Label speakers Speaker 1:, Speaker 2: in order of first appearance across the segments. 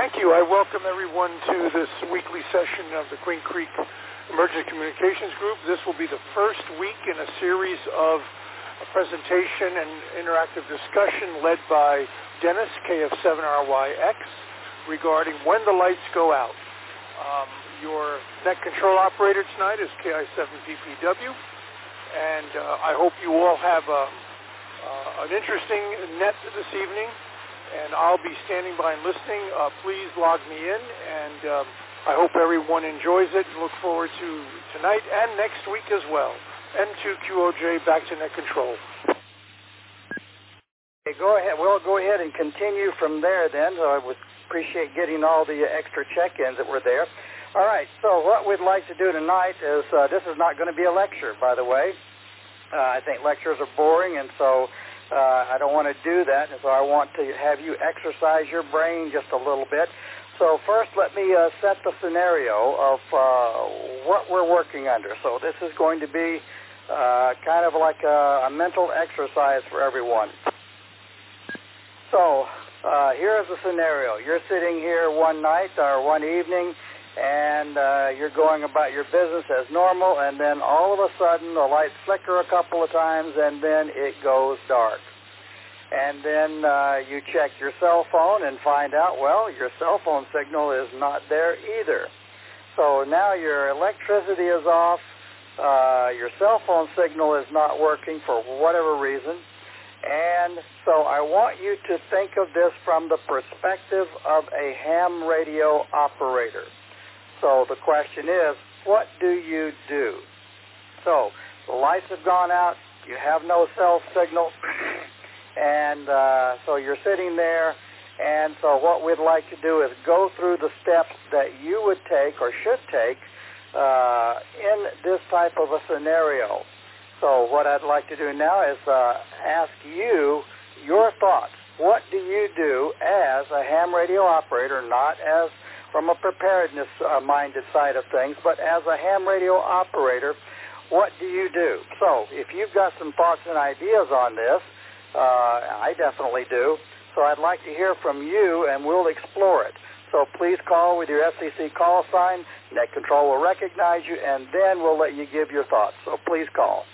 Speaker 1: Thank you. I welcome everyone to this weekly session of the Queen Creek Emergency Communications Group. This will be the first week in a series of a presentation and interactive discussion led by Dennis, KF7RYX, regarding when the lights go out. Your net control operator tonight is KI7PPW, and I hope you all have an interesting net this evening, and I'll be standing by and listening. Please log me in, and I hope everyone enjoys it and look forward to tonight and next week as well. N2QOJ, back to net control.
Speaker 2: Okay, go ahead. We'll go ahead and continue from there then. I would appreciate getting all the extra check-ins that were there. All right, so what we'd like to do tonight is, this is not going to be a lecture, by the way. I think lectures are boring, and so I don't want to do that, and so I want to have you exercise your brain just a little bit. So first, let me set the scenario of what we're working under. So this is going to be kind of like a mental exercise for everyone. So here is the scenario. You're sitting here one night or one evening, and you're going about your business as normal, and then all of a sudden the lights flicker a couple of times, and then it goes dark. And then you check your cell phone and find out, well, your cell phone signal is not there either. So now your electricity is off, your cell phone signal is not working for whatever reason, and so I want you to think of this from the perspective of a ham radio operator. So the question is, what do you do? So the lights have gone out, you have no cell signal, and so you're sitting there, and so what we'd like to do is go through the steps that you would take or should take in this type of a scenario. So what I'd like to do now is ask you your thoughts. What do you do as a ham radio operator, not as from a preparedness-minded side of things, but as a ham radio operator, what do you do? So if you've got some thoughts and ideas on this, I definitely do. So I'd like to hear from you, and we'll explore it. So please call with your FCC call sign. Net Control will recognize you, and then we'll let you give your thoughts. So please call.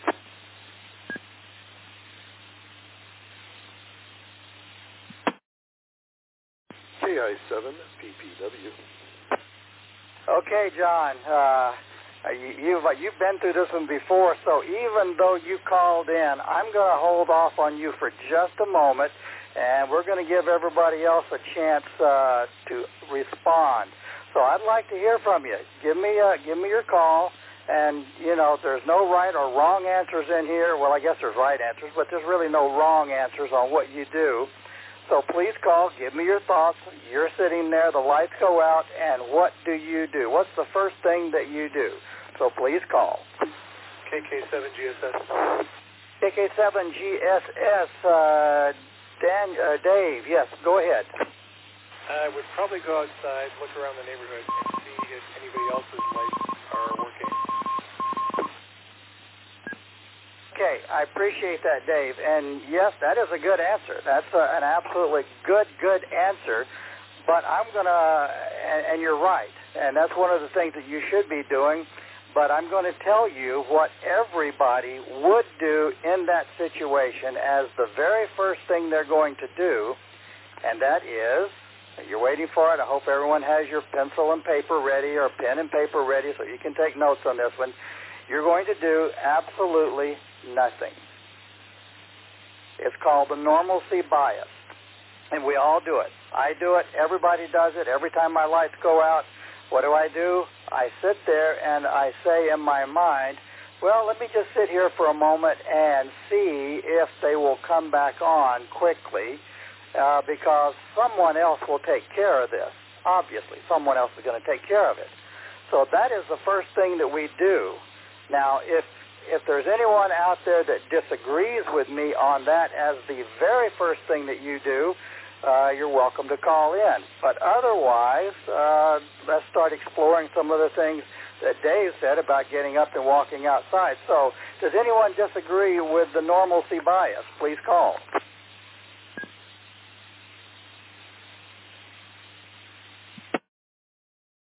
Speaker 1: KI7PPW.
Speaker 2: Okay, John. You've been through this one before, so even though you called in, I'm going to hold off on you for just a moment, and we're going to give everybody else a chance to respond. So I'd like to hear from you. Give me your call, and you know there's no right or wrong answers in here. Well, I guess there's right answers, but there's really no wrong answers on what you do. So please call, give me your thoughts. You're sitting there, the lights go out, and what do you do? What's the first thing that you do? So please call.
Speaker 1: KK7GSS.
Speaker 2: KK7GSS, Dave, yes, go ahead.
Speaker 3: I would probably go outside, look around the neighborhood, and see if anybody else's lights are working.
Speaker 2: Okay, I appreciate that, Dave. And yes, that is a good answer. That's an absolutely good answer. But I'm going to, and you're right, and that's one of the things that you should be doing, but I'm going to tell you what everybody would do in that situation as the very first thing they're going to do, and that is, you're waiting for it. I hope everyone has your pencil and paper ready or pen and paper ready so you can take notes on this one. You're going to do absolutely nothing. It's called the normalcy bias, and we all do it. I do it. Everybody does it. Every time my lights go out, what do? I sit there and I say in my mind, well, let me just sit here for a moment and see if they will come back on quickly because someone else will take care of this. Obviously, someone else is going to take care of it. So that is the first thing that we do. Now, if there's anyone out there that disagrees with me on that as the very first thing that you do, you're welcome to call in. But otherwise, let's start exploring some of the things that Dave said about getting up and walking outside. So does anyone disagree with the normalcy bias? Please call.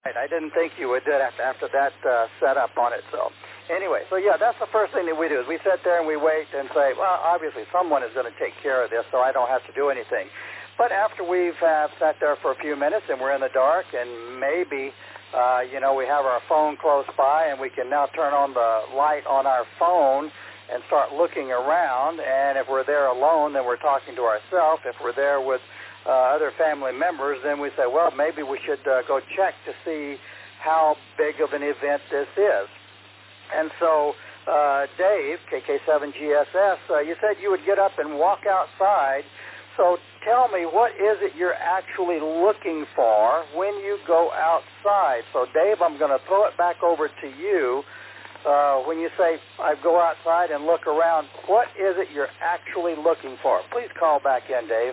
Speaker 2: I didn't think you would do it after that setup on it. So anyway, so yeah, that's the first thing that we do is we sit there and we wait and say, well, obviously someone is going to take care of this, so I don't have to do anything. But after we've sat there for a few minutes and we're in the dark and maybe, we have our phone close by and we can now turn on the light on our phone and start looking around. And if we're there alone, then we're talking to ourselves. If we're there with other family members, then we say, well, maybe we should go check to see how big of an event this is. And so, Dave, KK7GSS, you said you would get up and walk outside. So tell me, what is it you're actually looking for when you go outside? So, Dave, I'm going to throw it back over to you. When you say, I go outside and look around, what is it you're actually looking for? Please call back in, Dave.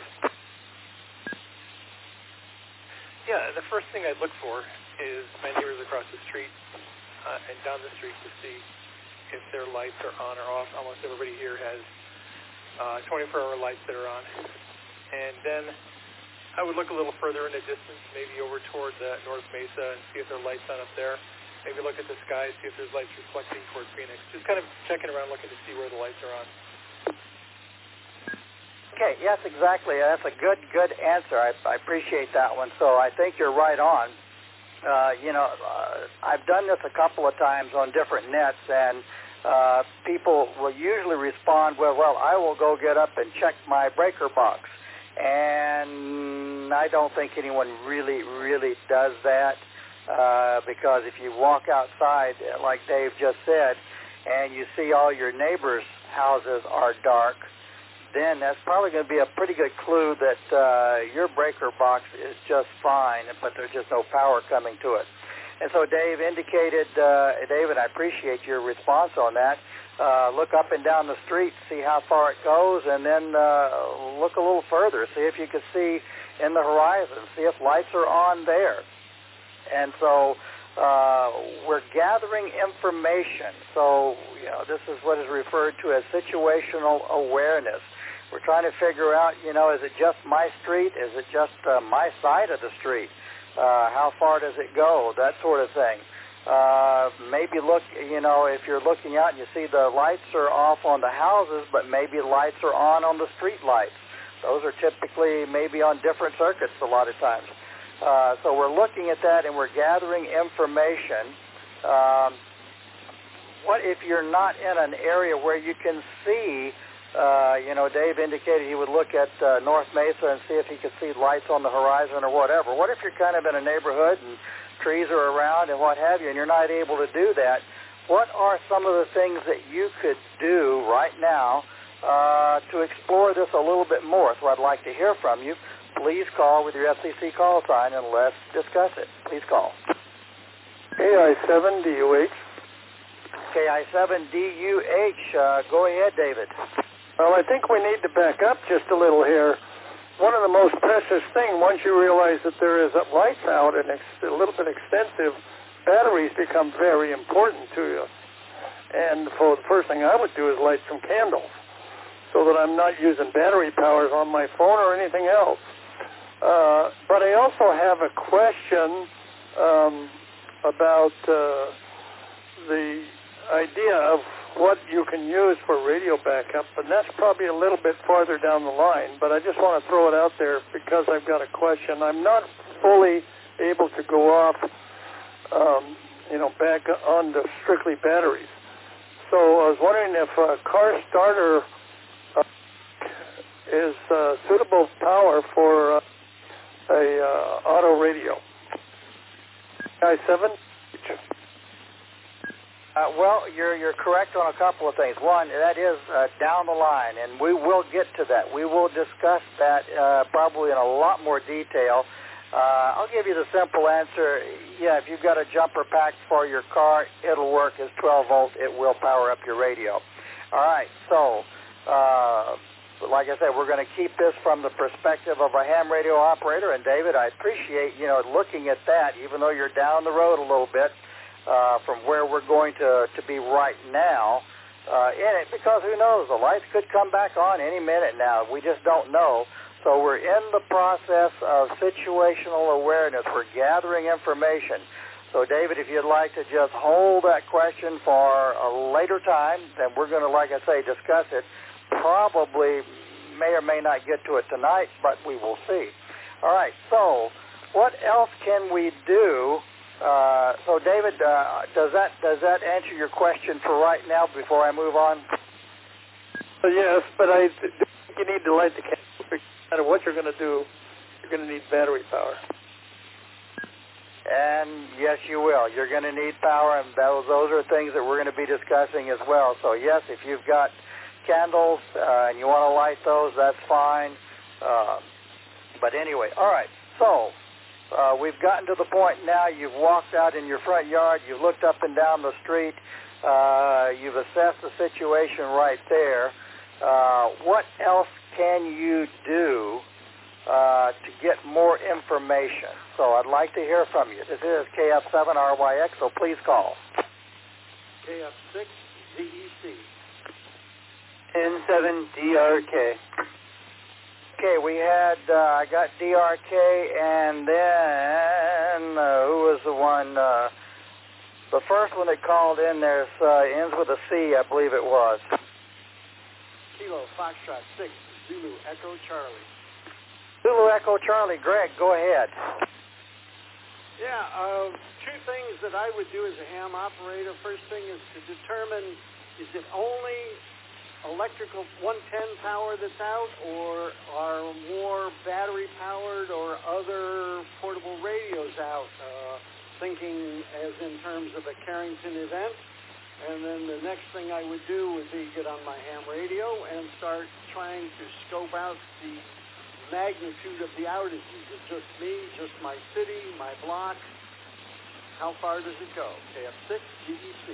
Speaker 3: Yeah, the first thing I'd look for is my neighbors across the street and down the street to see if their lights are on or off. Almost everybody here has 24-hour lights that are on. And then I would look a little further in the distance, maybe over toward North Mesa, and see if there are lights on up there. Maybe look at the sky, see if there's lights reflecting toward Phoenix. Just kind of checking around, looking to see where the lights are on.
Speaker 2: Okay, yes, exactly. That's a good answer. I appreciate that one. So I think you're right on. I've done this a couple of times on different nets, and people will usually respond, well, I will go get up and check my breaker box. And I don't think anyone really does that because if you walk outside, like Dave just said, and you see all your neighbors' houses are dark, then that's probably going to be a pretty good clue that your breaker box is just fine, but there's just no power coming to it. And so Dave indicated, David, I appreciate your response on that. Look up and down the street, see how far it goes, and then look a little further, see if you can see in the horizon, see if lights are on there. And so we're gathering information. So, this is what is referred to as situational awareness. We're trying to figure out, is it just my street? Is it just my side of the street? How far does it go? That sort of thing. Maybe look, if you're looking out and you see the lights are off on the houses, but maybe lights are on the street lights. Those are typically maybe on different circuits a lot of times. So we're looking at that and we're gathering information. What if you're not in an area where you can see, Dave indicated he would look at North Mesa and see if he could see lights on the horizon or whatever. What if you're kind of in a neighborhood and trees are around and what have you, and you're not able to do that? What are some of the things that you could do right now to explore this a little bit more? So I'd like to hear from you. Please call with your FCC call sign and let's discuss it. Please call.
Speaker 1: KI7DUH.
Speaker 2: KI7DUH. Go ahead, David.
Speaker 1: Well, I think we need to back up just a little here. One of the most precious things, once you realize that there is lights out and it's a little bit extensive, batteries become very important to you. And for the first thing I would do is light some candles so that I'm not using battery powers on my phone or anything else. But I also have a question about the idea of what you can use for radio backup, and that's probably a little bit farther down the line, but I just want to throw it out there because I've got a question. I'm not fully able to go off, back on the strictly batteries. So I was wondering if a car starter is suitable power for a auto radio. I7.
Speaker 2: Well, you're correct on a couple of things. One, that is down the line, and we will get to that. We will discuss that probably in a lot more detail. I'll give you the simple answer. Yeah, if you've got a jumper pack for your car, it'll work as 12 volts. It will power up your radio. All right, so like I said, we're going to keep this from the perspective of a ham radio operator. And, David, I appreciate, looking at that, even though you're down the road a little bit from where we're going to be right now in it, because who knows, the lights could come back on any minute now. We just don't know. So we're in the process of situational awareness. We're gathering information. So, David, if you'd like to just hold that question for a later time, then we're going to, like I say, discuss it. Probably may or may not get to it tonight, but we will see. All right, so what else can we do? So, David, does that answer your question for right now before I move on?
Speaker 1: Yes, but I think you need to light the candle. No matter what you're going to do, you're going to need battery power.
Speaker 2: And yes, you will. You're going to need power, and those are things that we're going to be discussing as well. So, yes, if you've got candles and you want to light those, that's fine. But anyway, all right. So we've gotten to the point now. You've walked out in your front yard. You've looked up and down the street. You've assessed the situation right there. What else can you do to get more information? So I'd like to hear from you. This is KF7RYX, so please call.
Speaker 4: KF6ZEC.
Speaker 2: N7DRK. Okay, we had, I got DRK, and then, who was the one, the first one that called in there ends with a C, I believe it was.
Speaker 4: Kilo Foxtrot 6, Zulu Echo Charlie.
Speaker 2: Zulu Echo Charlie. Greg, go ahead.
Speaker 4: Yeah, two things that I would do as a ham operator. First thing is to determine, is it only electrical 110 power that's out, or are more battery powered or other portable radios out? Thinking as in terms of a Carrington event. And then the next thing I would do would be get on my ham radio and start trying to scope out the magnitude of the outages. Is it just me, just my city, my block? How far does it go? KF6 GEC.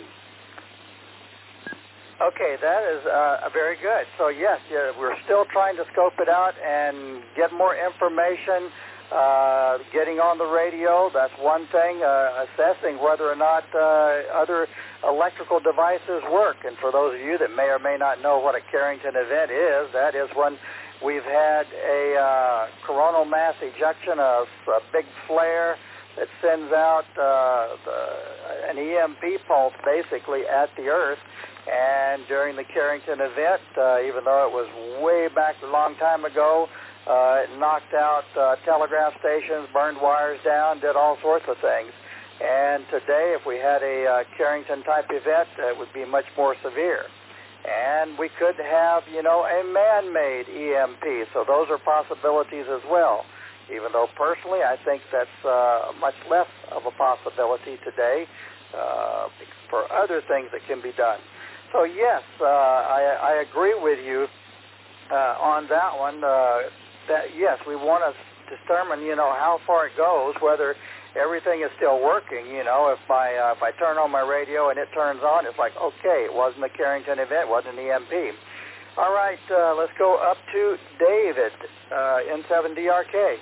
Speaker 2: Okay, that is very good. So, yes, we're still trying to scope it out and get more information. Getting on the radio, that's one thing. Assessing whether or not other electrical devices work. And for those of you that may or may not know what a Carrington event is, that is when we've had a coronal mass ejection, a big flare that sends out an EMP pulse basically at the Earth. And during the Carrington event, even though it was way back a long time ago, it knocked out telegraph stations, burned wires down, did all sorts of things. And today, if we had a Carrington-type event, it would be much more severe. And we could have, a man-made EMP. So those are possibilities as well. Even though personally, I think that's much less of a possibility today for other things that can be done. So yes, I agree with you on that one. That yes, we want to determine, how far it goes, whether everything is still working. If I turn on my radio and it turns on, it's like, okay, it wasn't a Carrington event, it wasn't an EMP. All right, let's go up to David, N7DRK.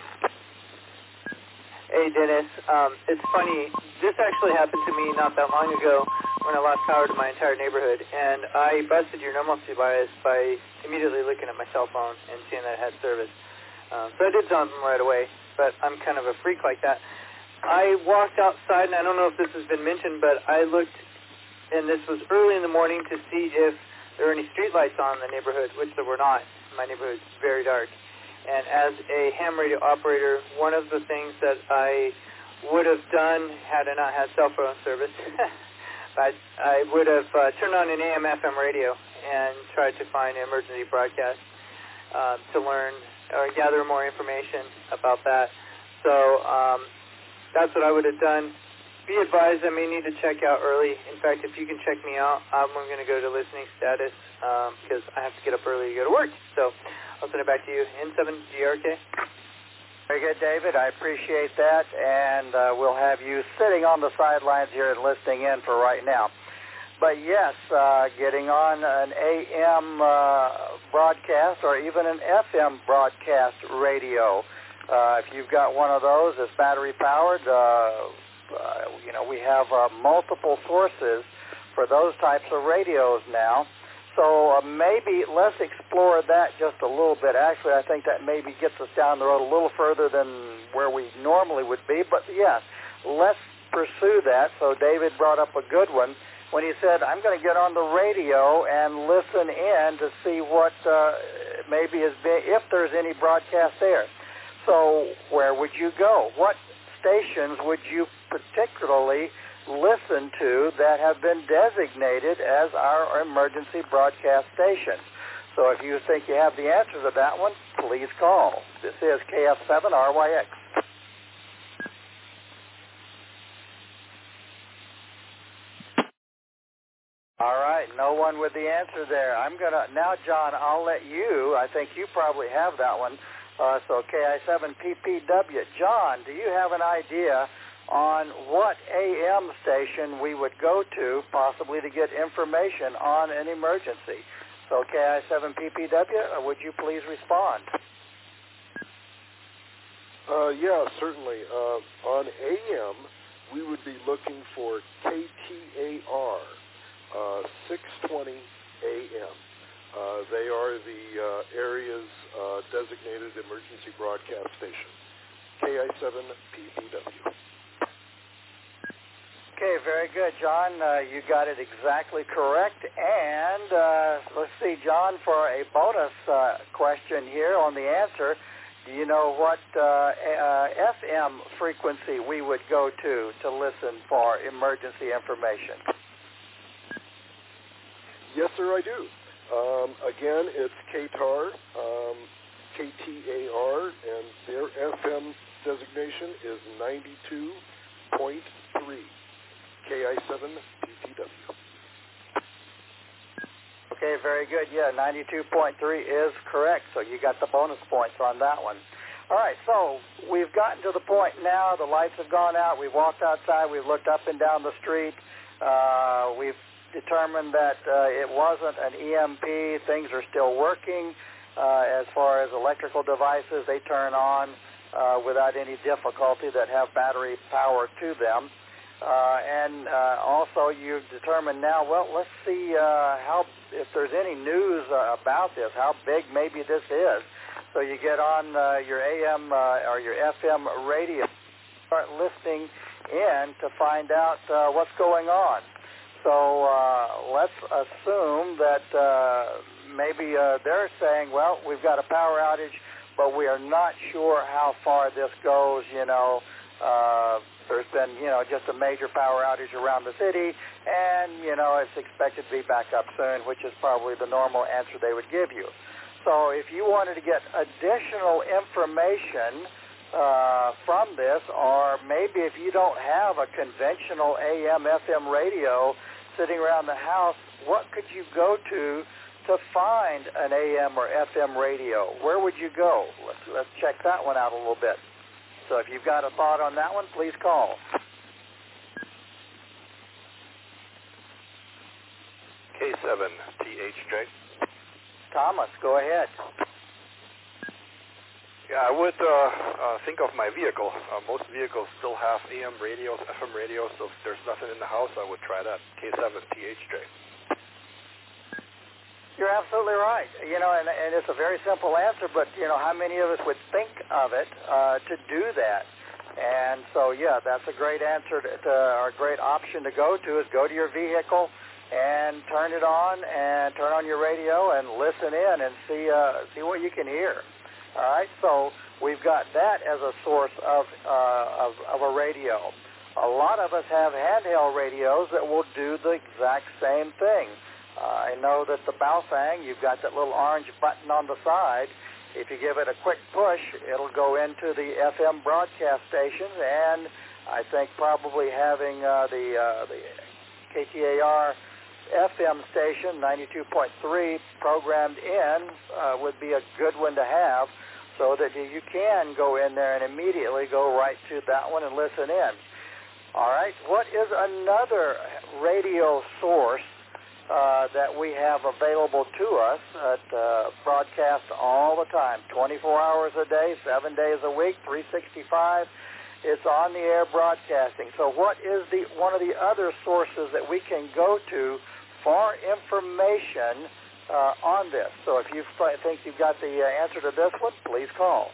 Speaker 5: Hey, Dennis. It's funny. This actually happened to me not that long ago when I lost power to my entire neighborhood, and I busted your normalcy bias by immediately looking at my cell phone and seeing that it had service. So I did something right away, but I'm kind of a freak like that. I walked outside, and I don't know if this has been mentioned, but I looked, and this was early in the morning, to see if there were any streetlights on in the neighborhood, which there were not. My neighborhood is very dark. And as a ham radio operator, one of the things that I would have done had I not had cell phone service, I would have turned on an AM/FM radio and tried to find an emergency broadcast to learn or gather more information about that. So that's what I would have done. Be advised, I may need to check out early. In fact, if you can check me out, I'm going to go to listening status because I have to get up early to go to work. So I'll send it back to you. N7DRK.
Speaker 2: Very good, David. I appreciate that, and we'll have you sitting on the sidelines here and listening in for right now. But yes, getting on an AM broadcast or even an FM broadcast radio. If you've got one of those that's battery powered, we have multiple sources for those types of radios now. So maybe let's explore that just a little bit. Actually, I think that maybe gets us down the road a little further than where we normally would be. But yes, let's pursue that. So David brought up a good one when he said, I'm going to get on the radio and listen in to see what maybe has been, if there's any broadcast there. So where would you go? What stations would you particularly listen to that have been designated as our emergency broadcast stations? So if you think you have the answer to that one, please call. This is KF7RYX. All right, no one with the answer there. I'm going to, now, John, I'll let you, I think you probably have that one. So KI7PPW. John, do you have an idea on what AM station we would go to possibly to get information on an emergency? So KI7PPW, would you please respond?
Speaker 6: Yeah, certainly. On AM, we would be looking for KTAR, 620 AM. They are the area's designated emergency broadcast station, KI7PPW.
Speaker 2: Okay, very good, John. You got it exactly correct. And let's see, John, for a bonus question here on the answer, do you know what FM frequency we would go to listen for emergency information?
Speaker 6: Yes, sir, I do. Again, it's KTAR, KTAR, and their FM designation is 92.3, KI7PPW.
Speaker 2: Okay, very good. Yeah, 92.3 is correct, so you got the bonus points on that one. All right, so we've gotten to the point now, the lights have gone out, we've walked outside, we've looked up and down the street, we've determined that it wasn't an EMP. Things are still working. As far as electrical devices, they turn on without any difficulty that have battery power to them. And also you've determined now, well, let's see if there's any news about this, how big maybe this is. So you get on your AM or your FM radio, start listening in to find out what's going on. So let's assume that maybe they're saying, well, we've got a power outage, but we are not sure how far this goes. There's been, just a major power outage around the city, and, it's expected to be back up soon, which is probably the normal answer they would give you. So if you wanted to get additional information from this, or maybe if you don't have a conventional AM, FM radio sitting around the house, what could you go to find an AM or FM radio? Where would you go? Let's check that one out a little bit. So if you've got a thought on that one, please call.
Speaker 7: K7THJ.
Speaker 2: Thomas, go ahead.
Speaker 7: Yeah, I would think of my vehicle. Most vehicles still have AM radios, FM radios, so if there's nothing in the house, I would try that. K7THJ.
Speaker 2: You're absolutely right. And it's a very simple answer, but, how many of us would think of it to do that? And so, yeah, that's a great answer or a great option to go to is go to your vehicle and turn it on and turn on your radio and listen in and see what you can hear. All right, so we've got that as a source of a radio. A lot of us have handheld radios that will do the exact same thing. I know that the Baofeng, you've got that little orange button on the side. If you give it a quick push, it'll go into the FM broadcast stations, and I think probably having the KTAR FM station, 92.3, programmed in would be a good one to have, so that you can go in there and immediately go right to that one and listen in. All right, what is another radio source that we have available to us that broadcasts all the time, 24 hours a day, 7 days a week, 365? It's on the air broadcasting. So what is one of the other sources that we can go to for information on this? So if you think you've got the answer to this one, please call.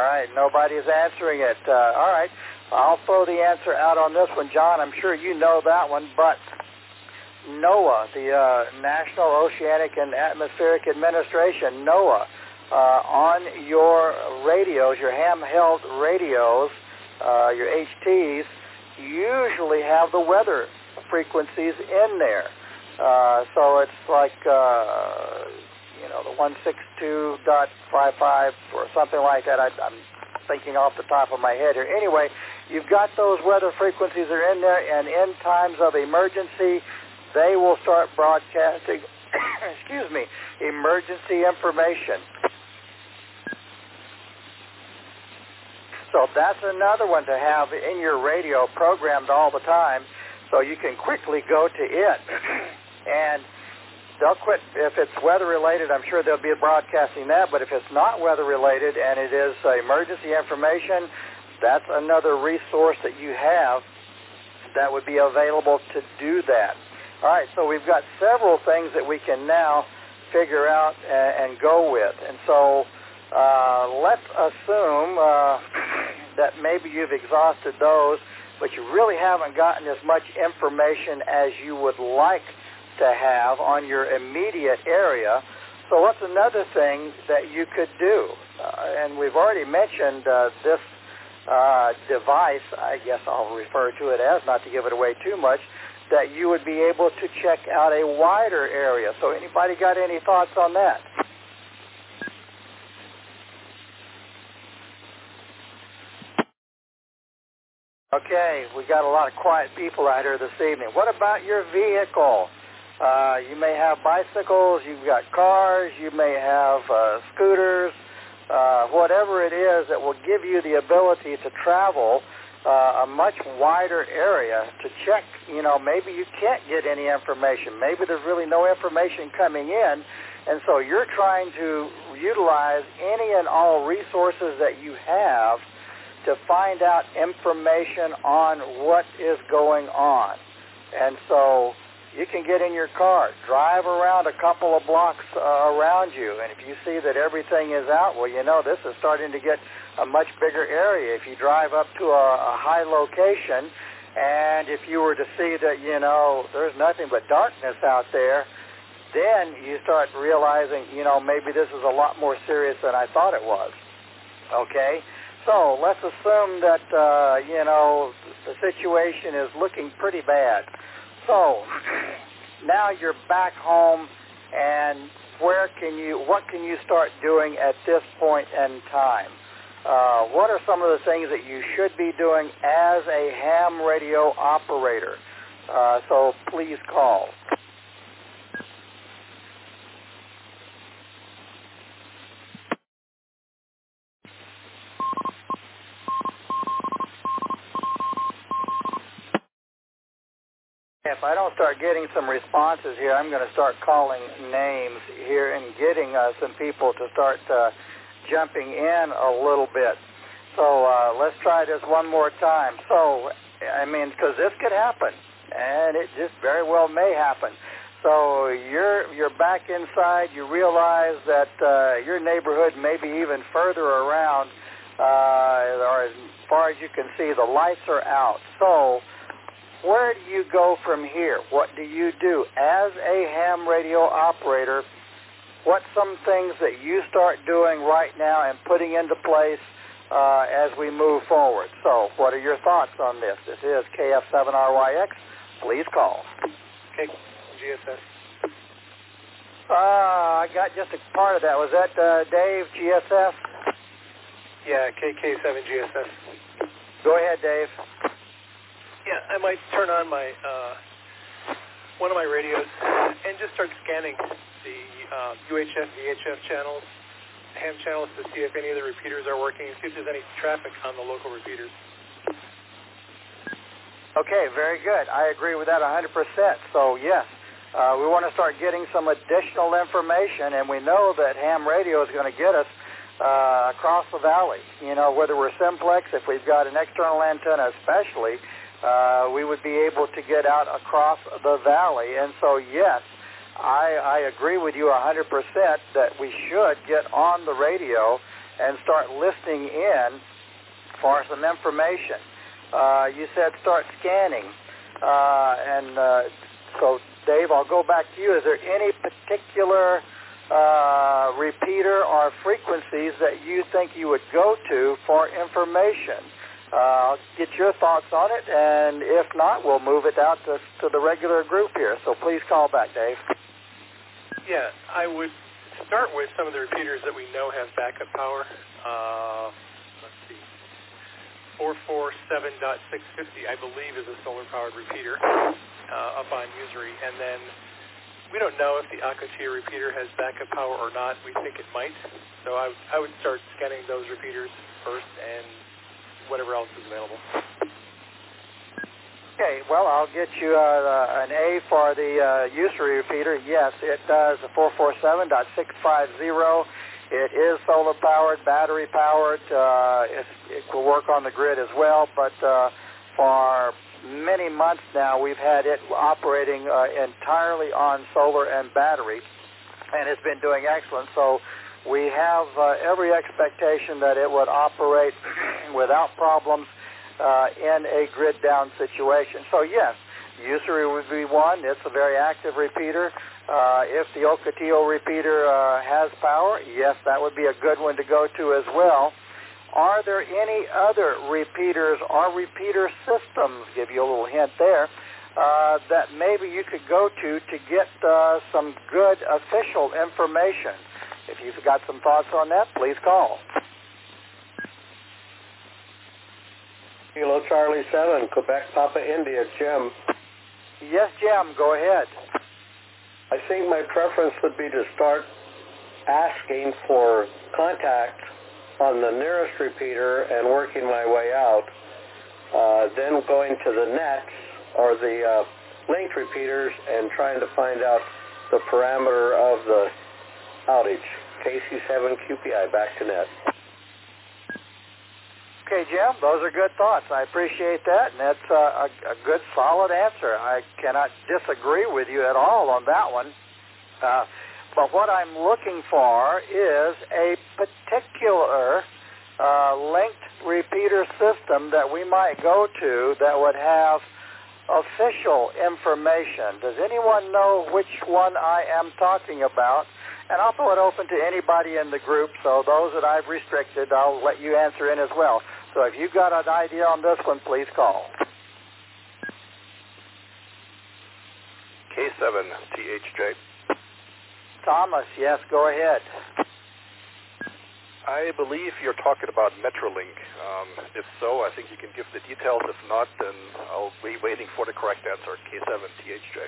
Speaker 2: right, nobody's answering it. All right, I'll throw the answer out on this one, John. I'm sure you know that one, but NOAA, the National Oceanic and Atmospheric Administration, NOAA, on your radios, your handheld radios, your HTs, usually have the weather frequencies in there. So it's like, the 162.55 or something like that. I'm thinking off the top of my head here. Anyway, you've got those weather frequencies that are in there, and in times of emergency, they will start broadcasting, emergency information. So that's another one to have in your radio programmed all the time, so you can quickly go to it. And they'll quit, if it's weather-related, I'm sure they'll be broadcasting that, but if it's not weather-related and it is emergency information, that's another resource that you have that would be available to do that. All right, so we've got several things that we can now figure out and go with. And so let's assume that maybe you've exhausted those, but you really haven't gotten as much information as you would like to have on your immediate area. So what's another thing that you could do? And we've already mentioned this device, I guess I'll refer to it as, not to give it away too much, that you would be able to check out a wider area. So anybody got any thoughts on that? Okay, we got a lot of quiet people out here this evening. What about your vehicle? You may have bicycles, you've got cars, you may have scooters, whatever it is that will give you the ability to travel a much wider area to check. Maybe you can't get any information. Maybe there's really no information coming in, and so you're trying to utilize any and all resources that you have to find out information on what is going on. And so you can get in your car, drive around a couple of blocks around you, and if you see that everything is out, well, this is starting to get a much bigger area. If you drive up to a high location, and if you were to see that, there's nothing but darkness out there, then you start realizing, maybe this is a lot more serious than I thought it was. Okay? So let's assume that, the situation is looking pretty bad. So now you're back home, and what can you start doing at this point in time? What are some of the things that you should be doing as a ham radio operator? So please call. If I don't start getting some responses here, I'm going to start calling names here and getting some people to start jumping in a little bit. So let's try this one more time. So, because this could happen, and it just very well may happen. So you're back inside. You realize that your neighborhood may be even further around, or as far as you can see, the lights are out. So where do you go from here? What do you do? As a ham radio operator, what's some things that you start doing right now and putting into place as we move forward? So what are your thoughts on this? This is KF7RYX. Please call.
Speaker 3: GSS.
Speaker 2: I got just a part of that. Was that Dave, GSF?
Speaker 3: Yeah, KK7GSS.
Speaker 2: Go ahead, Dave.
Speaker 3: Yeah, I might turn on my one of my radios and just start scanning the UHF, VHF channels, ham channels, to see if any of the repeaters are working and see if there's any traffic on the local repeaters.
Speaker 2: Okay, very good. I agree with that 100%. So, yes, we want to start getting some additional information, and we know that ham radio is going to get us across the valley. Whether we're simplex, if we've got an external antenna especially, we would be able to get out across the valley. And so, yes, I agree with you 100% that we should get on the radio and start listening in for some information. You said start scanning. So, Dave, I'll go back to you. Is there any particular repeater or frequencies that you think you would go to for information? I'll get your thoughts on it, and if not, we'll move it out to the regular group here. So please call back, Dave.
Speaker 3: Yeah, I would start with some of the repeaters that we know have backup power. Let's see. 447.650, I believe, is a solar-powered repeater up on Usery. And then we don't know if the Akatia repeater has backup power or not. We think it might. So I would start scanning those repeaters first and whatever else is available.
Speaker 2: Okay, well, I'll get you an A for the Usery repeater. Yes, it does a 447.650. It is solar-powered, battery-powered. It will work on the grid as well, but for many months now, we've had it operating entirely on solar and battery, and it's been doing excellent. So we have every expectation that it would operate without problems in a grid-down situation. So, yes, Usery would be one. It's a very active repeater. If the Ocotillo repeater has power, yes, that would be a good one to go to as well. Are there any other repeaters or repeater systems, give you a little hint there, that maybe you could go to get some good official information? If you've got some thoughts on that, please call.
Speaker 8: Kilo Charlie 7, Quebec Papa India, Jim.
Speaker 2: Yes, Jim, go ahead.
Speaker 8: I think my preference would be to start asking for contact on the nearest repeater and working my way out, then going to the nets or the linked repeaters and trying to find out the parameter of the outage. KC7QPI, back to net.
Speaker 2: Okay, Jim, those are good thoughts. I appreciate that, and that's a good, solid answer. I cannot disagree with you at all on that one. But what I'm looking for is a particular linked repeater system that we might go to that would have official information. Does anyone know which one I am talking about? And I'll throw it open to anybody in the group, so those that I've restricted, I'll let you answer in as well. So if you've got an idea on this one, please call.
Speaker 7: K7THJ.
Speaker 2: Thomas, yes, go ahead.
Speaker 7: I believe you're talking about Metrolink. If so, I think you can give the details. If not, then I'll be waiting for the correct answer, K7THJ.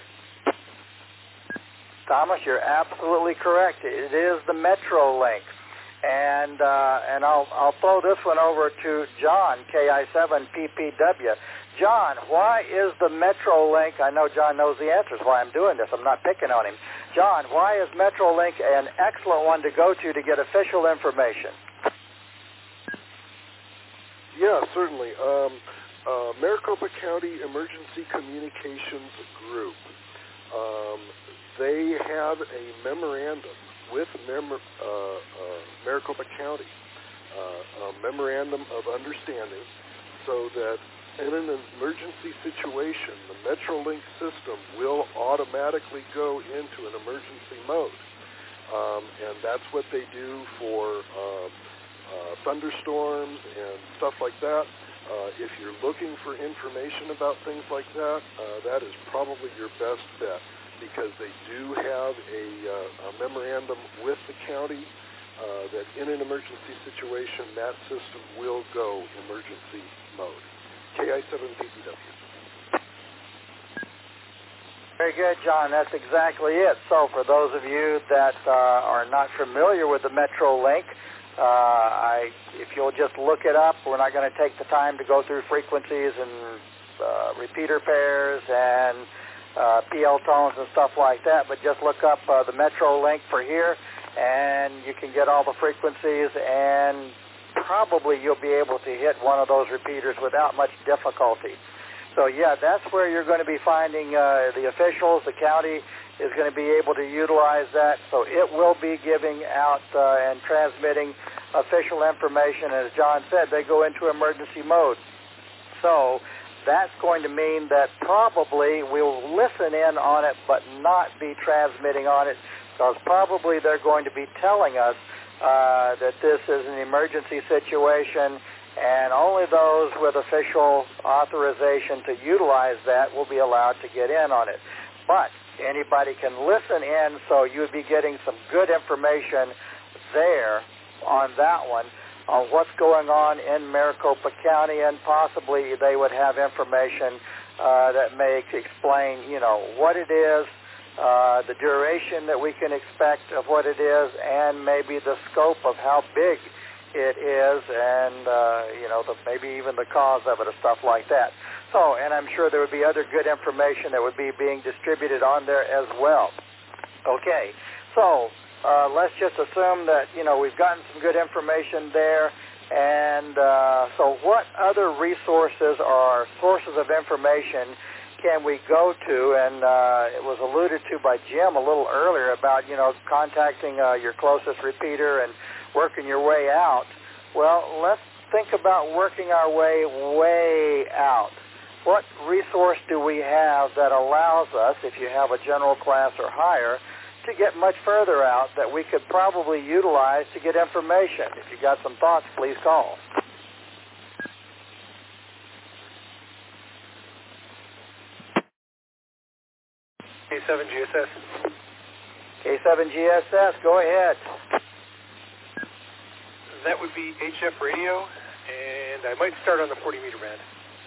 Speaker 2: Thomas, you're absolutely correct. It is the Metrolink. And I'll throw this one over to John, KI7PPW. John, why is the Metrolink, I know John knows the answers why I'm doing this, I'm not picking on him. John, why is Metrolink an excellent one to go to get official information?
Speaker 6: Yeah, certainly. Maricopa County Emergency Communications Group. They have a memorandum with Maricopa County, a memorandum of understanding, so that in an emergency situation, the Metrolink system will automatically go into an emergency mode. And that's what they do for thunderstorms and stuff like that. If you're looking for information about things like that, that is probably your best bet, because they do have a memorandum with the county that in an emergency situation, that system will go emergency mode. KI7PPW.
Speaker 2: Very good, John. That's exactly it. So for those of you that are not familiar with the Metrolink, if you'll just look it up, we're not going to take the time to go through frequencies and repeater pairs and PL tones and stuff like that, but just look up the Metrolink for here, and you can get all the frequencies, and probably you'll be able to hit one of those repeaters without much difficulty. So, yeah, that's where you're going to be finding the officials. The county is going to be able to utilize that, so it will be giving out and transmitting official information. As John said, they go into emergency mode. So that's going to mean that probably we'll listen in on it but not be transmitting on it, because probably they're going to be telling us that this is an emergency situation, and only those with official authorization to utilize that will be allowed to get in on it. But anybody can listen in, so you would be getting some good information there on that one, on what's going on in Maricopa County, and possibly they would have information that may explain, what it is, the duration that we can expect of what it is, and maybe the scope of how big it is, and maybe even the cause of it or stuff like that. So, and I'm sure there would be other good information that would be being distributed on there as well. Okay, so let's just assume that we've gotten some good information there, and so what other resources or sources of information can we go to? And it was alluded to by Jim a little earlier about contacting your closest repeater and working your way out. Well, let's think about working our way out. What resource do we have that allows us, if you have a general class or higher, to get much further out that we could probably utilize to get information? If you got some thoughts, please call.
Speaker 3: K7GSS.
Speaker 2: K7GSS, go ahead.
Speaker 3: That would be HF radio, and I might start on the 40-meter band.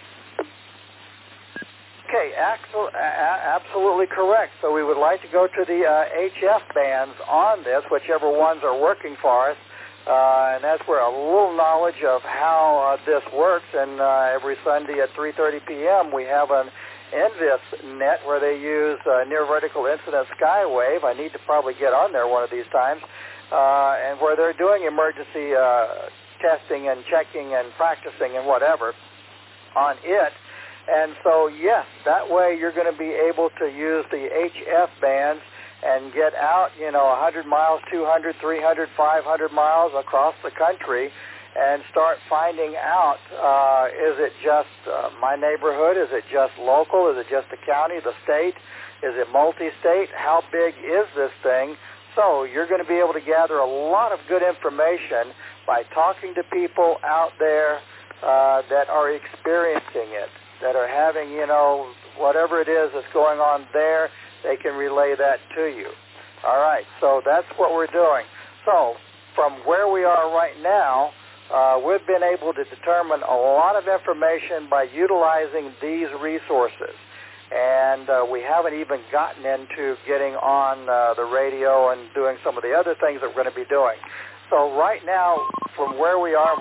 Speaker 2: Okay, absolutely correct. So we would like to go to the HF bands on this, whichever ones are working for us, and that's where a little knowledge of how this works. And every Sunday at 3:30 p.m. we have an NVIS net where they use near vertical incident skywave. I need to probably get on there one of these times, and where they're doing emergency testing and checking and practicing and whatever on it. And so, yes, that way you're going to be able to use the HF bands and get out, 100 miles, 200, 300, 500 miles across the country and start finding out, is it just my neighborhood? Is it just local? Is it just the county, the state? Is it multi-state? How big is this thing? So you're going to be able to gather a lot of good information by talking to people out there that are experiencing it, that are having, whatever it is that's going on there, they can relay that to you. All right, so that's what we're doing. So from where we are right now, we've been able to determine a lot of information by utilizing these resources. And we haven't even gotten into getting on the radio and doing some of the other things that we're going to be doing. So right now, from where we are,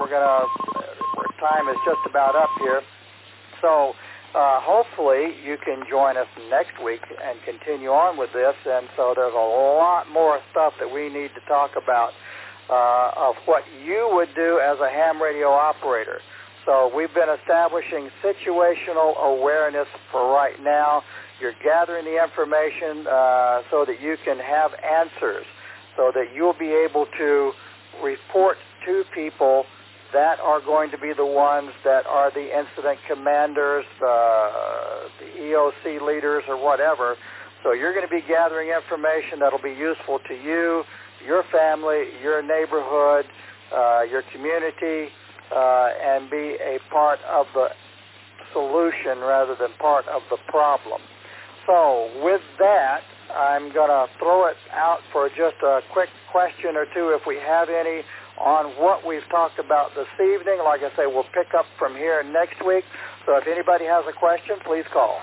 Speaker 2: time is just about up here. So hopefully you can join us next week and continue on with this. And so there's a lot more stuff that we need to talk about of what you would do as a ham radio operator. So we've been establishing situational awareness for right now. You're gathering the information so that you can have answers, so that you'll be able to report to people that are going to be the ones that are the incident commanders, the EOC leaders, or whatever. So you're going to be gathering information that'll be useful to you, your family, your neighborhood, your community, and be a part of the solution rather than part of the problem. So with that, I'm going to throw it out for just a quick question or two, if we have any, on what we've talked about this evening. Like I say, we'll pick up from here next week. So if anybody has a question, please call.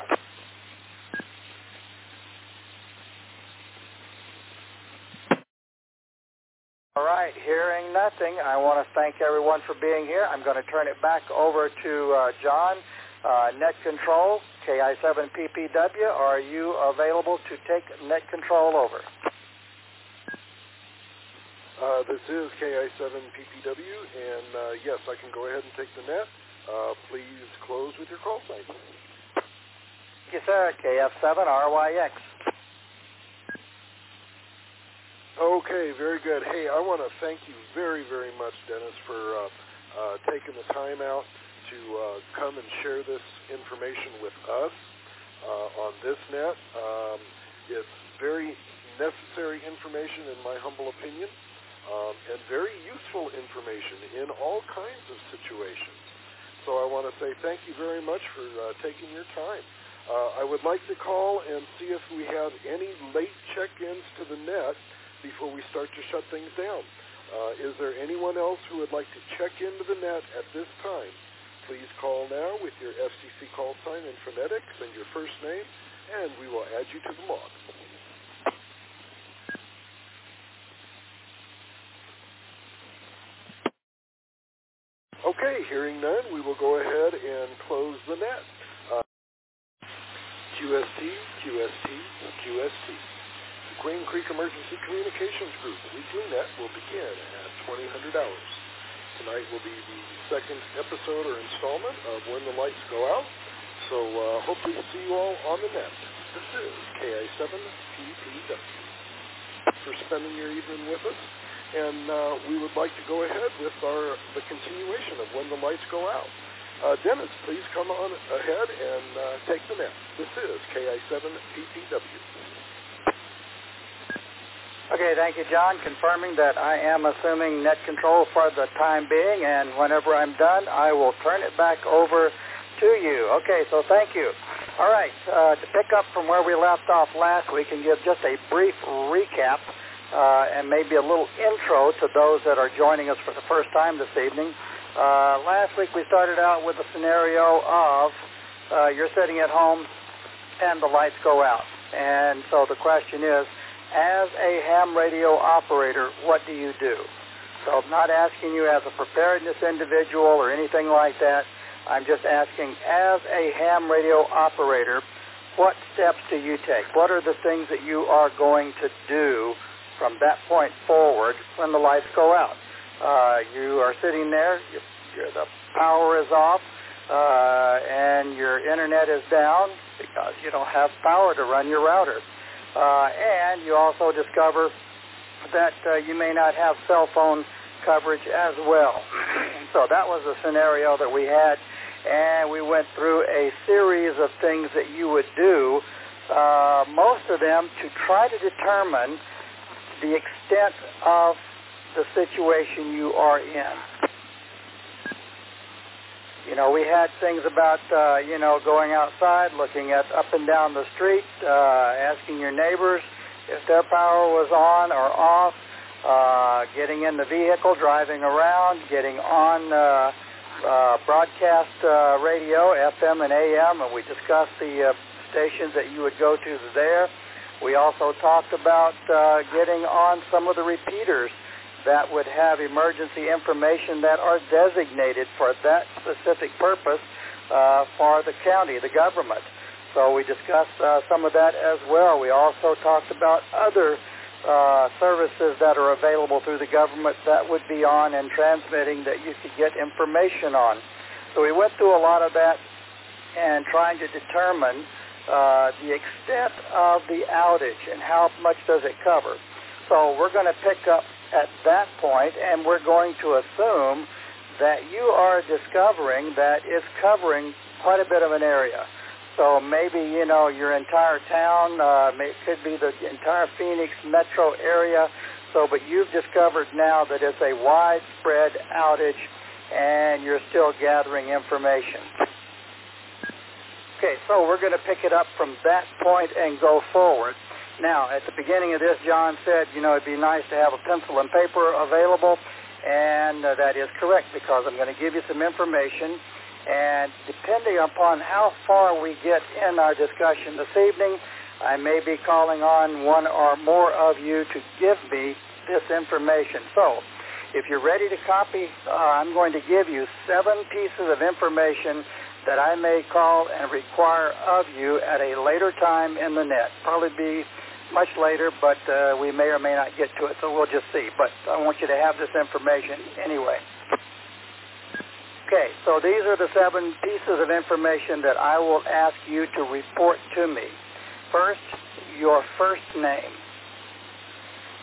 Speaker 2: All right, hearing nothing, I want to thank everyone for being here. I'm going to turn it back over to John, Net Control, KI7PPW. Are you available to take Net Control over?
Speaker 6: This is KI7PPW, and yes, I can go ahead and take the net. Please close with your call sign.
Speaker 2: Yes, sir. KF7RYX.
Speaker 6: Okay, very good. Hey, I want to thank you very, very much, Dennis, for taking the time out to come and share this information with us on this net. It's very necessary information, in my humble opinion, and very useful information in all kinds of situations. So I want to say thank you very much for taking your time. I would like to call and see if we have any late check-ins to the net before we start to shut things down. Is there anyone else who would like to check into the net at this time? Please call now with your FCC call sign and phonetics and your first name, and we will add you to the log. Okay, hearing none, we will go ahead and close the net. QST, QST, QST. The Queen Creek Emergency Communications Group weekly net will begin at 2000 hours. Tonight will be the second episode or installment of When the Lights Go Out. So hopefully see you all on the net. This is KI7PPW. For spending your evening with us. And we would like to go ahead with the continuation of When the Lights Go Out. Dennis, please come on ahead and take the net. This is KI7PPW.
Speaker 2: Okay, thank you, John. Confirming that I am assuming net control for the time being, and whenever I'm done, I will turn it back over to you. Okay, so thank you. All right, to pick up from where we left off last week and give just a brief recap and maybe a little intro to those that are joining us for the first time this evening. Last week we started out with the scenario of you're sitting at home and the lights go out. And so the question is, as a ham radio operator, what do you do? So I'm not asking you as a preparedness individual or anything like that. I'm just asking, as a ham radio operator, what steps do you take? What are the things that you are going to do from that point forward when the lights go out? You are sitting there, the power is off, and your internet is down because you don't have power to run your router. And you also discover that you may not have cell phone coverage as well. So that was the scenario that we had, and we went through a series of things that you would do, most of them to try to determine the extent of the situation you are in. You know, we had things about, going outside, looking at up and down the street, asking your neighbors if their power was on or off, getting in the vehicle, driving around, getting on broadcast radio, FM and AM, and we discussed the stations that you would go to there. We also talked about getting on some of the repeaters that would have emergency information that are designated for that specific purpose for the county, the government. So we discussed some of that as well. We also talked about other services that are available through the government that would be on and transmitting that you could get information on. So we went through a lot of that and trying to determine the extent of the outage and how much does it cover. So we're going to pick up at that point, and we're going to assume that you are discovering that it's covering quite a bit of an area. So maybe, your entire town, it could be the entire Phoenix metro area. So, but you've discovered now that it's a widespread outage, and you're still gathering information. Okay, so we're going to pick it up from that point and go forward. Now, at the beginning of this, John said, it'd be nice to have a pencil and paper available, and that is correct because I'm going to give you some information, and depending upon how far we get in our discussion this evening, I may be calling on one or more of you to give me this information. So, if you're ready to copy, I'm going to give you 7 pieces of information that I may call and require of you at a later time in the net. Probably be much later, but we may or may not get to it, so we'll just see. But I want you to have this information anyway. Okay, so these are the 7 pieces of information that I will ask you to report to me. First, your first name.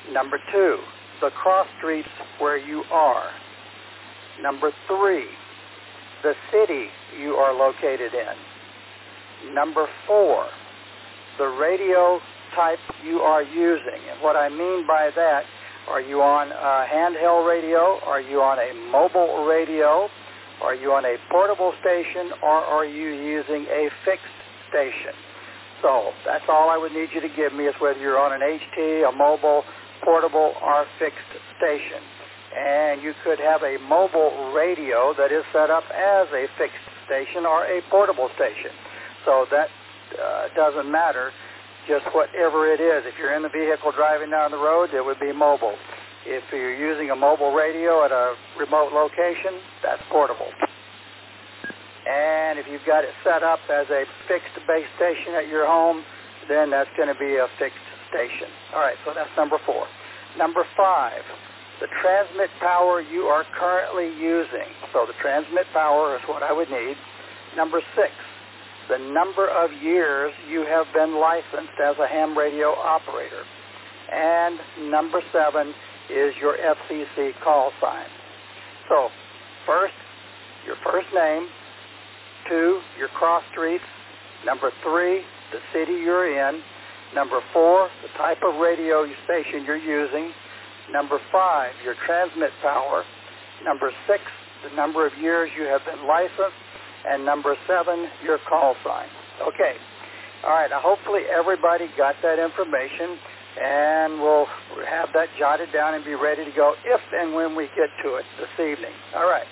Speaker 2: Number 2, the cross streets where you are. Number 3, the city you are located in. Number 4, the radio type you are using. And what I mean by that, are you on a handheld radio? Are you on a mobile radio? Are you on a portable station? Or are you using a fixed station? So that's all I would need you to give me, is whether you're on an HT, a mobile, portable, or fixed station. And you could have a mobile radio that is set up as a fixed station or a portable station. So that doesn't matter, just whatever it is. If you're in the vehicle driving down the road, it would be mobile. If you're using a mobile radio at a remote location, that's portable. And if you've got it set up as a fixed base station at your home, then that's going to be a fixed station. All right, so that's number 4. Number 5, the transmit power you are currently using. So the transmit power is what I would need. Number 6, the number of years you have been licensed as a ham radio operator. And number 7 is your FCC call sign. So first, your first name. 2, your cross streets. Number 3, the city you're in. Number 4, the type of radio station you're using. Number 5, your transmit power. Number 6, the number of years you have been licensed. And number 7, your call sign. Okay. All right. Now, hopefully everybody got that information, and we'll have that jotted down and be ready to go if and when we get to it this evening. All right.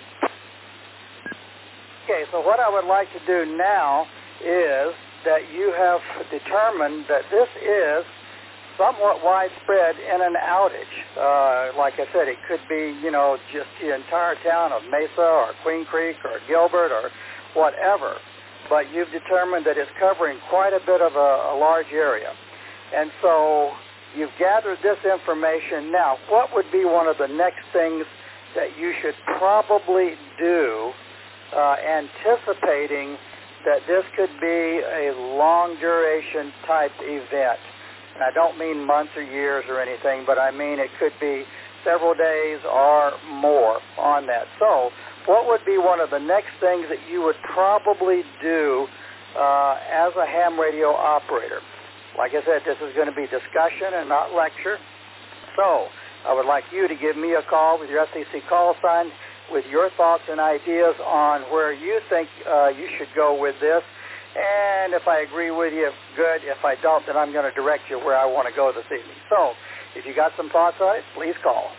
Speaker 2: Okay, so what I would like to do now is that you have determined that this is somewhat widespread in an outage. Like I said, it could be, just the entire town of Mesa or Queen Creek or Gilbert or whatever, but you've determined that it's covering quite a bit of a large area. And so you've gathered this information. Now, what would be one of the next things that you should probably do, anticipating that this could be a long-duration type event? And I don't mean months or years or anything, but I mean it could be several days or more on that. So what would be one of the next things that you would probably do as a ham radio operator? Like I said, this is going to be discussion and not lecture. So I would like you to give me a call with your FCC call sign with your thoughts and ideas on where you think you should go with this. And if I agree with you, good. If I don't, then I'm going to direct you where I want to go this evening. So if you got some thoughts on it, please call.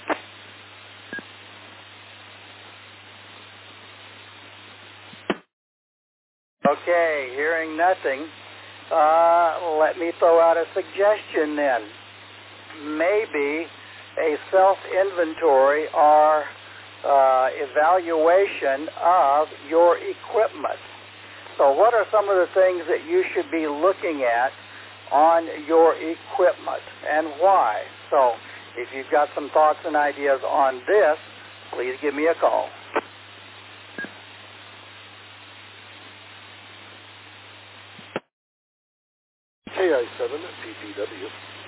Speaker 2: Okay, hearing nothing, let me throw out a suggestion then. Maybe a self-inventory or evaluation of your equipment. So what are some of the things that you should be looking at on your equipment and why? So if you've got some thoughts and ideas on this, please give me a call.
Speaker 6: KI7 PPW.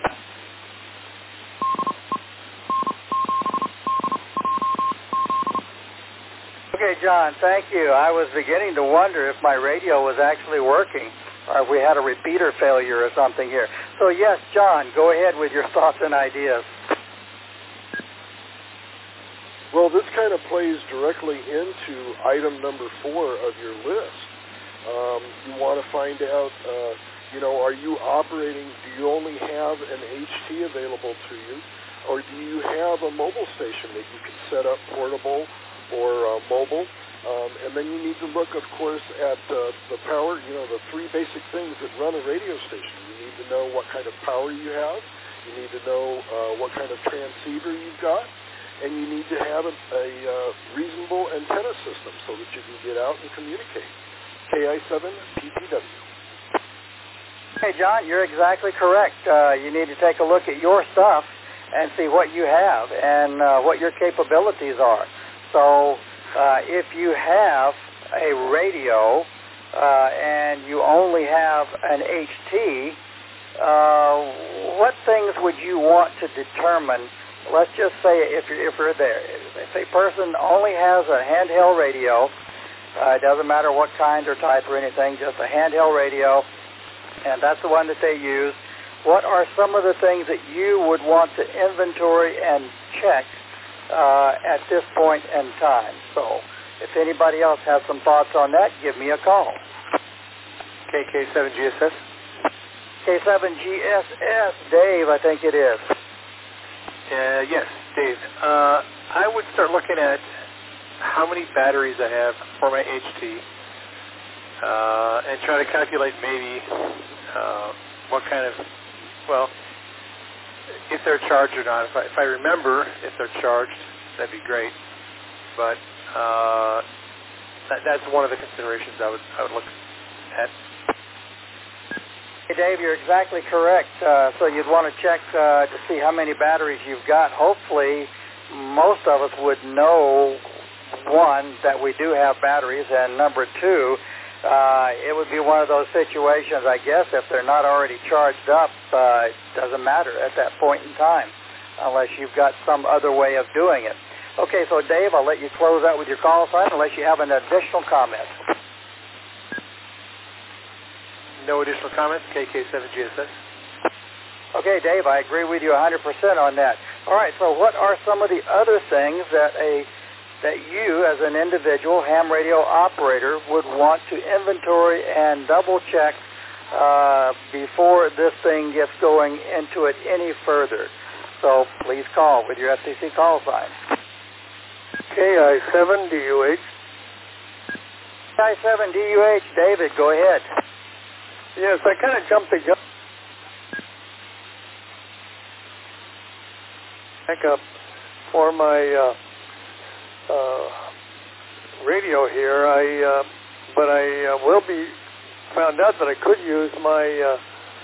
Speaker 2: Okay, John, thank you. I was beginning to wonder if my radio was actually working or if we had a repeater failure or something here. So yes, John, go ahead with your thoughts and ideas.
Speaker 6: Well, this kind of plays directly into item number 4 of your list. You want to find out, are you operating, do you only have an HT available to you, or do you have a mobile station that you can set up portable or mobile? And then you need to look, of course, at the power, the 3 basic things that run a radio station. You need to know what kind of power you have. You need to know what kind of transceiver you've got. And you need to have a reasonable antenna system so that you can get out and communicate. KI7 PPW.
Speaker 2: Hey, John, you're exactly correct. You need to take a look at your stuff and see what you have and what your capabilities are. So if you have a radio and you only have an HT, what things would you want to determine? Let's just say if you're there, if a person only has a handheld radio, it doesn't matter what kind or type or anything, just a handheld radio, and that's the one that they use. What are some of the things that you would want to inventory and check at this point in time? So if anybody else has some thoughts on that, give me a call.
Speaker 3: KK7GSS?
Speaker 2: K7GSS, Dave, I think it is.
Speaker 3: Yes, Dave. I would start looking at how many batteries I have for my HT and try to calculate maybe what kind of, well, if they're charged or not. If I remember if they're charged, that'd be great. But that's one of the considerations I would look at.
Speaker 2: Hey, Dave, you're exactly correct. So you'd want to check to see how many batteries you've got. Hopefully, most of us would know, one, that we do have batteries, and number two, it would be one of those situations, I guess, if they're not already charged up, it doesn't matter at that point in time, unless you've got some other way of doing it. Okay, so Dave, I'll let you close out with your call sign unless you have an additional comment.
Speaker 3: No additional comments, KK7GSS.
Speaker 2: Okay, Dave, I agree with you 100% on that. All right, so what are some of the other things that you, as an individual ham radio operator, would want to inventory and double-check before this thing gets going into it any further? So please call with your FCC call sign.
Speaker 1: KI7DUH.
Speaker 2: KI7DUH, David, go ahead.
Speaker 1: Yes, I kind of jumped the gun. Back up for my radio here. But I will be found out that I could use my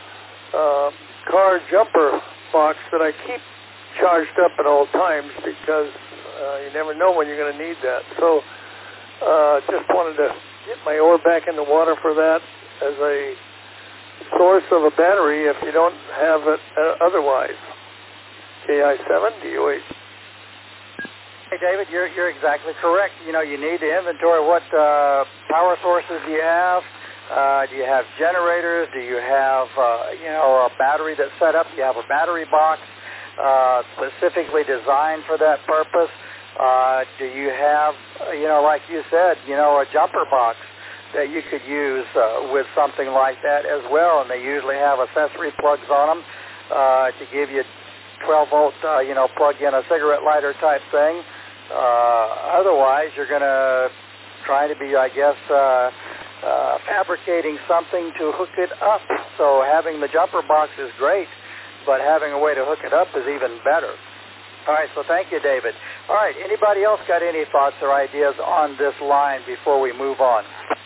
Speaker 1: car jumper box that I keep charged up at all times because you never know when you're going to need that. So just wanted to get my oar back in the water for that as a source of a battery if you don't have it otherwise. KI7DUH.
Speaker 2: Hey, David, you're exactly correct. You know, you need to inventory what power sources do you have. Do you have generators? Do you have, a battery that's set up? Do you have a battery box specifically designed for that purpose? Do you have, like you said, a jumper box that you could use with something like that as well? And they usually have accessory plugs on them to give you 12-volt, plug in a cigarette lighter type thing. Otherwise, you're going to try to be, I guess, fabricating something to hook it up. So having the jumper box is great, but having a way to hook it up is even better. All right, so thank you, David. All right, anybody else got any thoughts or ideas on this line before we move on?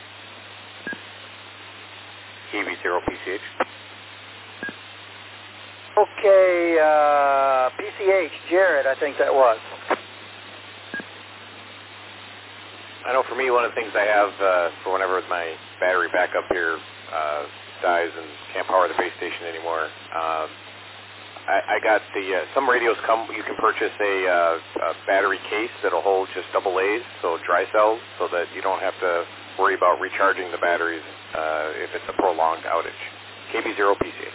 Speaker 9: KB0PCH.
Speaker 2: Okay, PCH, Jared, I think that was.
Speaker 9: I know for me, one of the things I have for whenever my battery backup here dies and can't power the base station anymore, I got some radios you can purchase a battery case that'll hold just double A's, so dry cells, so that you don't have to worry about recharging the batteries if it's a prolonged outage. KB0PCH.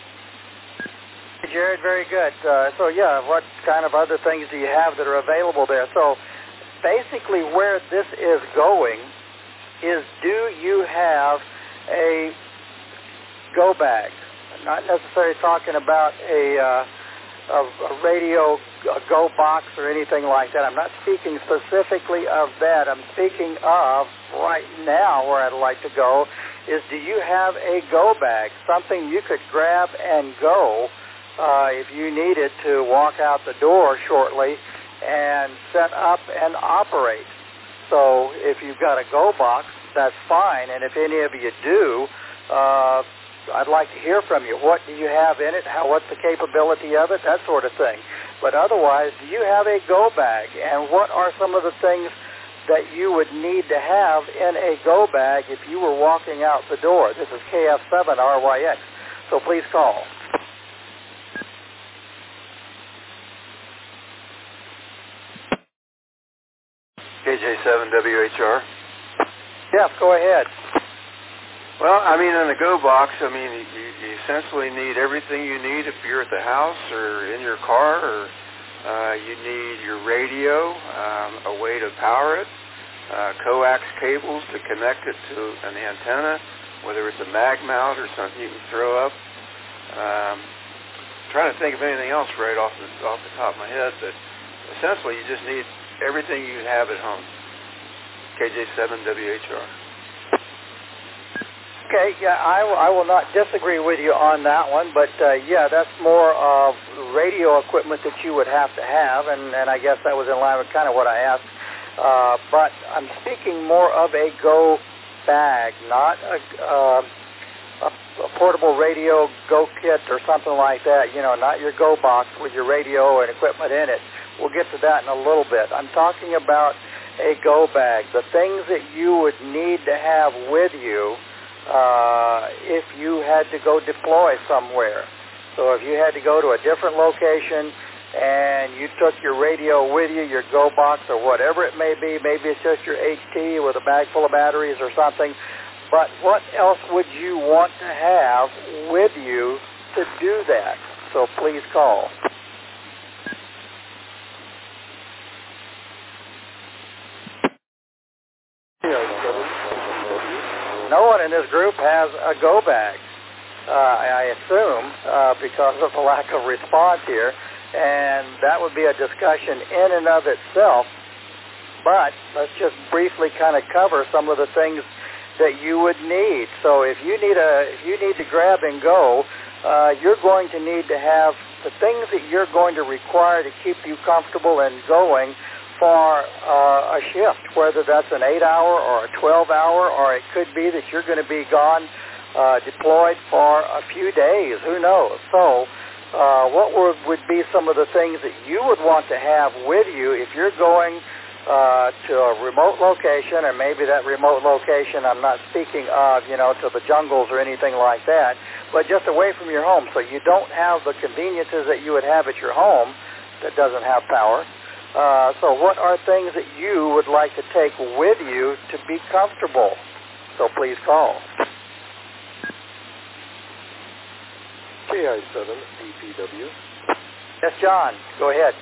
Speaker 2: Jared, very good. So yeah, what kind of other things do you have that are available there? So basically where this is going is, do you have a go bag? Not necessarily talking about a radio go box or anything like that. I'm not speaking specifically of that. I'm speaking of right now where I'd like to go is, do you have a go bag, something you could grab and go if you needed to walk out the door shortly and set up and operate? So if you've got a go box, that's fine. And if any of you do, I'd like to hear from you. What do you have in it? What's the capability of it? That sort of thing. But otherwise, do you have a go bag? And what are some of the things that you would need to have in a go bag if you were walking out the door? This is KF7RYX. So please call.
Speaker 10: KJ7WHR.
Speaker 2: Yes, go ahead.
Speaker 10: Well, I mean, in the Go Box, I mean, you essentially need everything you need if you're at the house or in your car, or you need your radio, a way to power it, coax cables to connect it to an antenna, whether it's a mag mount or something you can throw up. Trying to think of anything else right off the top of my head, but essentially you just need everything you have at home. KJ7WHR.
Speaker 2: Okay, yeah, I will not disagree with you on that one, but yeah, that's more of radio equipment that you would have to have, and I guess that was in line with kind of what I asked. But I'm speaking more of a Go bag, not a portable radio Go kit or something like that, you know, not your Go Box with your radio and equipment in it. We'll get to that in a little bit. I'm talking about a Go bag, the things that you would need to have with you if you had to go deploy somewhere. So if you had to go to a different location and you took your radio with you, your Go Box or whatever it may be, maybe it's just your HT with a bag full of batteries or something, but what else would you want to have with you to do that? So please call. No one in this group has a Go bag, I assume, because of the lack of response here, and that would be a discussion in and of itself. But let's just briefly kind of cover some of the things that you would need. So if you need to grab and go, you're going to need to have the things that you're going to require to keep you comfortable and going for a shift, whether that's an 8-hour or a 12-hour, or it could be that you're going to be gone, deployed for a few days. Who knows? So what would be some of the things that you would want to have with you if you're going to a remote location, or maybe that remote location, I'm not speaking of, you know, to the jungles or anything like that, but just away from your home, so you don't have the conveniences that you would have at your home that doesn't have power. So what are things that you would like to take with you to be comfortable? So please call.
Speaker 6: KI7DPW.
Speaker 2: Yes, John, go ahead.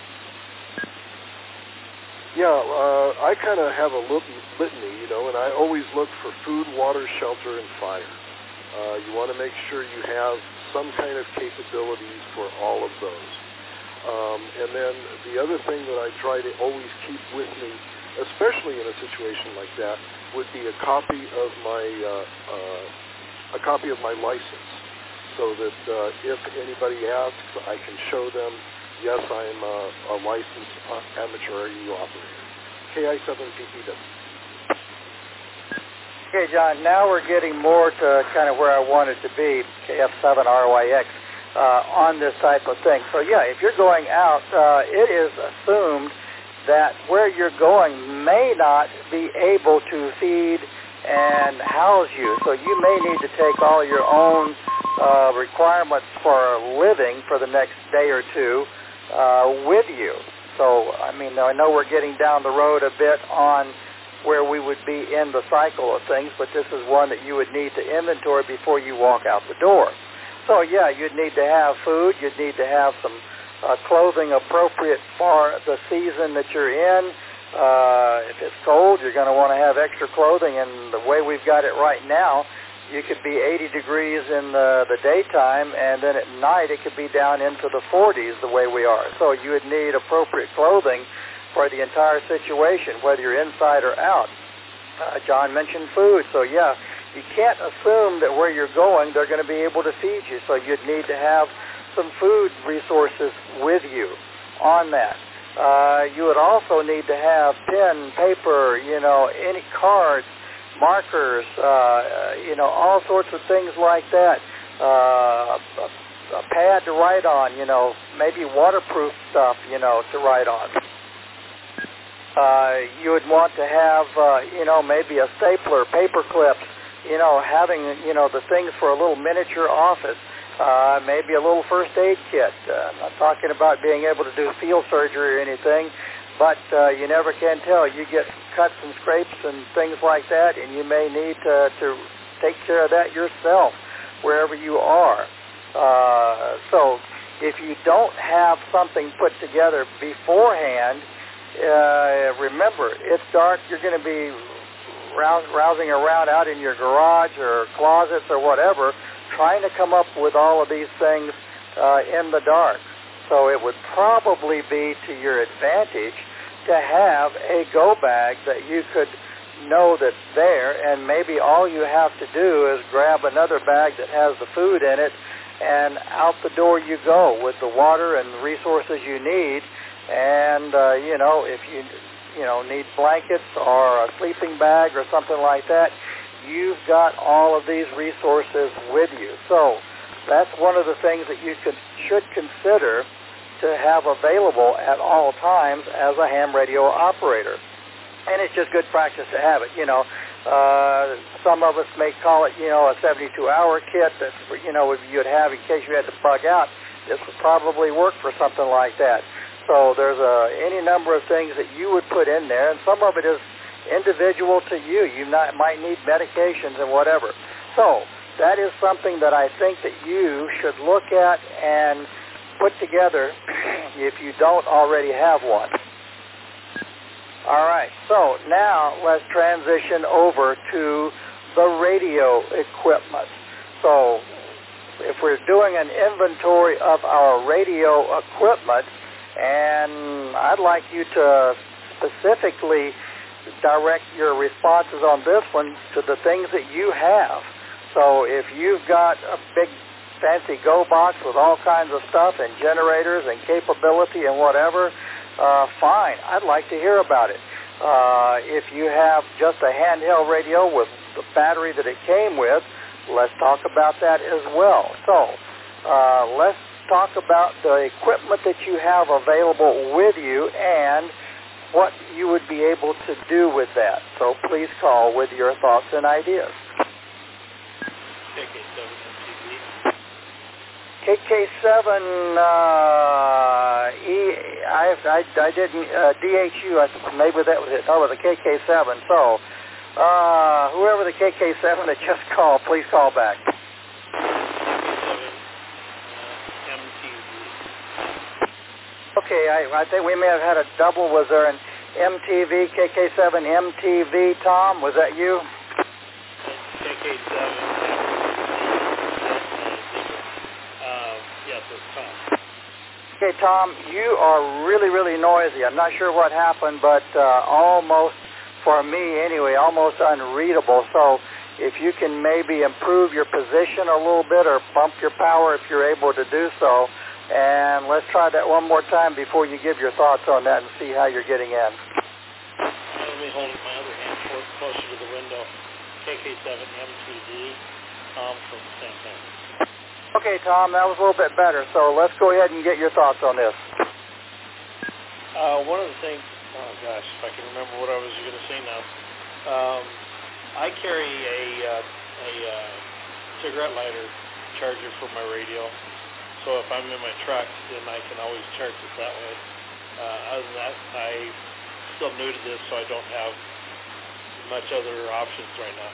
Speaker 6: Yeah, I kind of have a litany, you know, and I always look for food, water, shelter, and fire. You want to make sure you have some kind of capabilities for all of those. And then the other thing that I try to always keep with me, especially in a situation like that, would be a copy of my license, so that if anybody asks, I can show them, yes, I am a licensed amateur RU operator. KI7PPW.
Speaker 2: Okay, John, now we're getting more to kind of where I wanted to be, KF7RYX, on this type of thing. So, yeah, if you're going out, it is assumed that where you're going may not be able to feed and house you. So you may need to take all your own requirements for living for the next day or two with you. So, I mean, I know we're getting down the road a bit on where we would be in the cycle of things, but this is one that you would need to inventory before you walk out the door. So, yeah, you'd need to have food. You'd need to have some clothing appropriate for the season that you're in. If it's cold, you're going to want to have extra clothing, and the way we've got it right now, you could be 80 degrees in the daytime, and then at night it could be down into the 40s the way we are. So you would need appropriate clothing for the entire situation, whether you're inside or out. John mentioned food, so yeah, you can't assume that where you're going they're going to be able to feed you, so you'd need to have some food resources with you on that. You would also need to have pen, paper, you know, any cards, markers, you know, all sorts of things like that. A pad to write on, you know, maybe waterproof stuff, you know, to write on. You would want to have, you know, maybe a stapler, paper clips, having, the things for a little miniature office, maybe a little first aid kit. I'm not talking about being able to do field surgery or anything, but you never can tell. You get cuts and scrapes and things like that, and you may need to take care of that yourself wherever you are. So if you don't have something put together beforehand, remember, it's dark. You're going to be rousing around out in your garage or closets or whatever, trying to come up with all of these things in the dark. So it would probably be to your advantage to have a go bag that you could know that's there, and maybe all you have to do is grab another bag that has the food in it, and out the door you go with the water and resources you need. And if you need blankets or a sleeping bag or something like that, you've got all of these resources with you. So that's one of the things that you should consider to have available at all times as a ham radio operator. And it's just good practice to have it. Some of us may call it, a 72-hour kit that, you'd have in case you had to bug out. This would probably work for something like that. So there's any number of things that you would put in there, and some of it is individual to you. You might need medications and whatever. So that is something that I think that you should look at and put together if you don't already have one. All right, so now let's transition over to the radio equipment. So if we're doing an inventory of our radio equipment, and I'd like you to specifically direct your responses on this one to the things that you have. So if you've got a big fancy go box with all kinds of stuff and generators and capability and whatever, fine. I'd like to hear about it. If you have just a handheld radio with the battery that it came with, let's talk about that as well. So let's talk about the equipment that you have available with you and what you would be able to do with that. So please call with your thoughts and ideas. KK7, I didn't, DHU, maybe that was it. Oh, it was a KK7. So, whoever the KK7 that just called, please call back. Okay, I think we may have had a double. Was there an MTV, KK7 MTV, Tom? Was that you?
Speaker 11: KK7.
Speaker 2: Okay, Tom, you are really, really noisy. I'm not sure what happened, but almost, for me anyway, almost unreadable. So if you can maybe improve your position a little bit or bump your power if you're able to do so. And let's try that one more time before you give your thoughts on that and see how you're getting in.
Speaker 11: Let me hold my other hand closer to the window. KK7 MTV, Tom from St. Louis.
Speaker 2: Okay, Tom, that was a little bit better. So let's go ahead and get your thoughts on this.
Speaker 11: One of the things, oh gosh, if I can remember what I was going to say now. I carry a cigarette lighter charger for my radio. So if I'm in my truck, then I can always charge it that way. Other than that, I'm still new to this, so I don't have much other options right now.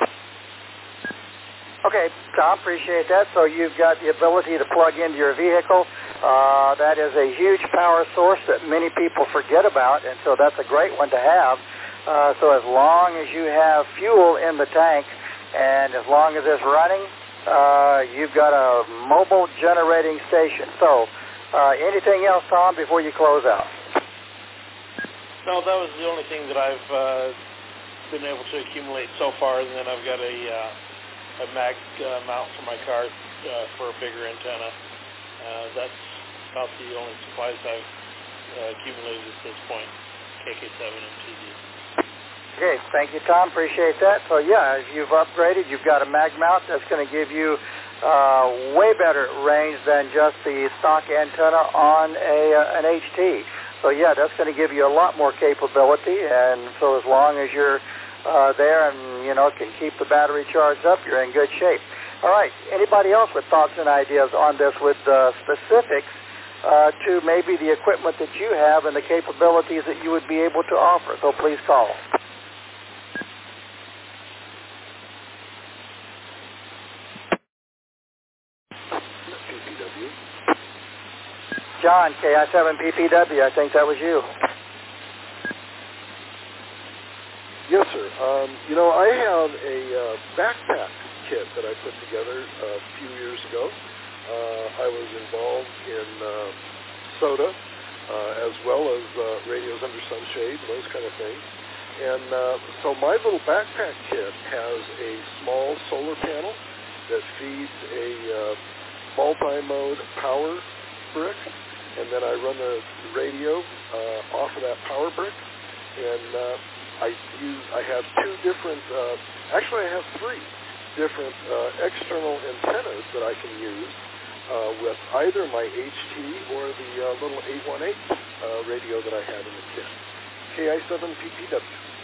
Speaker 2: Okay, Tom, appreciate that. So you've got the ability to plug into your vehicle. That is a huge power source that many people forget about, and so that's a great one to have. So as long as you have fuel in the tank and as long as it's running, you've got a mobile generating station. So anything else, Tom, before you close out?
Speaker 11: No, that was the only thing that I've been able to accumulate so far, and then I've got a mag mount for my car for a bigger antenna. That's about the only supplies I've accumulated at this point, KK7 MTV.
Speaker 2: Okay, thank you, Tom. Appreciate that. So, yeah, as you've upgraded, you've got a mag mount that's going to give you way better range than just the stock antenna on an HT. So, yeah, that's going to give you a lot more capability, and so as long as you're there and, can keep the battery charged up, you're in good shape. All right. Anybody else with thoughts and ideas on this with specifics to maybe the equipment that you have and the capabilities that you would be able to offer? So please call.
Speaker 6: PPW.
Speaker 2: John, KI7PPW, I think that was you.
Speaker 6: Yes, sir. I have a backpack kit that I put together a few years ago. I was involved in SOTA as well as radios under sunshade and those kind of things. And so my little backpack kit has a small solar panel that feeds a multi-mode power brick, and then I run the radio off of that power brick. And I have two different, actually I have three different external antennas that I can use with either my HT or the little 818 radio that I had in the kit. KI7PPW.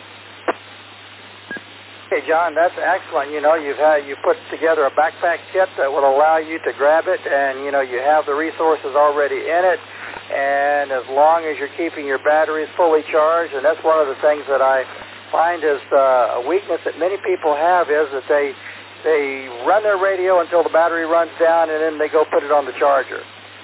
Speaker 2: Okay, John, that's excellent. You put together a backpack kit that will allow you to grab it, and you have the resources already in it. And as long as you're keeping your batteries fully charged, and that's one of the things that I find is a weakness that many people have, is that they run their radio until the battery runs down, and then they go put it on the charger.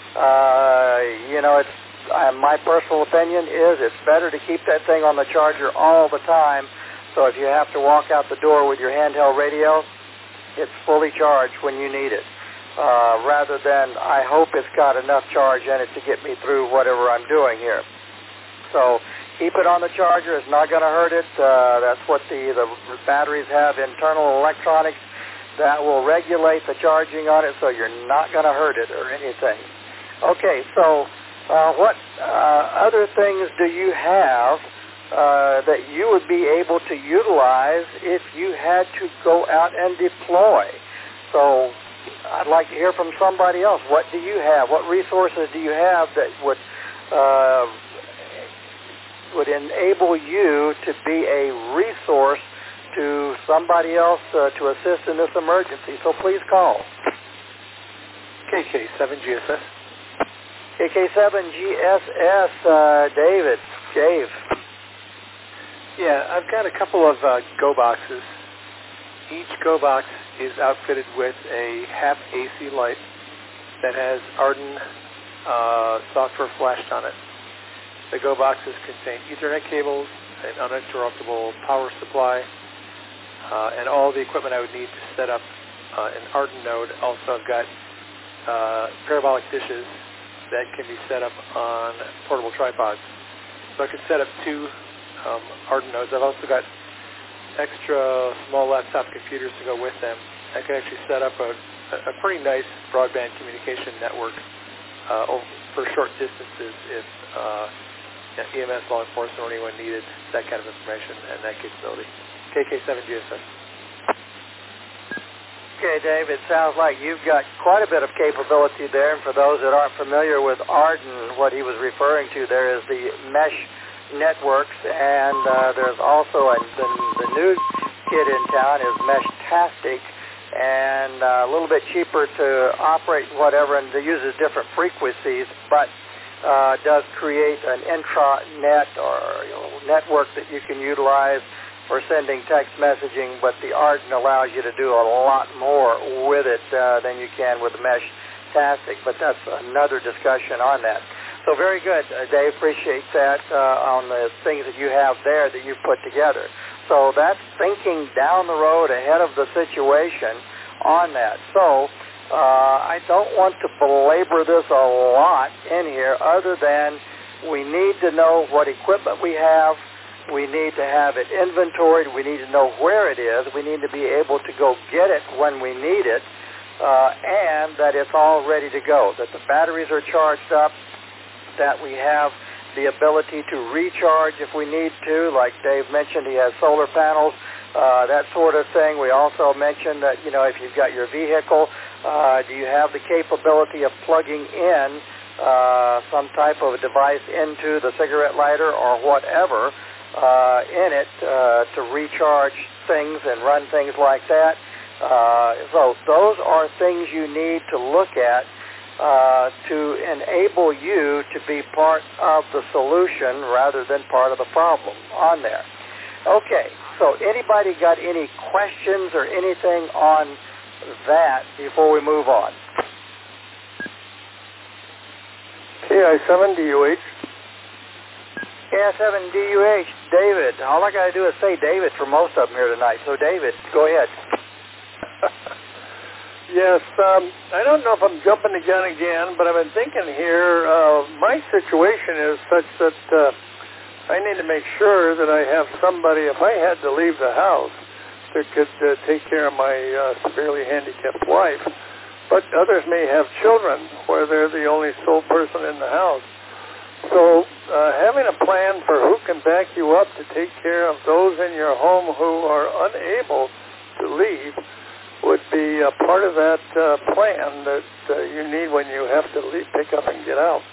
Speaker 2: My personal opinion is it's better to keep that thing on the charger all the time. So if you have to walk out the door with your handheld radio, it's fully charged when you need it. Rather than I hope it's got enough charge in it to get me through whatever I'm doing here. So keep it on the charger. It's not going to hurt it. That's what the batteries have, internal electronics that will regulate the charging on it, so you're not going to hurt it or anything. Okay, so what other things do you have that you would be able to utilize if you had to go out and deploy? So I'd like to hear from somebody else. What do you have? What resources do you have that would enable you to be a resource to somebody else to assist in this emergency? So please call.
Speaker 3: KK7GSS.
Speaker 2: KK7GSS, David. Dave.
Speaker 3: Yeah, I've got a couple of Go boxes. Each Go box is outfitted with a half AC light that has Arden software flashed on it. The Go boxes contain Ethernet cables, an uninterruptible power supply, and all the equipment I would need to set up an Arden node. Also, I've got parabolic dishes that can be set up on portable tripods. So I can set up two Arden nodes. I've also got extra small laptop computers to go with them. I can actually set up a pretty nice broadband communication network for short distances if EMS, law enforcement, or anyone needed that kind of information and that capability. KK7GSS.
Speaker 2: Okay, Dave, it sounds like you've got quite a bit of capability there. And for those that aren't familiar with Arden, what he was referring to there is the mesh networks, and there's also the new kit in town is Meshtastic, and a little bit cheaper to operate and whatever, and it uses different frequencies, but does create an intranet or network that you can utilize for sending text messaging, but the Arden allows you to do a lot more with it than you can with the Meshtastic, but that's another discussion on that. So very good, Dave. Appreciate that on the things that you have there that you've put together. So that's thinking down the road ahead of the situation on that. So I don't want to belabor this a lot in here other than we need to know what equipment we have. We need to have it inventoried. We need to know where it is. We need to be able to go get it when we need it, and that it's all ready to go, that the batteries are charged up, that we have the ability to recharge if we need to. Like Dave mentioned, he has solar panels, that sort of thing. We also mentioned that, if you've got your vehicle, do you have the capability of plugging in some type of a device into the cigarette lighter or whatever in it to recharge things and run things like that. So those are things you need to look at to enable you to be part of the solution rather than part of the problem on there. Okay, so anybody got any questions or anything on that before we move on?
Speaker 1: KI7DUH.
Speaker 2: KI7DUH, David. All I got to do is say David for most of them here tonight. So, David, go ahead.
Speaker 1: Yes, I don't know if I'm jumping the gun again, but I've been thinking here, my situation is such that I need to make sure that I have somebody, if I had to leave the house, that could take care of my severely handicapped wife. But others may have children where they're the only sole person in the house. So having a plan for who can back you up to take care of those in your home who are unable to leave would be a part of that plan that you need when you have to leave, pick up and get out.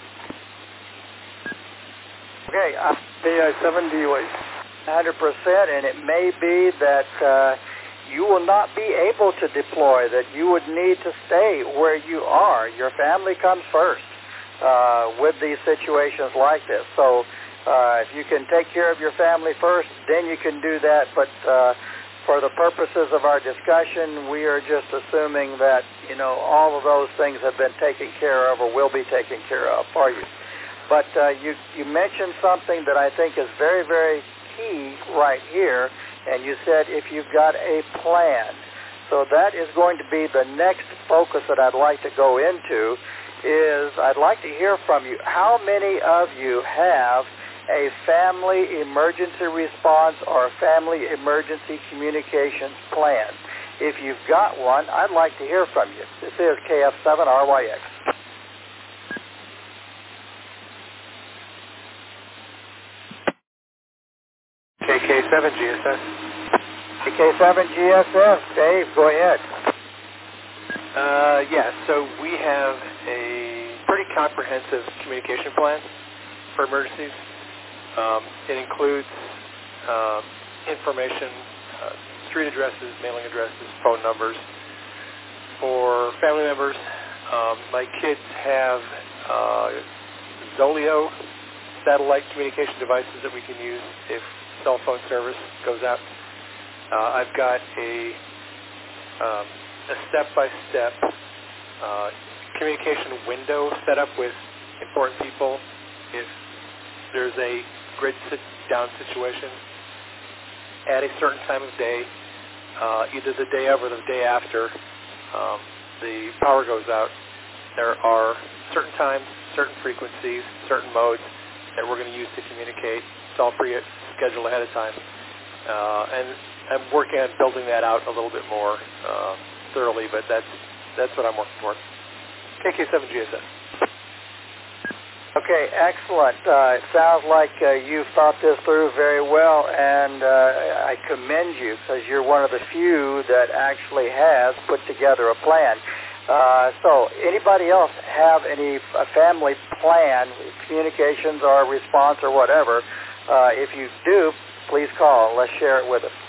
Speaker 2: Okay.
Speaker 1: KI7DUH.
Speaker 2: 100%, and it may be that you will not be able to deploy, that you would need to stay where you are. Your family comes first with these situations like this. So if you can take care of your family first, then you can do that. But for the purposes of our discussion, we are just assuming that, you know, all of those things have been taken care of or will be taken care of for you. But you mentioned something that I think is very, very key right here, and you said if you've got a plan. So that is going to be the next focus that I'd like to go into, is I'd like to hear from you. How many of you have a family emergency response or family emergency communications plan? If you've got one, I'd like to hear from you. This is KF7RYX.
Speaker 3: KK7GSS.
Speaker 2: KK7GSS, Dave, go ahead.
Speaker 3: Yeah, so we have a pretty comprehensive communication plan for emergencies. It includes information, street addresses, mailing addresses, phone numbers. For family members, my kids have Zoleo satellite communication devices that we can use if cell phone service goes out. I've got a step-by-step communication window set up with important people if there's a grid down situation at a certain time of day, either the day of or the day after the power goes out. There are certain times, certain frequencies, certain modes that we're going to use to communicate. It's all scheduled ahead of time. And I'm working on building that out a little bit more thoroughly, but that's what I'm working toward. KK7GSS.
Speaker 2: Okay, excellent. It sounds like you've thought this through very well, and I commend you because you're one of the few that actually has put together a plan. So anybody else have any family plan, communications or response or whatever? If you do, please call. Let's share it with us.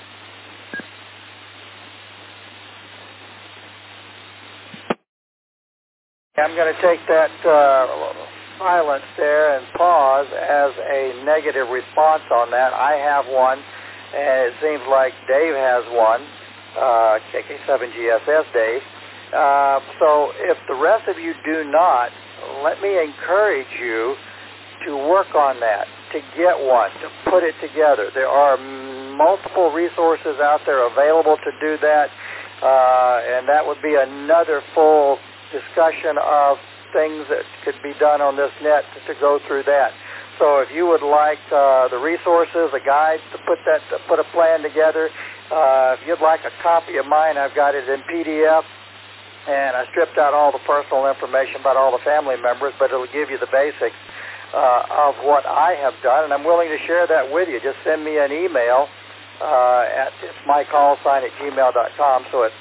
Speaker 2: I'm going to take that silence there and pause as a negative response on that. I have one, and it seems like Dave has one, KK7GSS Dave. So if the rest of you do not, let me encourage you to work on that, to get one, to put it together. There are multiple resources out there available to do that, and that would be another full discussion of things that could be done on this net to go through that. So if you would like the resources, a guide to put a plan together, if you'd like a copy of mine, I've got it in PDF, and I stripped out all the personal information about all the family members, but it'll give you the basics of what I have done, and I'm willing to share that with you. Just send me an email at it's mycallsign@gmail.com, so it's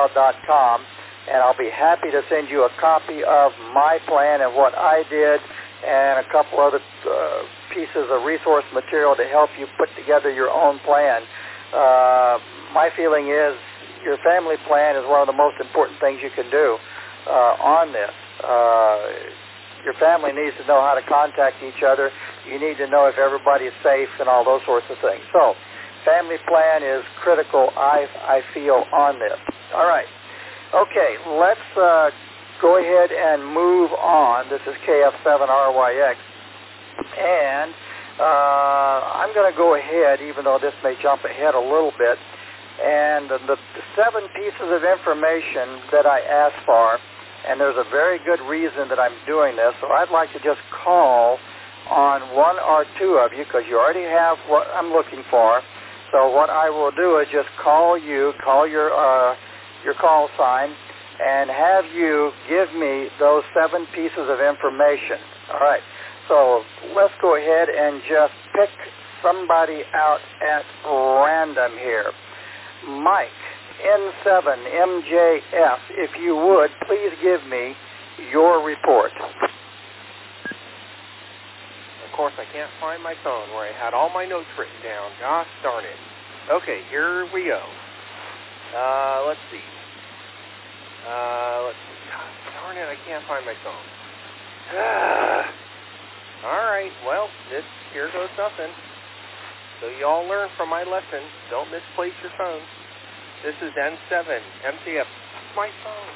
Speaker 2: KF7RYX@gmail.com, and I'll be happy to send you a copy of my plan and what I did and a couple other pieces of resource material to help you put together your own plan. My feeling is your family plan is one of the most important things you can do on this. Your family needs to know how to contact each other. You need to know if everybody's safe and all those sorts of things. So, family plan is critical, I feel, on this. All right. Okay, let's go ahead and move on. This is KF7RYX. And I'm going to go ahead, even though this may jump ahead a little bit, and the 7 pieces of information that I asked for, and there's a very good reason that I'm doing this, so I'd like to just call on 1 or 2 of you, because you already have what I'm looking for. So what I will do is just call you, call your call sign, and have you give me those 7 pieces of information. All right. So let's go ahead and just pick somebody out at random here. Mike, N7MJF, if you would, please give me your report.
Speaker 12: Of course, I can't find my phone where I had all my notes written down. Gosh darn it. Okay, here we go. Let's see. Gosh darn it, I can't find my phone. All right, well, here goes nothing. So you all learn from my lesson. Don't misplace your phone. This is N7 MJF. My phone.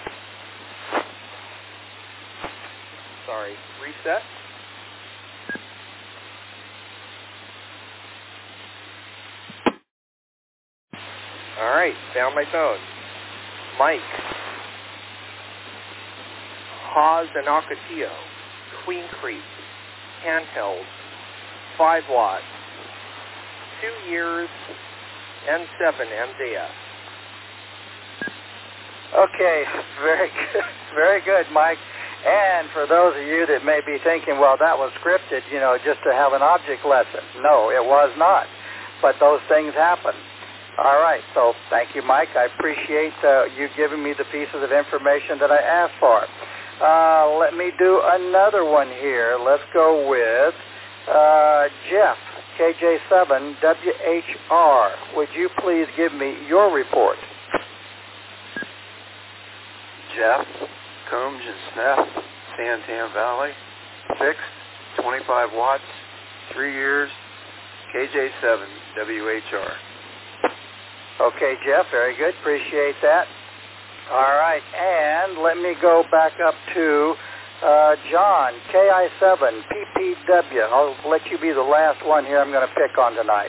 Speaker 12: Sorry. Reset. All right, found my phone. Mike. Haas and Ocotillo. Queen Creek. Handheld. 5 watts. 2 years. N7 MJF.
Speaker 2: Okay, very good. Very good, Mike. And for those of you that may be thinking, well, that was scripted, just to have an object lesson. No, it was not. But those things happen. All right, so thank you, Mike. I appreciate you giving me the pieces of information that I asked for. Let me do another one here. Let's go with Jeff, KJ7WHR. Would you please give me your report?
Speaker 10: Jeff, Combs and Smith, Santan Valley, fixed, 25 watts, 3 years, KJ7WHR.
Speaker 2: Okay, Jeff, very good. Appreciate that. All right, and let me go back up to John, KI7PPW. I'll let you be the last one here I'm going to pick on tonight.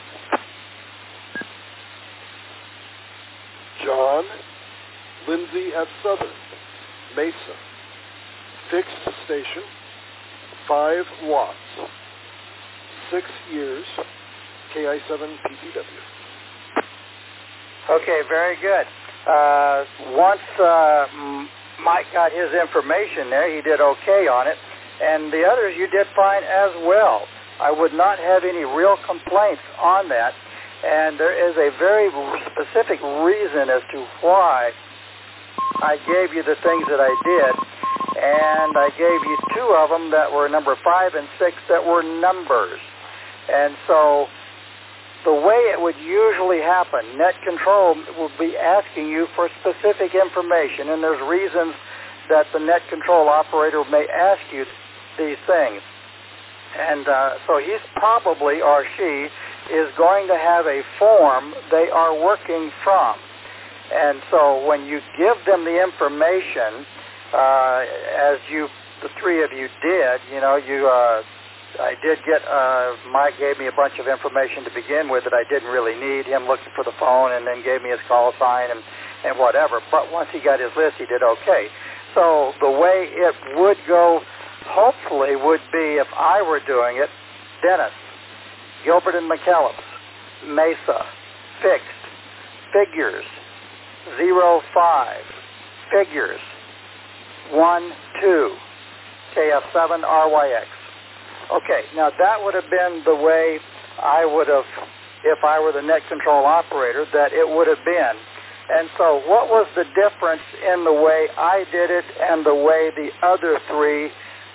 Speaker 6: John, Lindsay at Southern, Mesa, fixed station, 5 watts, 6 years, KI7PPW.
Speaker 2: Okay, very good. Once Mike got his information there, he did okay on it, and the others you did fine as well. I would not have any real complaints on that, and there is a very specific reason as to why I gave you the things that I did, and I gave you 2 of them that were number 5 and 6 that were numbers. And so the way it would usually happen, Net Control will be asking you for specific information, and there's reasons that the Net Control operator may ask you these things. And so he's probably, or she, is going to have a form they are working from. And so when you give them the information, as the 3 of you did, I did get, Mike gave me a bunch of information to begin with that I didn't really need, him looking for the phone and then gave me his call sign and whatever. But once he got his list, he did okay. So the way it would go, hopefully, would be if I were doing it, Dennis, Gilbert and McKellips, Mesa, fixed, figures, 05, figures, 1, 2, KF7RYX. Okay, now that would have been the way I would have, if I were the Net Control operator, that it would have been. And so what was the difference in the way I did it and the way the other 3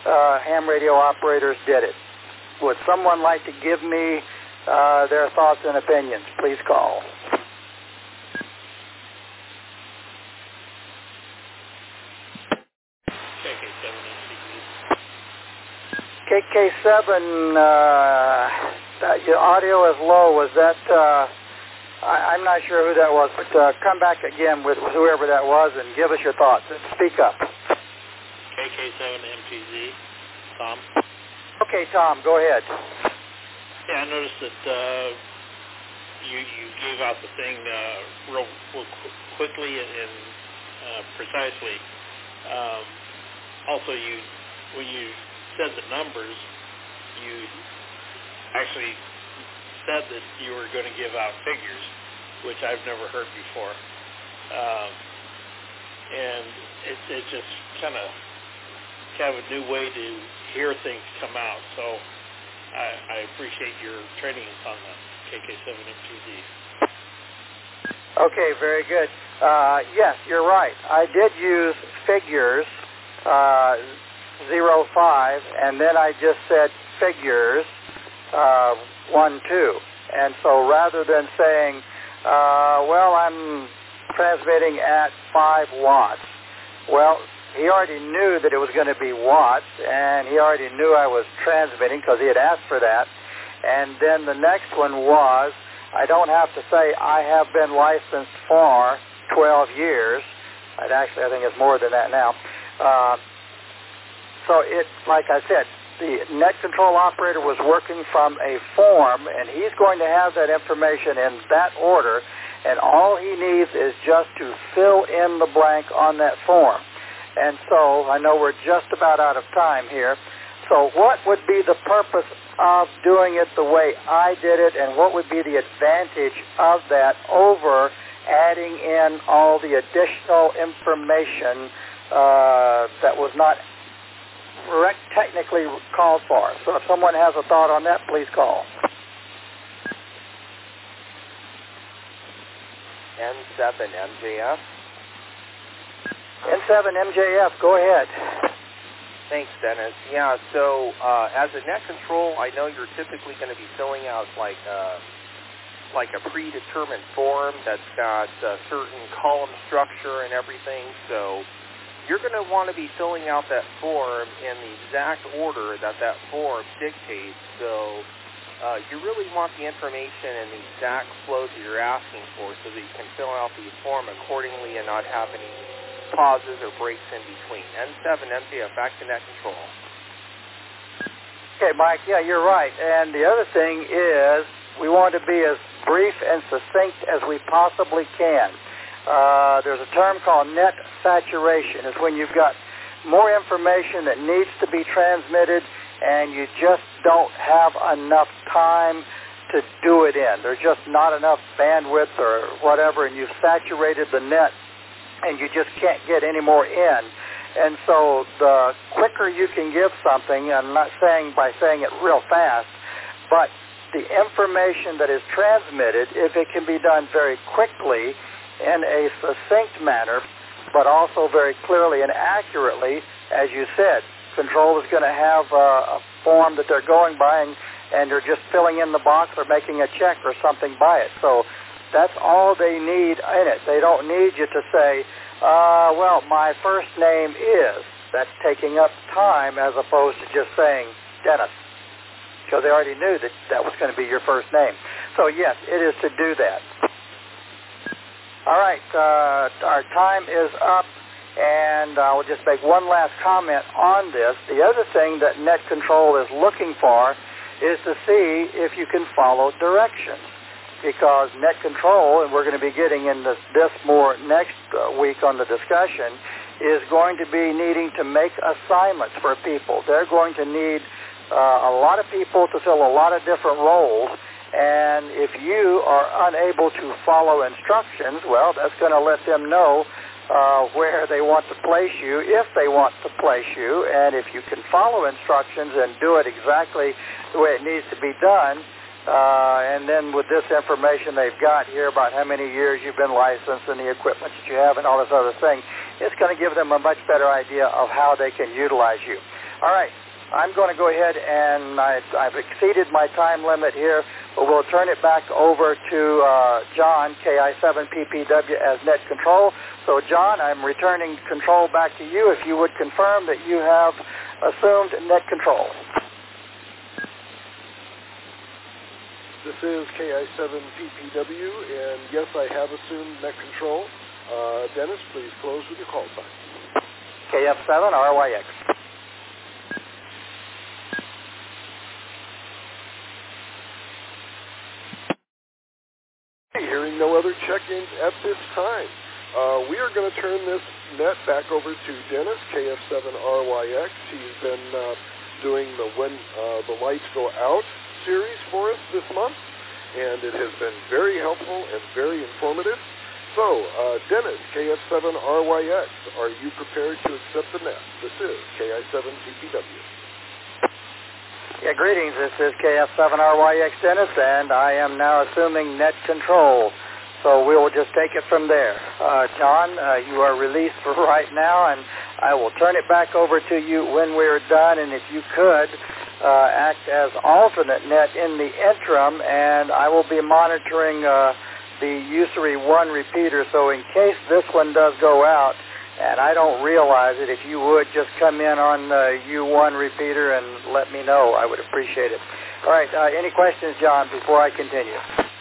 Speaker 2: ham radio operators did it. Would someone like to give me their thoughts and opinions? Please call. KK7, your audio is low. Was that, I'm not sure who that was, but come back again with whoever that was and give us your thoughts. Speak up.
Speaker 11: KK7MTZ, Tom.
Speaker 2: Okay, Tom, go ahead.
Speaker 11: Yeah, I noticed that you gave out the thing real quickly and precisely. Also, when you said the numbers, you actually said that you were going to give out figures, which I've never heard before. And it's just kind of a new way to hear things come out. So I appreciate your training on the KK7MTZ.
Speaker 2: Okay, very good. Yes, you're right. I did use figures 05, and then I just said figures 12. And so rather than saying, well, I'm transmitting at 5 watts, well, he already knew that it was going to be watts, and he already knew I was transmitting because he had asked for that. And then the next one was, I don't have to say I have been licensed for 12 years. I think it's more than that now. So it, like I said, the net control operator was working from a form, and he's going to have that information in that order, and all he needs is just to fill in the blank on that form. And so I know we're just about out of time here. So what would be the purpose of doing it the way I did it, and what would be the advantage of that over adding in all the additional information that was not technically called for? So if someone has a thought on that, please call.
Speaker 12: N7MJF.
Speaker 2: N7MJF, go ahead.
Speaker 12: Thanks, Dennis. Yeah, so as a net control, I know you're typically going to be filling out like a predetermined form that's got a certain column structure and everything. So you're going to want to be filling out that form in the exact order that form dictates. So you really want the information in the exact flow that you're asking for so that you can fill out the form accordingly and not have any pauses or breaks in between. N7MJF, back to net control.
Speaker 2: Okay, Mike, yeah, you're right. And the other thing is we want to be as brief and succinct as we possibly can. There's a term called net saturation. It's when you've got more information that needs to be transmitted and you just don't have enough time to do it in. There's just not enough bandwidth or whatever, and you've saturated the net and you just can't get any more in. And so the quicker you can give something, I'm not saying by saying it real fast, but the information that is transmitted, if it can be done very quickly in a succinct manner, but also very clearly and accurately, as you said, control is going to have a form that they're going by, and they're just filling in the box or making a check or something by it. So that's all they need in it. They don't need you to say, well, my first name is. That's taking up time as opposed to just saying Dennis, because they already knew that that was going to be your first name. So, yes, it is to do that. All right, our time is up, and I will just make one last comment on this. The other thing that net control is looking for is to see if you can follow directions, because net control, and we're going to be getting into this more next week on the discussion, is going to be needing to make assignments for people. They're going to need a lot of people to fill a lot of different roles, and if you are unable to follow instructions, well, that's going to let them know where they want to place you, if they want to place you, and if you can follow instructions and do it exactly the way it needs to be done, and then with this information they've got here about how many years you've been licensed and the equipment that you have and all this other thing, it's going to give them a much better idea of how they can utilize you. All right. I'm going to go ahead and I've exceeded my time limit here, but we'll turn it back over to John, KI7PPW, as net control. So, John, I'm returning control back to you. If you would confirm that you have assumed net control.
Speaker 6: This is KI7PPW, and yes, I have assumed net control. Dennis, please close with your call sign.
Speaker 2: KF7RYX.
Speaker 6: Hearing no other check-ins at this time, we are going to turn this net back over to Dennis, KF7RYX. He's been doing the When the Lights Go Out series for us this month, and it has been very helpful and very informative. So, Dennis, KF7RYX, are you prepared to accept the net? This is KI7PPW.
Speaker 2: Yeah, greetings. This is KF7RYX Dennis, and I am now assuming net control. So we will just take it from there. John, you are released for right now, and I will turn it back over to you when we're done. And if you could act as alternate net in the interim, and I will be monitoring the USAREE 1 repeater. So in case this one does go out, and I don't realize it, if you would just come in on the U1 repeater and let me know, I would appreciate it. All right, any questions, John, before I continue?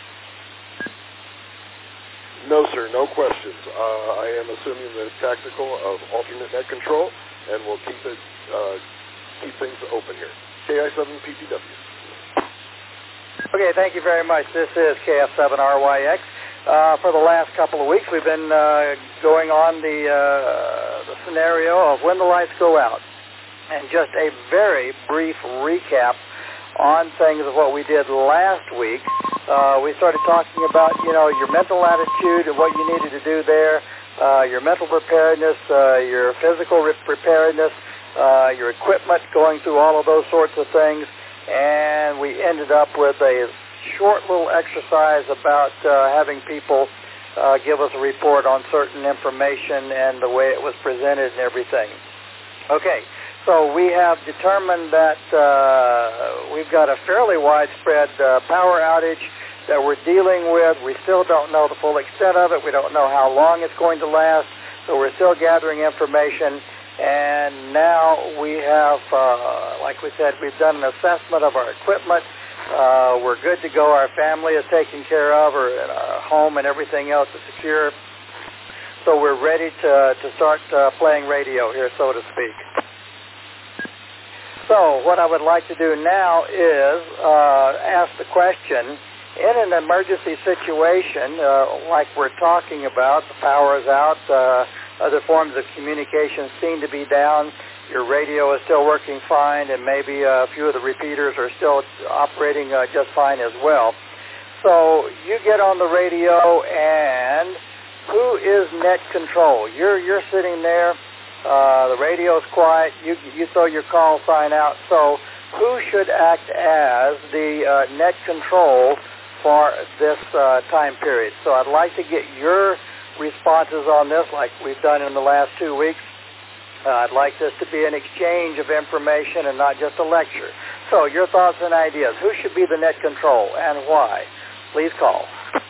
Speaker 6: No, sir, no questions. I am assuming the tactical of alternate net control, and we'll keep things open here. KI7PPW.
Speaker 2: Okay, thank you very much. This is KF7RYX. For the last couple of weeks, we've been going on the scenario of when the lights go out. And just a very brief recap on things of what we did last week. We started talking about, your mental attitude and what you needed to do there, your mental preparedness, your physical preparedness, your equipment, going through all of those sorts of things. And we ended up with a short little exercise about having people give us a report on certain information and the way it was presented and everything. Okay, so we have determined that we've got a fairly widespread power outage that we're dealing with. We still don't know the full extent of it. We don't know how long it's going to last, so we're still gathering information. And now we have, like we said, we've done an assessment of our equipment. We're good to go. Our family is taken care of, our home and everything else is secure. So we're ready to start playing radio here, so to speak. So what I would like to do now is ask the question, in an emergency situation, like we're talking about, the power is out, other forms of communication seem to be down, your radio is still working fine, and maybe a few of the repeaters are still operating just fine as well. So you get on the radio, and who is net control? You're sitting there, the radio's quiet, you throw your call sign out, so who should act as the net control for this time period? So I'd like to get your responses on this like we've done in the last 2 weeks. I'd like this to be an exchange of information and not just a lecture. So your thoughts and ideas. Who should be the net control and why? Please call.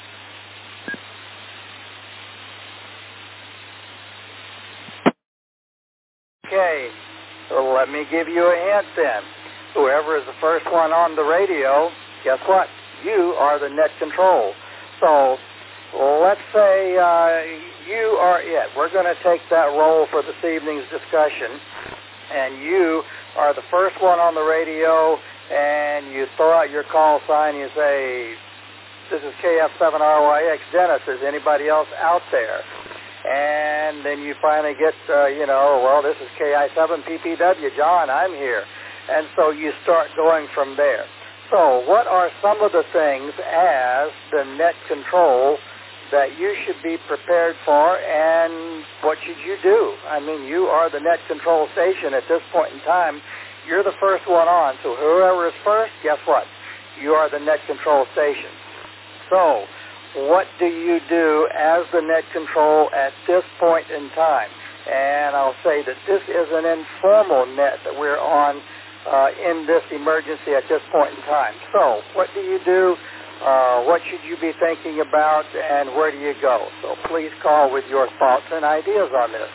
Speaker 2: Okay, so let me give you a hint then. Whoever is the first one on the radio, guess what? You are the net control. So let's say you are it. We're going to take that role for this evening's discussion, and you are the first one on the radio, and you throw out your call sign, and you say, this is KF7RYX Dennis, is anybody else out there? And then you finally get, this is KI7PPW, John, I'm here. And so you start going from there. So what are some of the things as the net control that you should be prepared for, and what should you do? I mean, you are the net control station at this point in time. You're the first one on, so whoever is first, guess what? You are the net control station. So what do you do as the net control at this point in time? And I'll say that this is an informal net that we're on in this emergency at this point in time. So what do you do? What should you be thinking about, and where do you go? So please call with your thoughts and ideas on this.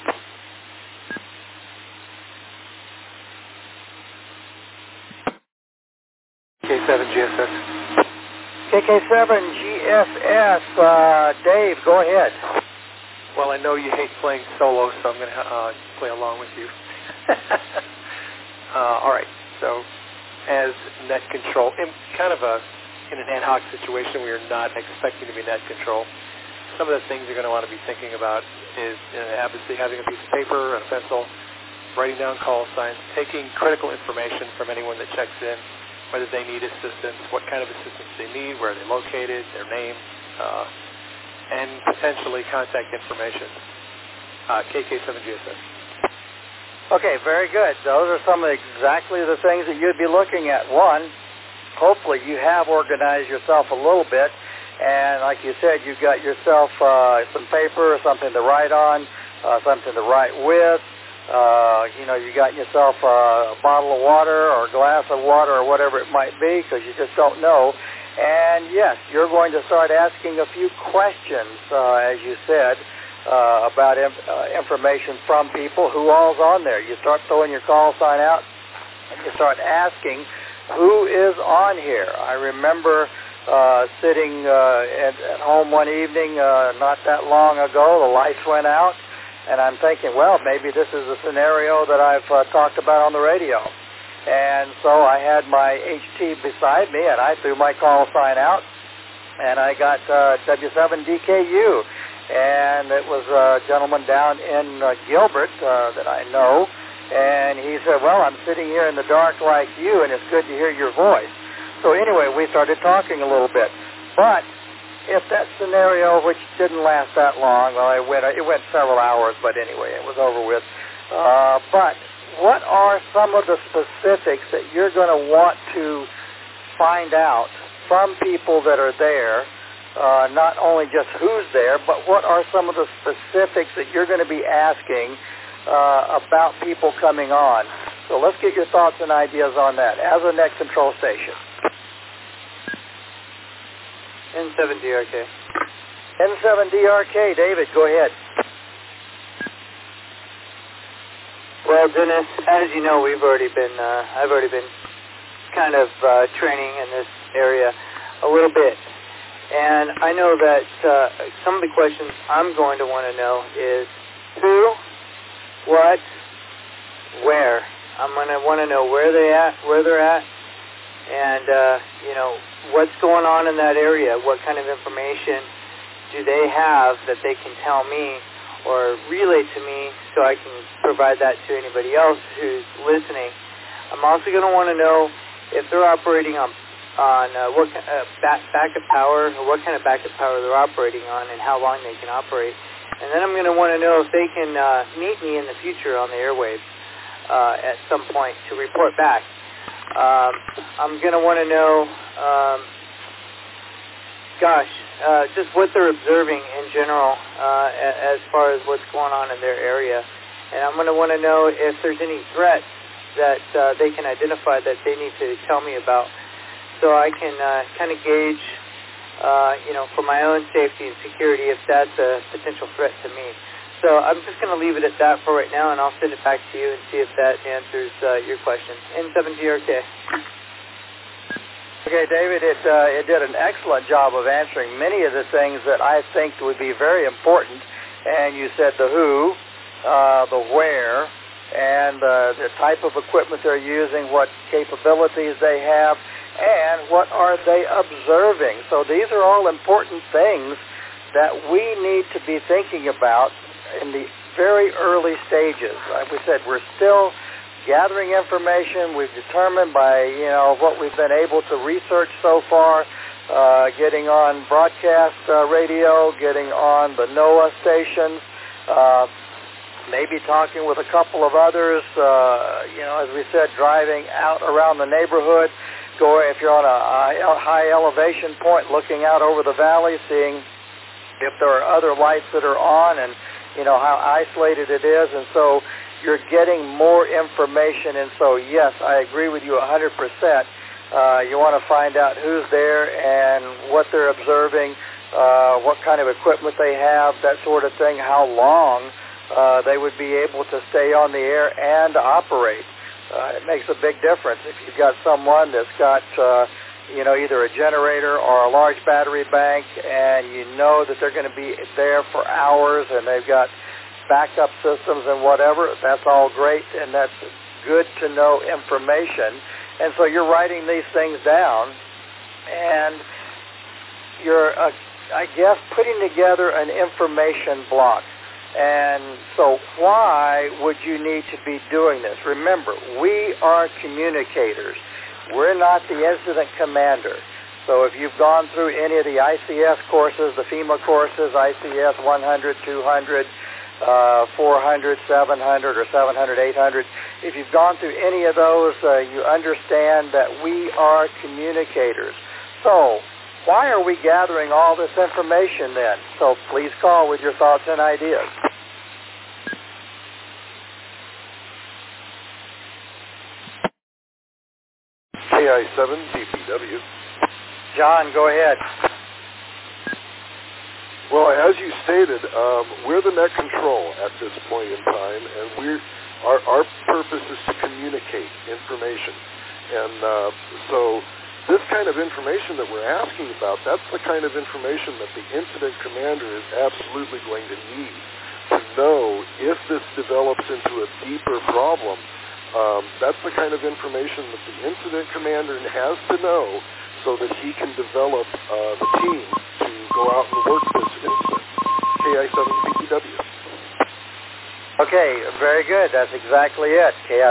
Speaker 3: KK7GSS.
Speaker 2: KK7GSS, Dave, go ahead.
Speaker 3: Well, I know you hate playing solo, so I'm going to play along with you. All right, so as net control, in an ad hoc situation where you're not expecting to be net control, some of the things you're going to want to be thinking about is obviously having a piece of paper and a pencil, writing down call signs, taking critical information from anyone that checks in, whether they need assistance, what kind of assistance they need, where they're located, their name, and potentially contact information. KK7GSS.
Speaker 2: Okay, very good. Those are some of exactly the things that you'd be looking at. One, hopefully you have organized yourself a little bit, and like you said, you got yourself some paper, something to write on, something to write with. You got yourself a bottle of water or a glass of water or whatever it might be, because you just don't know. And yes, you're going to start asking a few questions, as you said, about information from people, who all's on there. You start throwing your call sign out, and you start asking, who is on here? I remember sitting at home one evening not that long ago. The lights went out, and I'm thinking, well, maybe this is a scenario that I've talked about on the radio. And so I had my HT beside me, and I threw my call sign out, and I got W7DKU. And it was a gentleman down in Gilbert that I know, and he said, well, I'm sitting here in the dark like you, and it's good to hear your voice. So anyway, we started talking a little bit. But if that scenario, which didn't last that long, well, it went several hours, but anyway, it was over with. But what are some of the specifics that you're going to want to find out from people that are there? Not only just who's there, but what are some of the specifics that you're going to be asking about people coming on? So let's get your thoughts and ideas on that as a net control station.
Speaker 5: N7DRK.
Speaker 2: N7DRK, David, go ahead.
Speaker 5: Well, Dennis, as you know, I've already been kind of training in this area a little bit. And I know that some of the questions I'm going to want to know is who, what, where. I'm going to want to know where they're at, and what's going on in that area. What kind of information do they have that they can tell me or relay to me, so I can provide that to anybody else who's listening. I'm also going to want to know if they're operating on what backup power, or what kind of backup power they're operating on, and how long they can operate. And then I'm going to want to know if they can meet me in the future on the airwaves at some point to report back. I'm going to want to know, just what they're observing in general as far as what's going on in their area. And I'm going to want to know if there's any threats that they can identify that they need to tell me about, so I can kind of gauge, for my own safety and security, if that's a potential threat to me. So I'm just going to leave it at that for right now, and I'll send it back to you and see if that answers your question. N7DRK.
Speaker 2: Okay, David, it did an excellent job of answering many of the things that I think would be very important. And you said the who, the where, and the type of equipment they're using, what capabilities they have, and what are they observing. So these are all important things that we need to be thinking about in the very early stages. Like we said, we're still gathering information. We've determined by, what we've been able to research so far, getting on broadcast radio, getting on the NOAA stations, maybe talking with a couple of others, as we said, driving out around the neighborhood, if you're on a high elevation point, looking out over the valley, seeing if there are other lights that are on, and how isolated it is, and so you're getting more information. And so, yes, I agree with you 100%. You want to find out who's there and what they're observing, what kind of equipment they have, that sort of thing, how long they would be able to stay on the air and operate. It makes a big difference. If you've got someone that's got, either a generator or a large battery bank, and you know that they're going to be there for hours and they've got backup systems and whatever, that's all great, and that's good to know information. And so you're writing these things down, and you're, I guess, putting together an information block. And so why would you need to be doing this? Remember, we are communicators. We're not the incident commander. So if you've gone through any of the ICS courses, the FEMA courses, ICS 100, 200, 400, 700, or 700, 800, if you've gone through any of those, you understand that we are communicators. So why are we gathering all this information then? So please call with your thoughts and ideas.
Speaker 6: KI7 DPW.
Speaker 2: John, go ahead.
Speaker 6: Well, as you stated, we're the net control at this point in time, and our purpose is to communicate information. And so this kind of information that we're asking about, that's the kind of information that the incident commander is absolutely going to need to know if this develops into a deeper problem. That's the kind of information that the incident commander has to know so that he can develop the team to go out and work this incident. KI7PTW.
Speaker 2: Okay, very good. That's exactly it.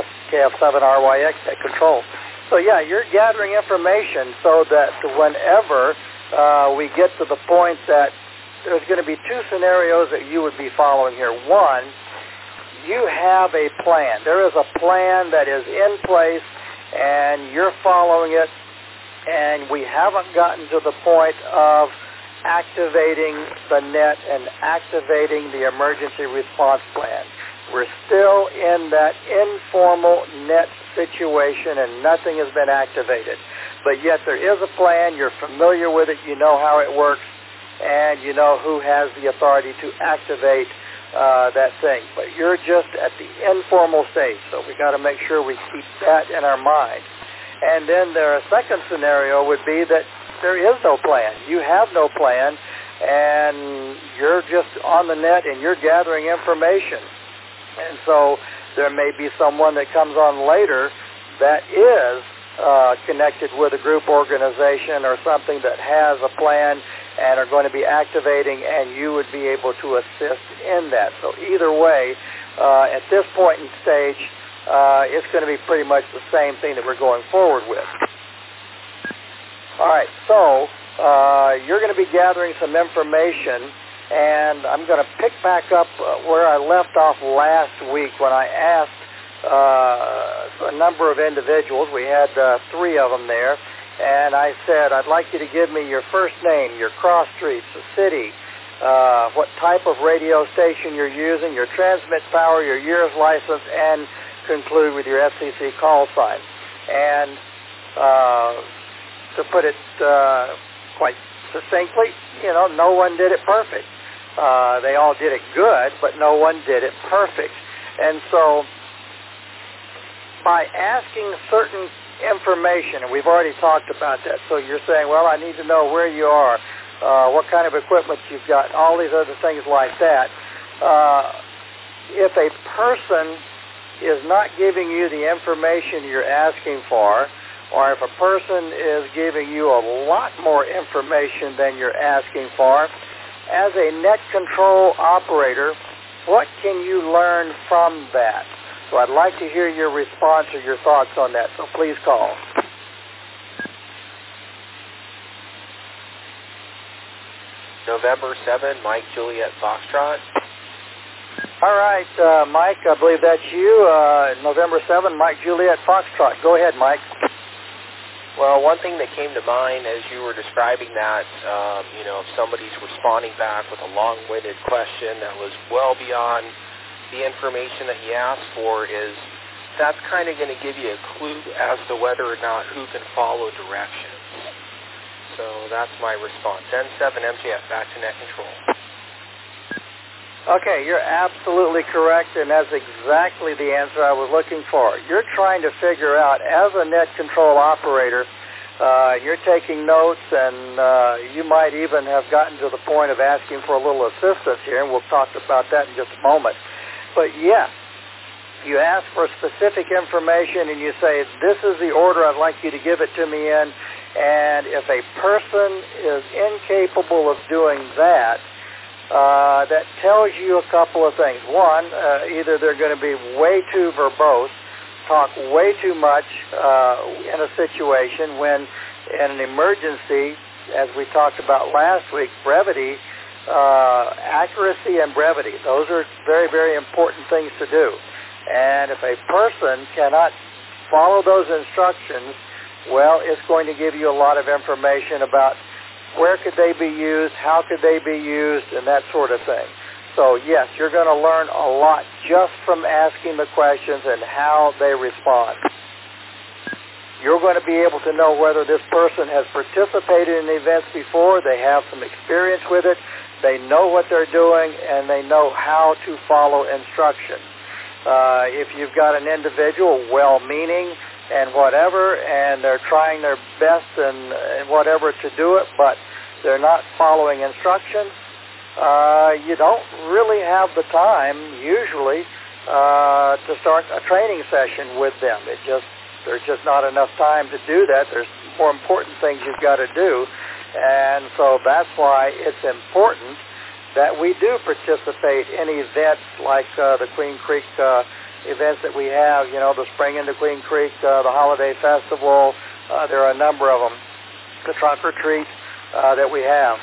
Speaker 2: KF7RYX at control. So yeah, you're gathering information so that whenever we get to the point that there's going to be two scenarios that you would be following here. One, you have a plan. There is a plan that is in place, and you're following it, and we haven't gotten to the point of activating the net and activating the emergency response plan. We're still in that informal net situation, and nothing has been activated. But yet there is a plan. You're familiar with it. You know how it works, and you know who has the authority to activate that thing. But you're just at the informal stage, so we got to make sure we keep that in our mind. And then a second scenario would be that there is no plan. You have no plan, and you're just on the net, and you're gathering information. And so there may be someone that comes on later that is connected with a group organization or something that has a plan and are going to be activating, and you would be able to assist in that. So either way, at this point in stage, it's going to be pretty much the same thing that we're going forward with. All right, so you're going to be gathering some information, and I'm going to pick back up where I left off last week when I asked a number of individuals. We had 3 of them there, and I said, I'd like you to give me your first name, your cross streets, the city, what type of radio station you're using, your transmit power, your year's license, and conclude with your FCC call sign. And to put it quite succinctly, no one did it perfect. They all did it good, but no one did it perfect. And so by asking certain information, and we've already talked about that, so you're saying, well, I need to know where you are, what kind of equipment you've got, all these other things like that. If a person is not giving you the information you're asking for, or if a person is giving you a lot more information than you're asking for, as a net control operator, what can you learn from that? So I'd like to hear your response or your thoughts on that, so please call.
Speaker 13: November 7, Mike Juliet Foxtrot.
Speaker 2: All right, Mike, I believe that's you. November 7, Mike Juliet Foxtrot. Go ahead, Mike.
Speaker 13: Well, one thing that came to mind as you were describing that, if somebody's responding back with a long-winded question that was well beyond the information that you asked for, is that's kind of going to give you a clue as to whether or not who can follow directions. So that's my response. N7 MJF, back to net control.
Speaker 2: Okay, you're absolutely correct, and that's exactly the answer I was looking for. You're trying to figure out, as a net control operator, you're taking notes, and you might even have gotten to the point of asking for a little assistance here, and we'll talk about that in just a moment. But yes, you ask for specific information, and you say, this is the order I'd like you to give it to me in, and if a person is incapable of doing that, that tells you a couple of things. One, either they're going to be way too verbose, talk way too much in a situation when in an emergency, as we talked about last week, brevity, accuracy and brevity, those are very, very important things to do. And if a person cannot follow those instructions, well, it's going to give you a lot of information about where could they be used, how could they be used, and that sort of thing. So, yes, you're going to learn a lot just from asking the questions and how they respond. You're going to be able to know whether this person has participated in events before, they have some experience with it, they know what they're doing, and they know how to follow instructions. If you've got an individual well-meaning and whatever, and they're trying their best and whatever to do it, but they're not following instructions, you don't really have the time, usually, to start a training session with them. There's just not enough time to do that. There's more important things you've got to do, and so that's why it's important that we do participate in events like the Queen Creek events that we have, the Spring into Queen Creek, the Holiday Festival, there are a number of them, the Trunk or Treat that we have.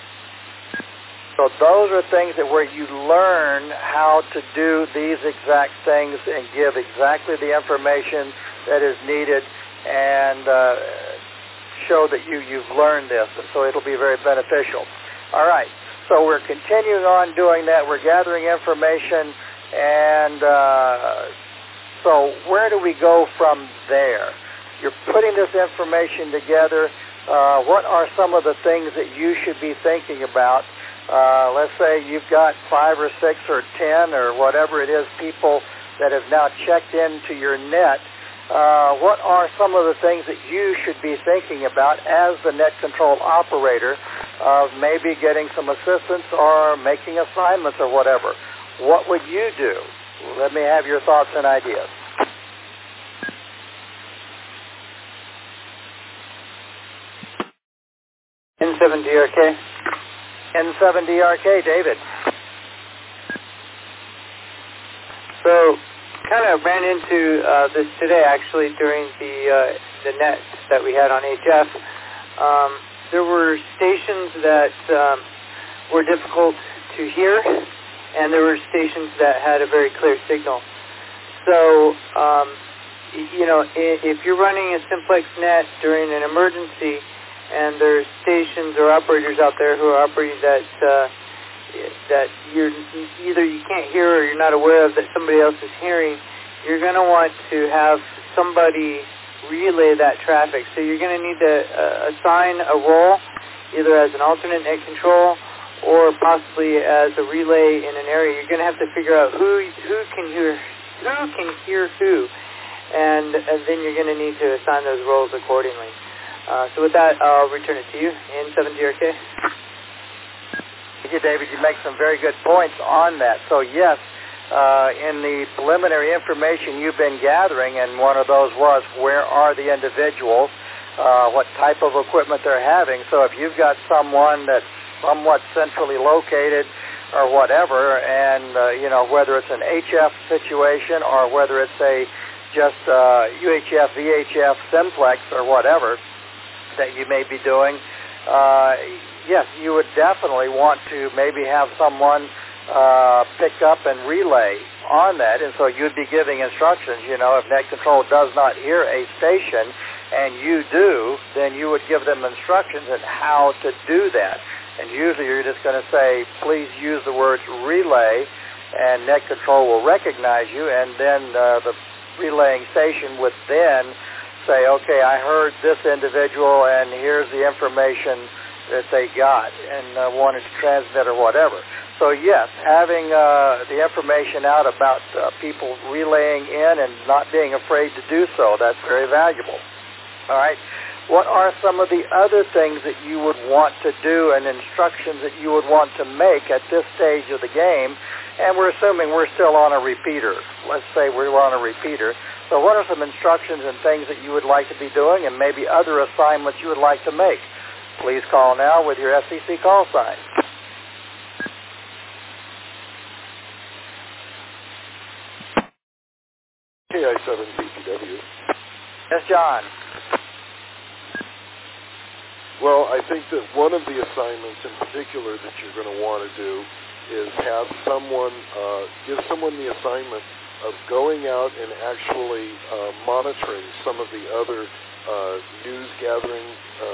Speaker 2: So those are things where you learn how to do these exact things and give exactly the information that is needed and show that you've learned this, and so it'll be very beneficial. All right, so we're continuing on doing that. We're gathering information, and so where do we go from there? You're putting this information together. What are some of the things that you should be thinking about? Let's say you've got 5 or 6 or 10 or whatever it is people that have now checked into your net. What are some of the things that you should be thinking about as the net control operator of maybe getting some assistance or making assignments or whatever? What would you do? Let me have your thoughts and ideas.
Speaker 5: N7DRK.
Speaker 2: N7DRK, David.
Speaker 5: So, kind of ran into this today, actually, during the net that we had on HF. There were stations that were difficult to hear, and there were stations that had a very clear signal. So, if you're running a simplex net during an emergency, and there's stations or operators out there who are operating that you're either you can't hear or you're not aware of that somebody else is hearing, you're going to want to have somebody relay that traffic. So you're going to need to assign a role, either as an alternate net control or possibly as a relay in an area. You're going to have to figure out who can hear who, and then you're going to need to assign those roles accordingly. So with that, I'll return it to you. N7DRK.
Speaker 2: Thank you, David. You make some very good points on that. So yes, in the preliminary information you've been gathering, and one of those was where are the individuals, what type of equipment they're having. So if you've got someone that's somewhat centrally located or whatever, and whether it's an HF situation or whether it's a just UHF, VHF, simplex or whatever that you may be doing, yes, you would definitely want to maybe have someone pick up and relay on that, and so you'd be giving instructions. If net control does not hear a station, and you do, then you would give them instructions on how to do that. And usually you're just going to say, please use the words relay, and Net Control will recognize you, and then the relaying station would then say, okay, I heard this individual, and here's the information that they got and wanted to transmit or whatever. So yes, having the information out about people relaying in and not being afraid to do so, that's very valuable. All right. What are some of the other things that you would want to do and instructions that you would want to make at this stage of the game? And we're assuming we're still on a repeater. Let's say we're on a repeater. So what are some instructions and things that you would like to be doing and maybe other assignments you would like to make? Please call now with your FCC call sign.
Speaker 6: KI7BTW.
Speaker 2: Yes, John.
Speaker 6: Well, I think that one of the assignments in particular that you're going to want to do is have someone, give someone the assignment of going out and actually monitoring some of the other news gathering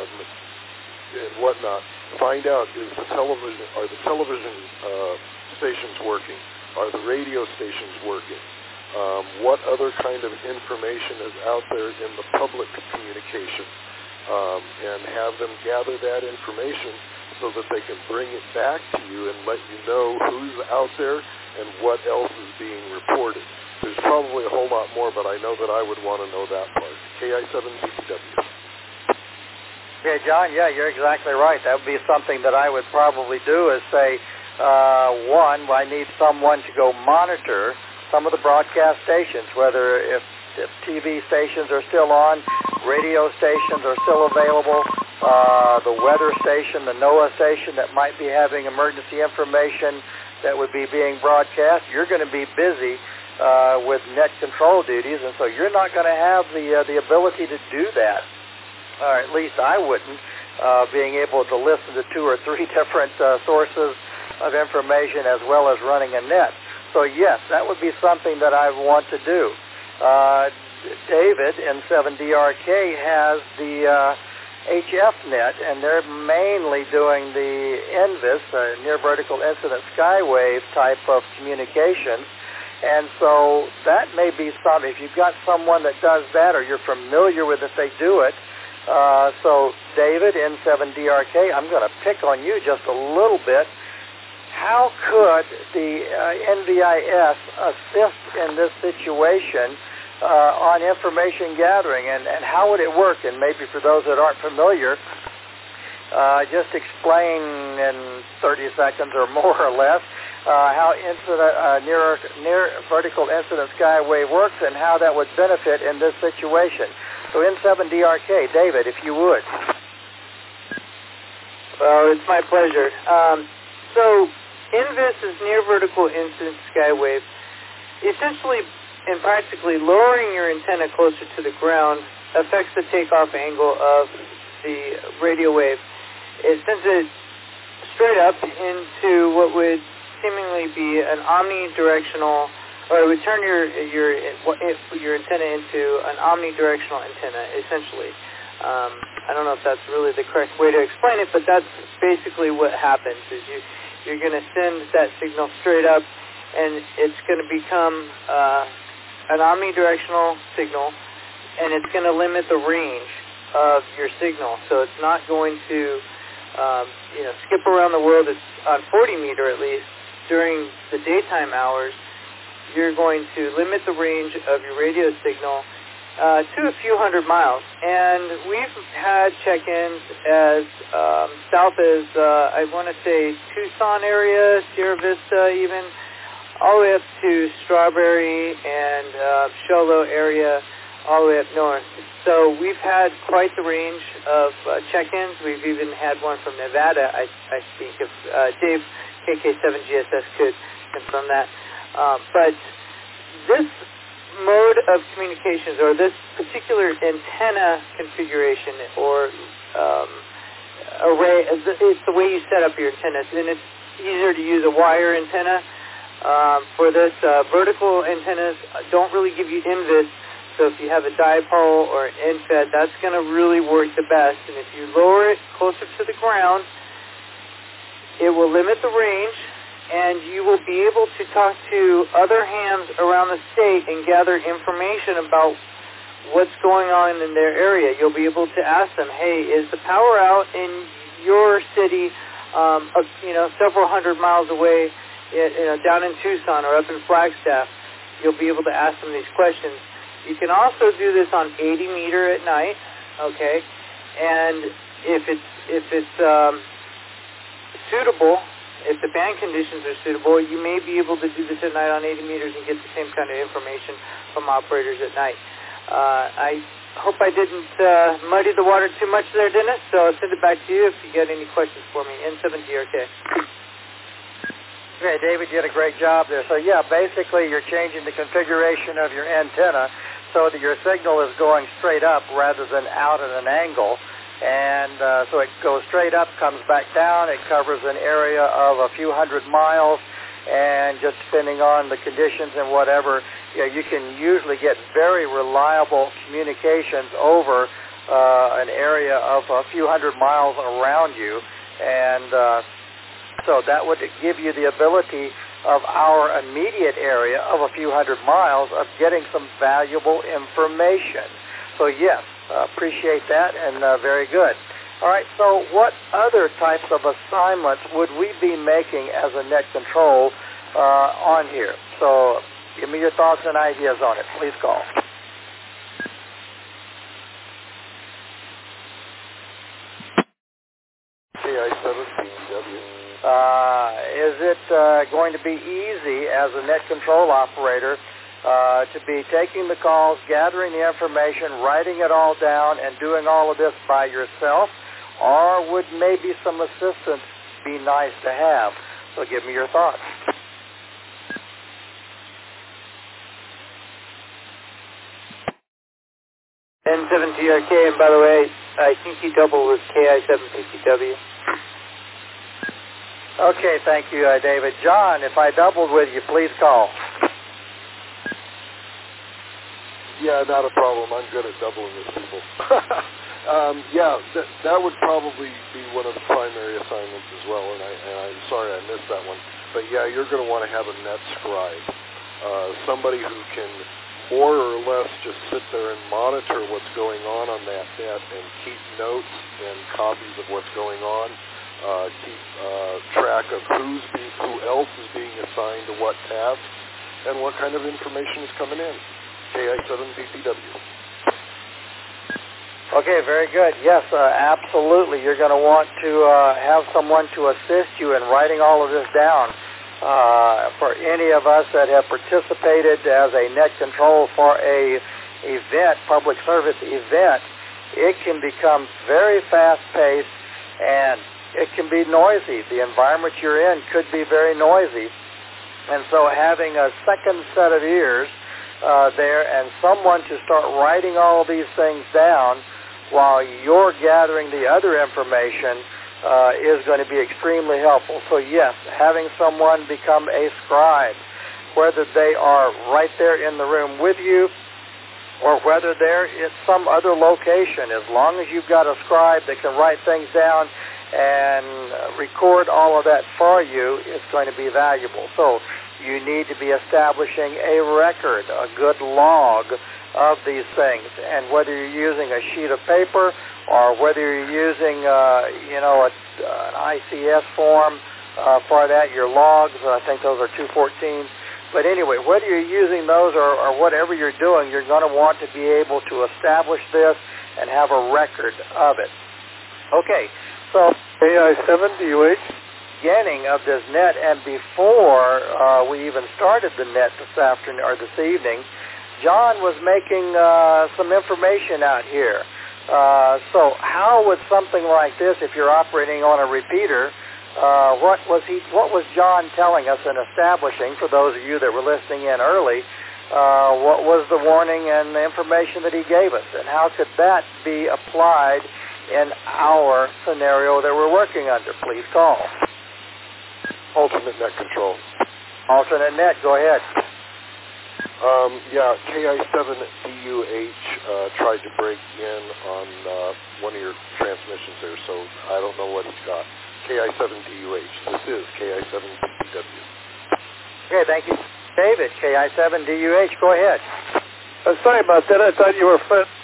Speaker 6: and whatnot. Find out, are the television stations working? Are the radio stations working? What other kind of information is out there in the public communication? And have them gather that information so that they can bring it back to you and let you know who's out there and what else is being reported. There's probably a whole lot more, but I know that I would want to know that part. KI7BTW.
Speaker 2: Okay, John, yeah, you're exactly right. That would be something that I would probably do is say, one, I need someone to go monitor some of the broadcast stations, whether if TV stations are still on, radio stations are still available, the weather station, the NOAA station that might be having emergency information that would be being broadcast. You're going to be busy with net control duties, and so you're not going to have the ability to do that. Or at least I wouldn't, being able to listen to 2 or 3 different sources of information as well as running a net. So yes, that would be something that I want to do. David in 7DRK has the HF net, and they're mainly doing the NVIS, Near Vertical Incident Skywave type of communications. And so that may be something, if you've got someone that does that or you're familiar with it, they do it. So David in 7DRK, I'm going to pick on you just a little bit. How could the NVIS assist in this situation on information gathering, and how would it work? And maybe for those that aren't familiar, just explain in 30 seconds or more or less how near vertical incident skywave works and how that would benefit in this situation. So in 7DRK, David, if you would.
Speaker 5: Well, it's my pleasure. So NVIS is near vertical incident skywave. Essentially and practically lowering your antenna closer to the ground affects the takeoff angle of the radio wave. It sends it straight up into what would seemingly be an omnidirectional, or it would turn your antenna into an omnidirectional antenna, essentially. I don't know if that's really the correct way to explain it, but that's basically what happens, is you're going to send that signal straight up, and it's going to become an omnidirectional signal, and it's going to limit the range of your signal. So it's not going to skip around the world on 40 meter at least. During the daytime hours, you're going to limit the range of your radio signal to a few hundred miles. And we've had check-ins as south as, I want to say, Tucson area, Sierra Vista even, all the way up to Strawberry and Sholo area, all the way up north. So we've had quite the range of check-ins. We've even had one from Nevada, I think, if Dave, KK7GSS, could confirm that. But this mode of communications, or this particular antenna configuration or array, it's the way you set up your antennas, and it's easier to use a wire antenna. For this, vertical antennas don't really give you NVIS, So if you have a dipole or an end-fed, that's going to really work the best. And if you lower it closer to the ground, it will limit the range, and you will be able to talk to other hams around the state and gather information about what's going on in their area. You'll be able to ask them, hey, is the power out in your city, several hundred miles away, down in Tucson or up in Flagstaff? You'll be able to ask them these questions. You can also do this on 80 meter at night, okay? And if it's suitable, if the band conditions are suitable, you may be able to do this at night on 80 meters and get the same kind of information from operators at night. I hope I didn't muddy the water too much there, Dennis, so I'll send it back to you if you got any questions for me. N7TRK.
Speaker 2: Okay, David, you did a great job there. So, yeah, basically you're changing the configuration of your antenna so that your signal is going straight up rather than out at an angle. And so it goes straight up, comes back down. It covers an area of a few hundred miles. And just depending on the conditions and whatever, you can usually get very reliable communications over an area of a few hundred miles around you. And so that would give you the ability of our immediate area of a few hundred miles of getting some valuable information. So yes, appreciate that, and very good. All right, so what other types of assignments would we be making as a net control on here? So give me your thoughts and ideas on it. Please call.
Speaker 6: KI-7BW.
Speaker 2: Is it going to be easy as a net control operator to be taking the calls, gathering the information, writing it all down, and doing all of this by yourself? Or would maybe some assistance be nice to have? So give me your thoughts.
Speaker 5: N7TRK, and by the way, I think you doubled with KI-7PCW.
Speaker 2: Okay, thank you, David. John, if I doubled with you, please call.
Speaker 6: Yeah, not a problem. I'm good at doubling with people. That would probably be one of the primary assignments as well, and I'm sorry I missed that one. But yeah, you're going to want to have a net scribe, somebody who can more or less just sit there and monitor what's going on that net and keep notes and copies of what's going on, keep track of who else is being assigned to what tasks, and what kind of information is coming in. KI-7PCW.
Speaker 2: Okay, very good. Yes, absolutely. You're going to want to have someone to assist you in writing all of this down. For any of us that have participated as a net control for a event, public service event, it can become very fast-paced and it can be noisy. The environment you're in could be very noisy. And so having a second set of ears there and someone to start writing all of these things down while you're gathering the other information is going to be extremely helpful. So yes, having someone become a scribe, whether they are right there in the room with you or whether they're at some other location, as long as you've got a scribe that can write things down and record all of that for you, it's going to be valuable. So you need to be establishing a record, a good log of these things. And whether you're using a sheet of paper or whether you're using, an ICS form for that, your logs, I think those are 214. But anyway, whether you're using those or whatever you're doing, you're going to want to be able to establish this and have a record of it. Okay, so
Speaker 6: KI-7DUH.
Speaker 2: Beginning of this net, and before we even started the net this afternoon or this evening, John was making some information out here. So how would something like this, if you're operating on a repeater, what was John telling us and establishing, for those of you that were listening in early, what was the warning and the information that he gave us, and how could that be applied in our scenario that we're working under? Please call.
Speaker 6: Alternate net control.
Speaker 2: Alternate net, go ahead.
Speaker 6: Yeah, KI7DUH tried to break in on one of your transmissions there, so I don't know what he's got. KI7DUH. This is KI7PPW.
Speaker 2: Okay, thank you. David, KI7DUH, go ahead.
Speaker 1: Sorry about that. I thought you were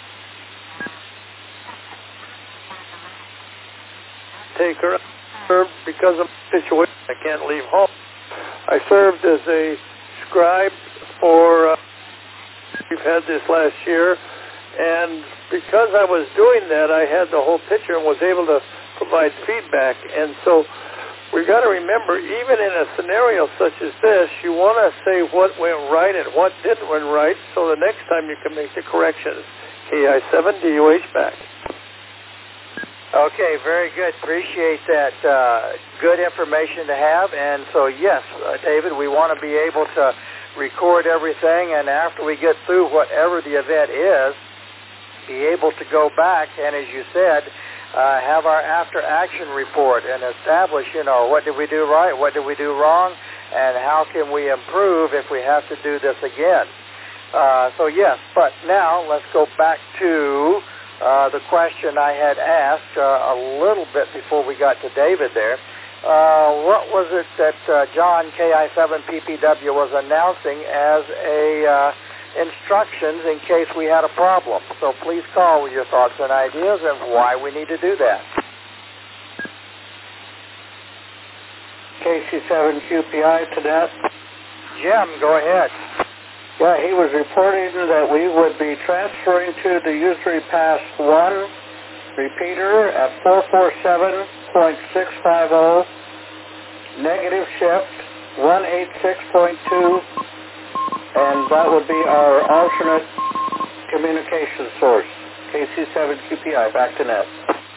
Speaker 1: taker because of the situation. I can't leave home. I served as a scribe for, we've had this last year, and because I was doing that, I had the whole picture and was able to provide feedback. And so we've got to remember, even in a scenario such as this, you want to say what went right and what didn't went right, so the next time you can make the corrections. KI7DUH back.
Speaker 2: Okay, very good. Appreciate that. Good information to have. And so, yes, David, we want to be able to record everything, and after we get through whatever the event is, be able to go back and, as you said, have our after-action report and establish, what did we do right, what did we do wrong, and how can we improve if we have to do this again. So, yes, but now let's go back to the question I had asked a little bit before we got to David there. What was it that John KI7PPW was announcing as instructions in case we had a problem? So please call with your thoughts and ideas and why we need to do that.
Speaker 8: KC7QPI to that.
Speaker 2: Jim, go ahead.
Speaker 8: Yeah, he was reporting that we would be transferring to the usury pass 1 repeater at 447.650, negative shift 186.2, and that would be our alternate communication source. KC7QPI, back to net.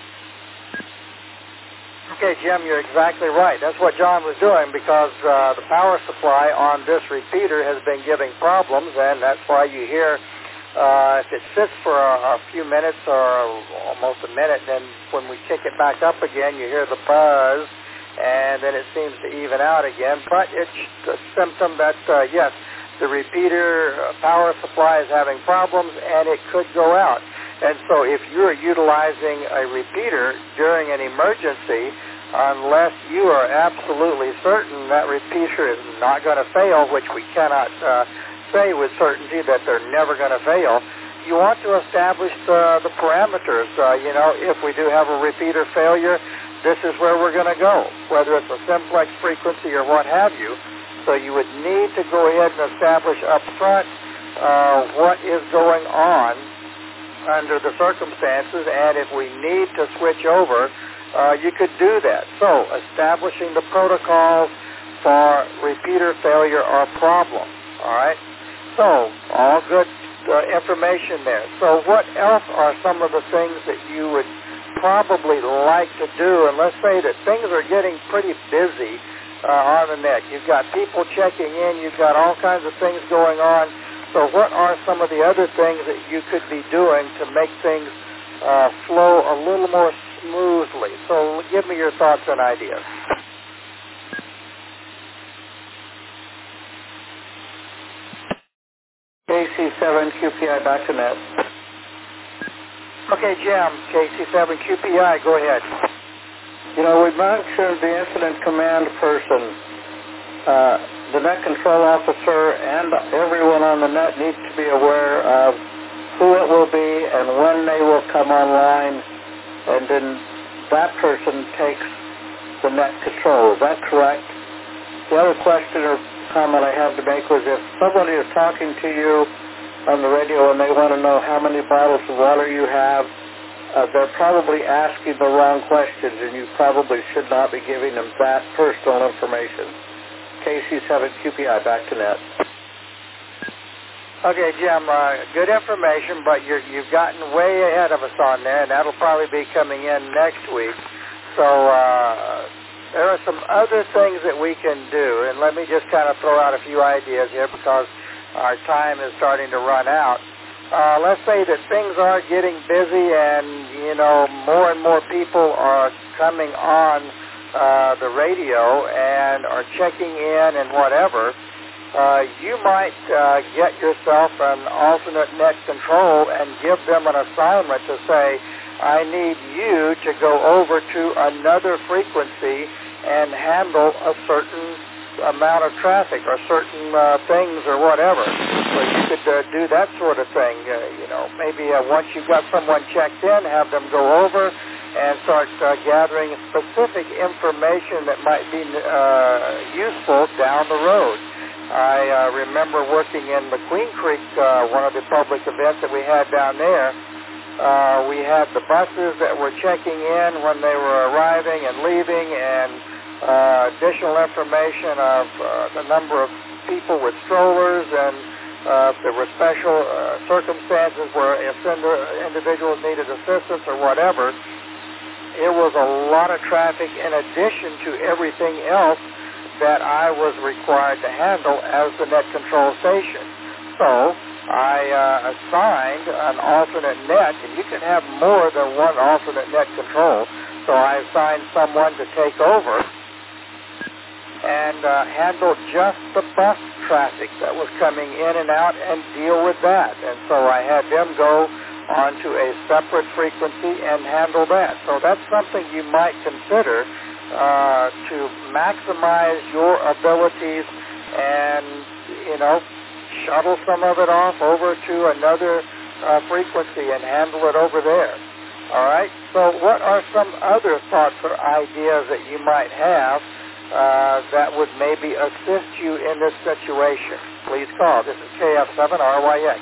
Speaker 2: Okay, Jim, you're exactly right. That's what John was doing because the power supply on this repeater has been giving problems, and that's why you hear if it sits for a few minutes or almost a minute, then when we kick it back up again, you hear the buzz, and then it seems to even out again. But it's a symptom that, yes, the repeater power supply is having problems, and it could go out. And so if you're utilizing a repeater during an emergency, unless you are absolutely certain that repeater is not going to fail, which we cannot say with certainty that they're never going to fail, you want to establish the parameters. If we do have a repeater failure, this is where we're going to go, whether it's a simplex frequency or what have you. So you would need to go ahead and establish up front what is going on under the circumstances, and if we need to switch over, you could do that. So establishing the protocols for repeater failure or problem. All right? So all good information there. So what else are some of the things that you would probably like to do? And let's say that things are getting pretty busy on the net. You've got people checking in. You've got all kinds of things going on. So what are some of the other things that you could be doing to make things flow a little more smoothly? So give me your thoughts and ideas.
Speaker 8: KC7QPI back to net.
Speaker 2: Okay, Jim, KC7QPI, go ahead.
Speaker 8: We mentioned the incident command person. The net control officer and everyone on the net needs to be aware of who it will be and when they will come online, and then that person takes the net control. Is that correct? The other question or comment I have to make was if somebody is talking to you on the radio and they want to know how many bottles of water you have, they're probably asking the wrong questions, and you probably should not be giving them that personal information. KC7QPI, back to net.
Speaker 2: Okay, Jim, good information, but you've gotten way ahead of us on there, and that'll probably be coming in next week. So there are some other things that we can do, and let me just kind of throw out a few ideas here because our time is starting to run out. Let's say that things are getting busy and, more and more people are coming on the radio and are checking in and whatever. you might get yourself an alternate net control and give them an assignment to say, I need you to go over to another frequency and handle a certain amount of traffic or certain things or whatever. So you could do that sort of thing. Maybe once you've got someone checked in, have them go over and start gathering specific information that might be useful down the road. I remember working in McQueen Creek, one of the public events that we had down there. We had the buses that were checking in when they were arriving and leaving, and additional information of the number of people with strollers, and if there were special circumstances where individuals needed assistance or whatever. It was a lot of traffic in addition to everything else that I was required to handle as the net control station. So I assigned an alternate net, and you can have more than one alternate net control. So I assigned someone to take over and handle just the bus traffic that was coming in and out and deal with that. And so I had them go onto a separate frequency and handle that. So that's something you might consider to maximize your abilities and, shuttle some of it off over to another frequency and handle it over there. All right? So what are some other thoughts or ideas that you might have that would maybe assist you in this situation? Please call. This is KF7RYX.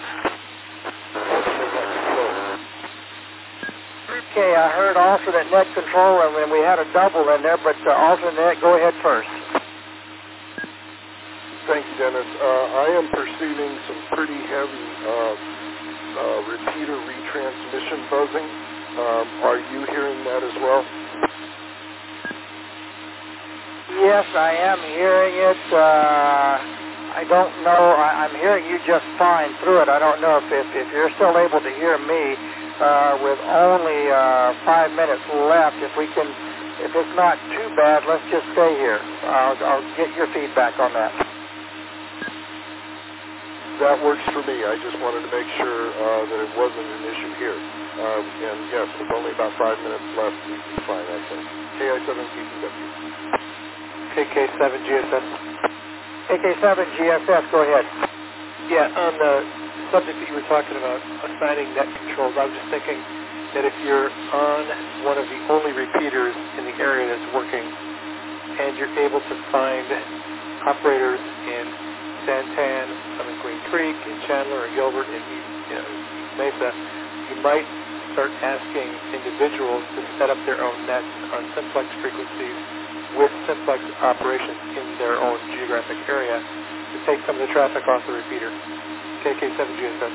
Speaker 2: Okay, I heard alternate net control, and when we had a double in there, but alternate net, go ahead first.
Speaker 6: Thank you, Dennis. I am perceiving some pretty heavy repeater retransmission buzzing. Are you hearing that as well?
Speaker 2: Yes, I am hearing it. I don't know. I'm hearing you just fine through it. I don't know if you're still able to hear me with only 5 minutes left. If it's not too bad, let's just stay here. I'll get your feedback on that.
Speaker 6: That works for me. I just wanted to make sure that it wasn't an issue here. And yes, with only about 5 minutes left, we'd be fine, I think. KI7GSS.
Speaker 3: KK7GSS.
Speaker 2: KK7GSS, go ahead.
Speaker 3: Yeah, on the subject that you were talking about, assigning net controls, I was just thinking that if you're on one of the only repeaters in the area that's working, and you're able to find operators in Santan, in Queen Creek, in Chandler, or Gilbert, in East Mesa, you might start asking individuals to set up their own nets on simplex frequencies with simplex operations in their own geographic area to take some of the traffic off the repeater. KK7GSS.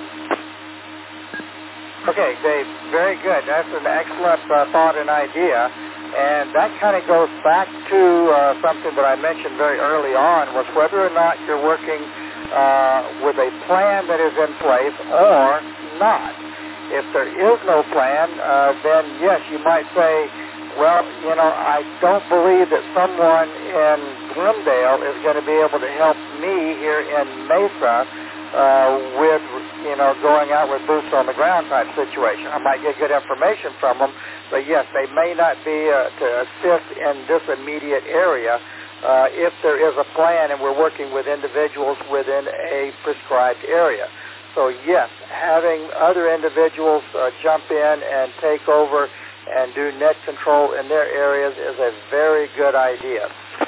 Speaker 2: Okay, Dave, very good. That's an excellent thought and idea. And that kind of goes back to something that I mentioned very early on, was whether or not you're working with a plan that is in place or not. If there is no plan, then yes, you might say, well, I don't believe that someone in Glendale is going to be able to help me here in Mesa with, going out with boots on the ground type situation. I might get good information from them, but yes, they may not be to assist in this immediate area if there is a plan and we're working with individuals within a prescribed area. So yes, having other individuals jump in and take over and do net control in their areas is a very good idea.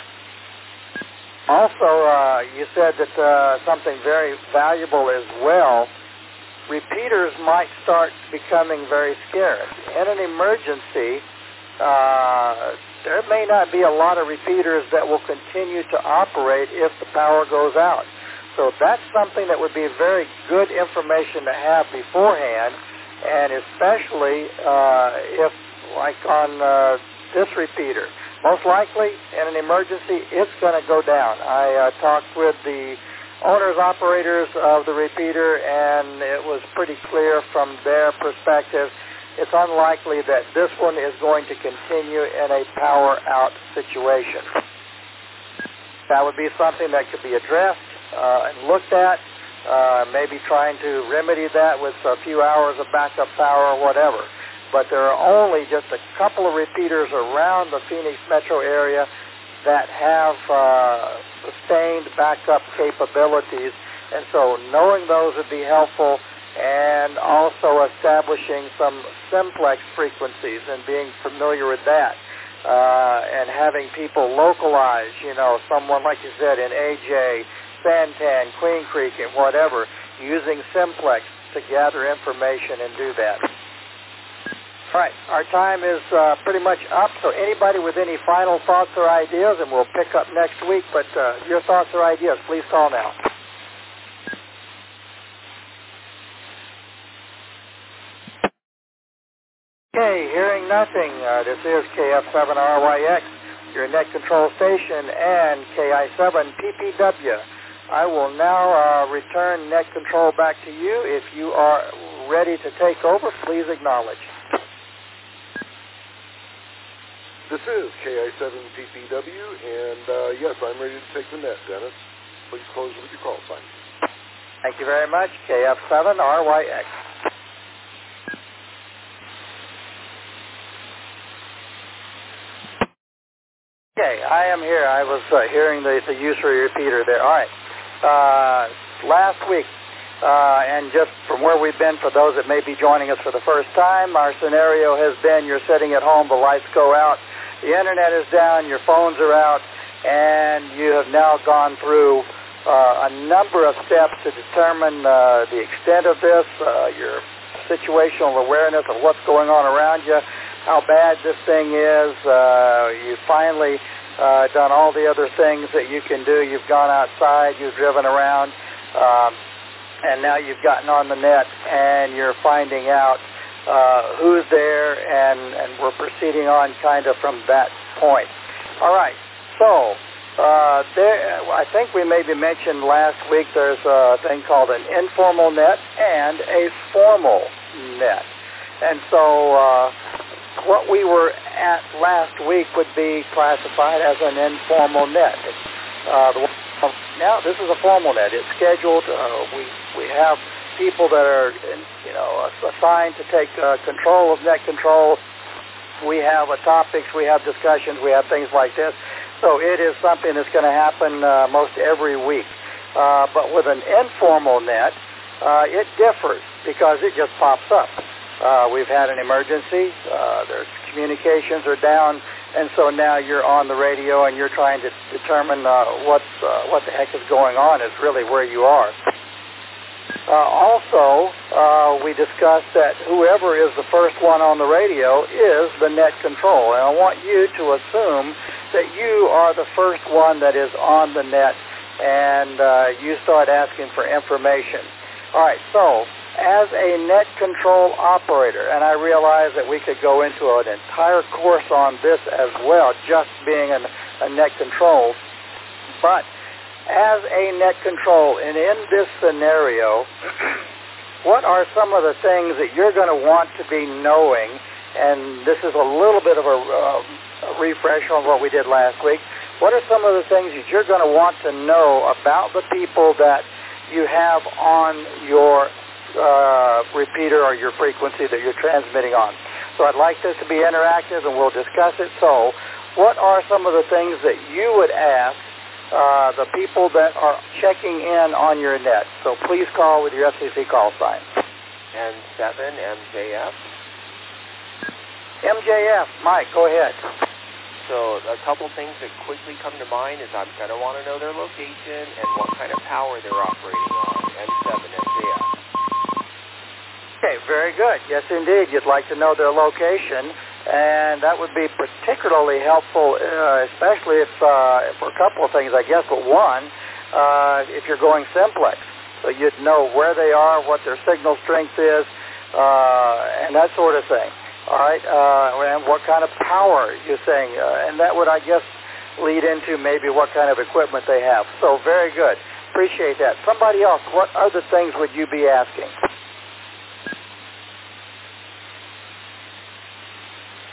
Speaker 2: Also, you said that something very valuable as well, repeaters might start becoming very scarce. In an emergency, there may not be a lot of repeaters that will continue to operate if the power goes out. So that's something that would be very good information to have beforehand, and especially if, like on this repeater, most likely in an emergency, it's going to go down. I talked with the owners, operators of the repeater, and it was pretty clear from their perspective, it's unlikely that this one is going to continue in a power out situation. That would be something that could be addressed and looked at, maybe trying to remedy that with a few hours of backup power or whatever. But there are only just a couple of repeaters around the Phoenix metro area that have sustained backup capabilities, and so knowing those would be helpful, and also establishing some simplex frequencies and being familiar with that, and having people localize, someone like you said in AJ, Santan, Queen Creek, and whatever, using simplex to gather information and do that. All right, our time is pretty much up, so anybody with any final thoughts or ideas, and we'll pick up next week, but your thoughts or ideas, please call now. Okay, hearing nothing, this is KF7RYX, your net control station, and KI7PPW. I will now return net control back to you. If you are ready to take over, please acknowledge.
Speaker 6: This is KI7PPW, and yes, I'm ready to take the net, Dennis. Please close with your call sign.
Speaker 2: Thank you very much, KF7RYX. Okay, I am here. I was hearing the usury repeater there. All right. Last week, and just from where we've been, for those that may be joining us for the first time, our scenario has been you're sitting at home, the lights go out, the internet is down, your phones are out, and you have now gone through a number of steps to determine the extent of this, your situational awareness of what's going on around you, how bad this thing is. You finally done all the other things that you can do. You've gone outside, you've driven around, and now you've gotten on the net, and you're finding out who's there, and we're proceeding on kind of from that point. All right, so I think we maybe mentioned last week there's a thing called an informal net and a formal net. And so what we were at last week would be classified as an informal net. Now this is a formal net. It's scheduled. We have people that are assigned to take control of net control. We have topics, we have discussions, we have things like this. So it is something that's going to happen most every week. But with an informal net, it differs because it just pops up. We've had an emergency, there's communications are down, and so now you're on the radio and you're trying to determine what the heck is going on is really where you are. Also, we discussed that whoever is the first one on the radio is the net control, and I want you to assume that you are the first one that is on the net, and you start asking for information. All right, so as a net control operator, and I realize that we could go into an entire course on this as well, just being a net control, but as a net control, and in this scenario, what are some of the things that you're going to want to be knowing? And this is a little bit of a refresh on what we did last week. What are some of the things that you're going to want to know about the people that you have on your repeater or your frequency that you're transmitting on? So I'd like this to be interactive, and we'll discuss it. So what are some of the things that you would ask the people that are checking in on your net? So please call with your FCC call sign.
Speaker 13: N7 MJF.
Speaker 2: MJF, Mike, go ahead.
Speaker 13: So a couple things that quickly come to mind is I'm going to want to know their location and what kind of power they're operating on. N7 MJF.
Speaker 2: Okay, very good. Yes, indeed. You'd like to know their location, and that would be particularly helpful, especially if for a couple of things, I guess, but one, if you're going simplex. So you'd know where they are, what their signal strength is, and that sort of thing. All right, and what kind of power you're saying, and that would, I guess, lead into maybe what kind of equipment they have. So very good. Appreciate that. Somebody else, what other things would you be asking?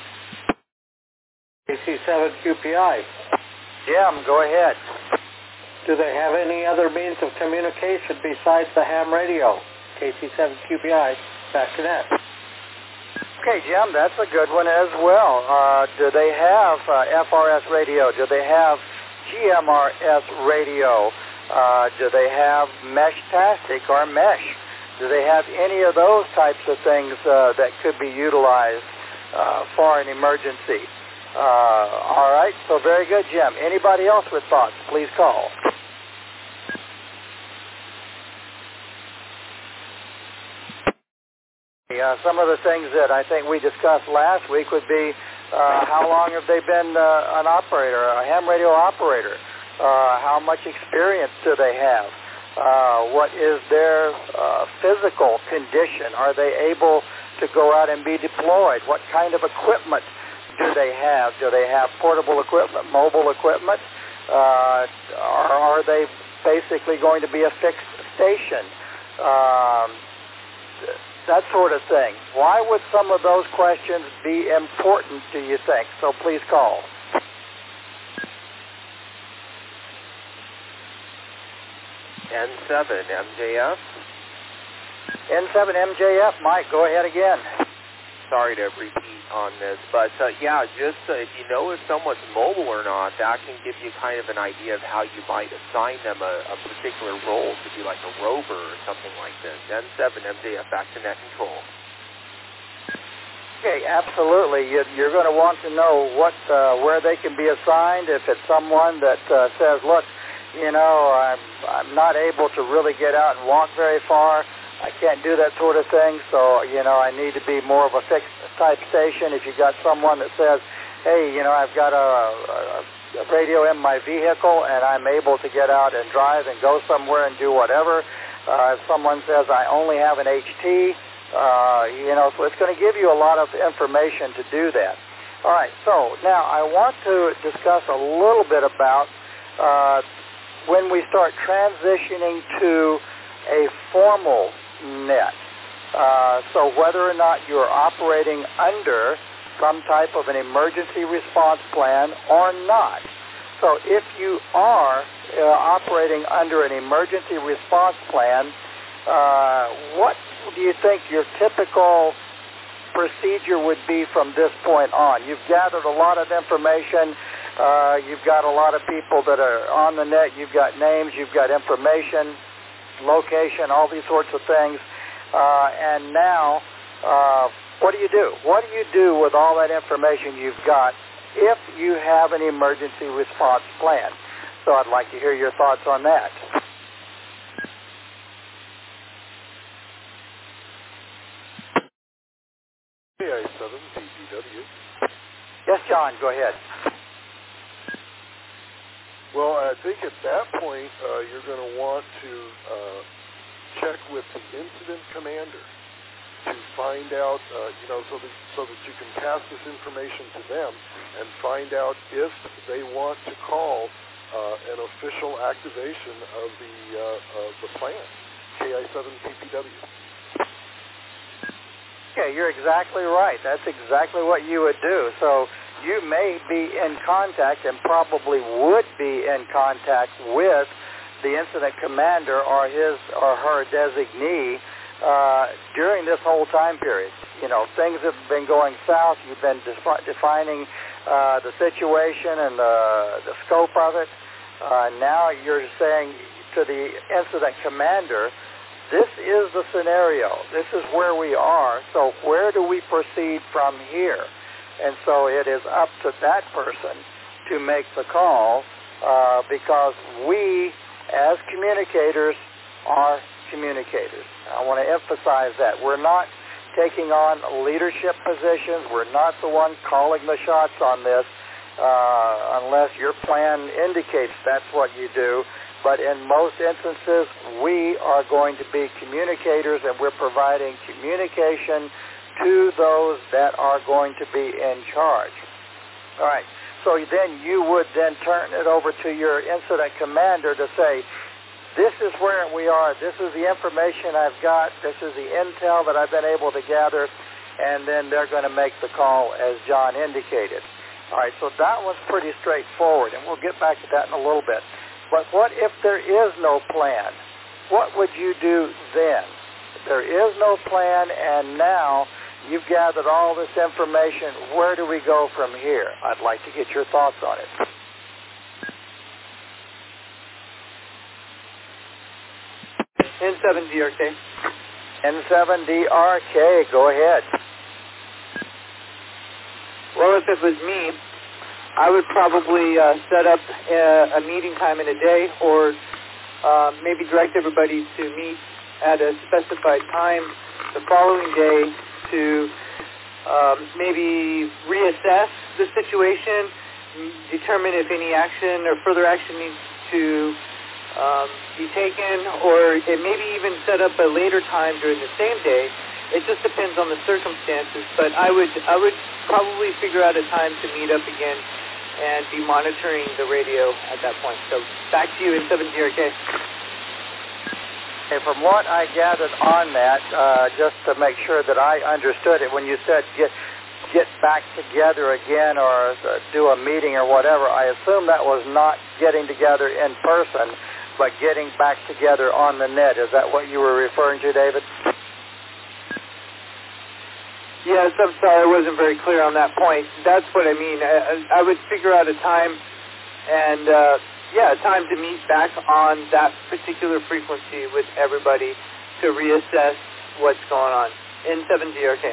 Speaker 8: AC7QPI.
Speaker 2: Jim, go ahead.
Speaker 8: Do they have any other means of communication besides the ham radio? KC7QBI, back to that.
Speaker 2: Okay, Jim, that's a good one as well. Do they have FRS radio? Do they have GMRS radio? Do they have Mesh-tastic or Mesh? Do they have any of those types of things that could be utilized for an emergency? All right, so very good, Jim. Anybody else with thoughts, please call. Some of the things that I think we discussed last week would be how long have they been an operator, a ham radio operator? How much experience do they have? What is their physical condition? Are they able to go out and be deployed? What kind of equipment do they have? Do they have portable equipment, mobile equipment? Are they basically going to be a fixed station? That sort of thing. Why would some of those questions be important, do you think? So please call.
Speaker 13: N7 MJF.
Speaker 2: N7 MJF, Mike, go ahead again.
Speaker 13: Sorry to repeat on this, but yeah, just if you know if someone's mobile or not, that can give you kind of an idea of how you might assign them a particular role to be like a rover or something like this. N7 MJF, back to net control.
Speaker 2: Okay, absolutely. You're going to want to know where they can be assigned. If it's someone that says, look, you know, I'm not able to really get out and walk very far. I can't do that sort of thing, so, you know, I need to be more of a fixed type station. If you got someone that says, hey, you know, I've got a radio in my vehicle and I'm able to get out and drive and go somewhere and do whatever. If someone says I only have an HT, you know, so it's going to give you a lot of information to do that. All right, so now I want to discuss a little bit about when we start transitioning to a formal net. So whether or not you're operating under some type of an emergency response plan or not. So if you are operating under an emergency response plan, what do you think your typical procedure would be from this point on? You've gathered a lot of information. You've got a lot of people that are on the net. You've got names. You've got information, location, all these sorts of things. And now, what do you do? What do you do with all that information you've got if you have an emergency response plan? So I'd like to hear your thoughts on that.
Speaker 6: KI7 PPW.
Speaker 2: Yes, John, go ahead.
Speaker 6: Well, I think at that point, you're going to want to check with the incident commander to find out, you know, so that you can pass this information to them and find out if they want to call an official activation of the plan, KI7 PPW.
Speaker 2: Okay, you're exactly right. That's exactly what you would do. So you may be in contact and probably would be in contact with the incident commander or his or her designee during this whole time period. You know, things have been going south. You've been defining the situation and the scope of it. Now you're saying to the incident commander, this is the scenario. This is where we are. So where do we proceed from here? And so it is up to that person to make the call because we, as communicators, are communicators. I want to emphasize that. We're not taking on leadership positions. We're not the one calling the shots on this unless your plan indicates that's what you do. But in most instances, we are going to be communicators, and we're providing communication to those that are going to be in charge. All right. So then you would then turn it over to your incident commander to say, this is where we are. This is the information I've got. This is the intel that I've been able to gather. And then they're going to make the call as John indicated. All right, so that was pretty straightforward, and we'll get back to that in a little bit. But what if there is no plan? What would you do then? There is no plan, and now you've gathered all this information. Where do we go from here? I'd like to get your thoughts on it.
Speaker 5: N7DRK.
Speaker 2: N7DRK, go ahead.
Speaker 5: Well, if it was me, I would probably set up a meeting time in a day, or maybe direct everybody to meet at a specified time the following day to maybe reassess the situation, determine if any action or further action needs to be taken, or it maybe even set up a later time during the same day. It just depends on the circumstances, but I would probably figure out a time to meet up again and be monitoring the radio at that point. So back to you in 7DRK.
Speaker 2: Okay, from what I gathered on that, just to make sure that I understood it, when you said get back together again or do a meeting or whatever, I assume that was not getting together in person, but getting back together on the net. Is that what you were referring to, David?
Speaker 5: Yes, I'm sorry, I wasn't very clear on that point. That's what I mean. I would figure out a time and, time to meet back on that particular frequency with everybody to reassess what's going on in 7DRK.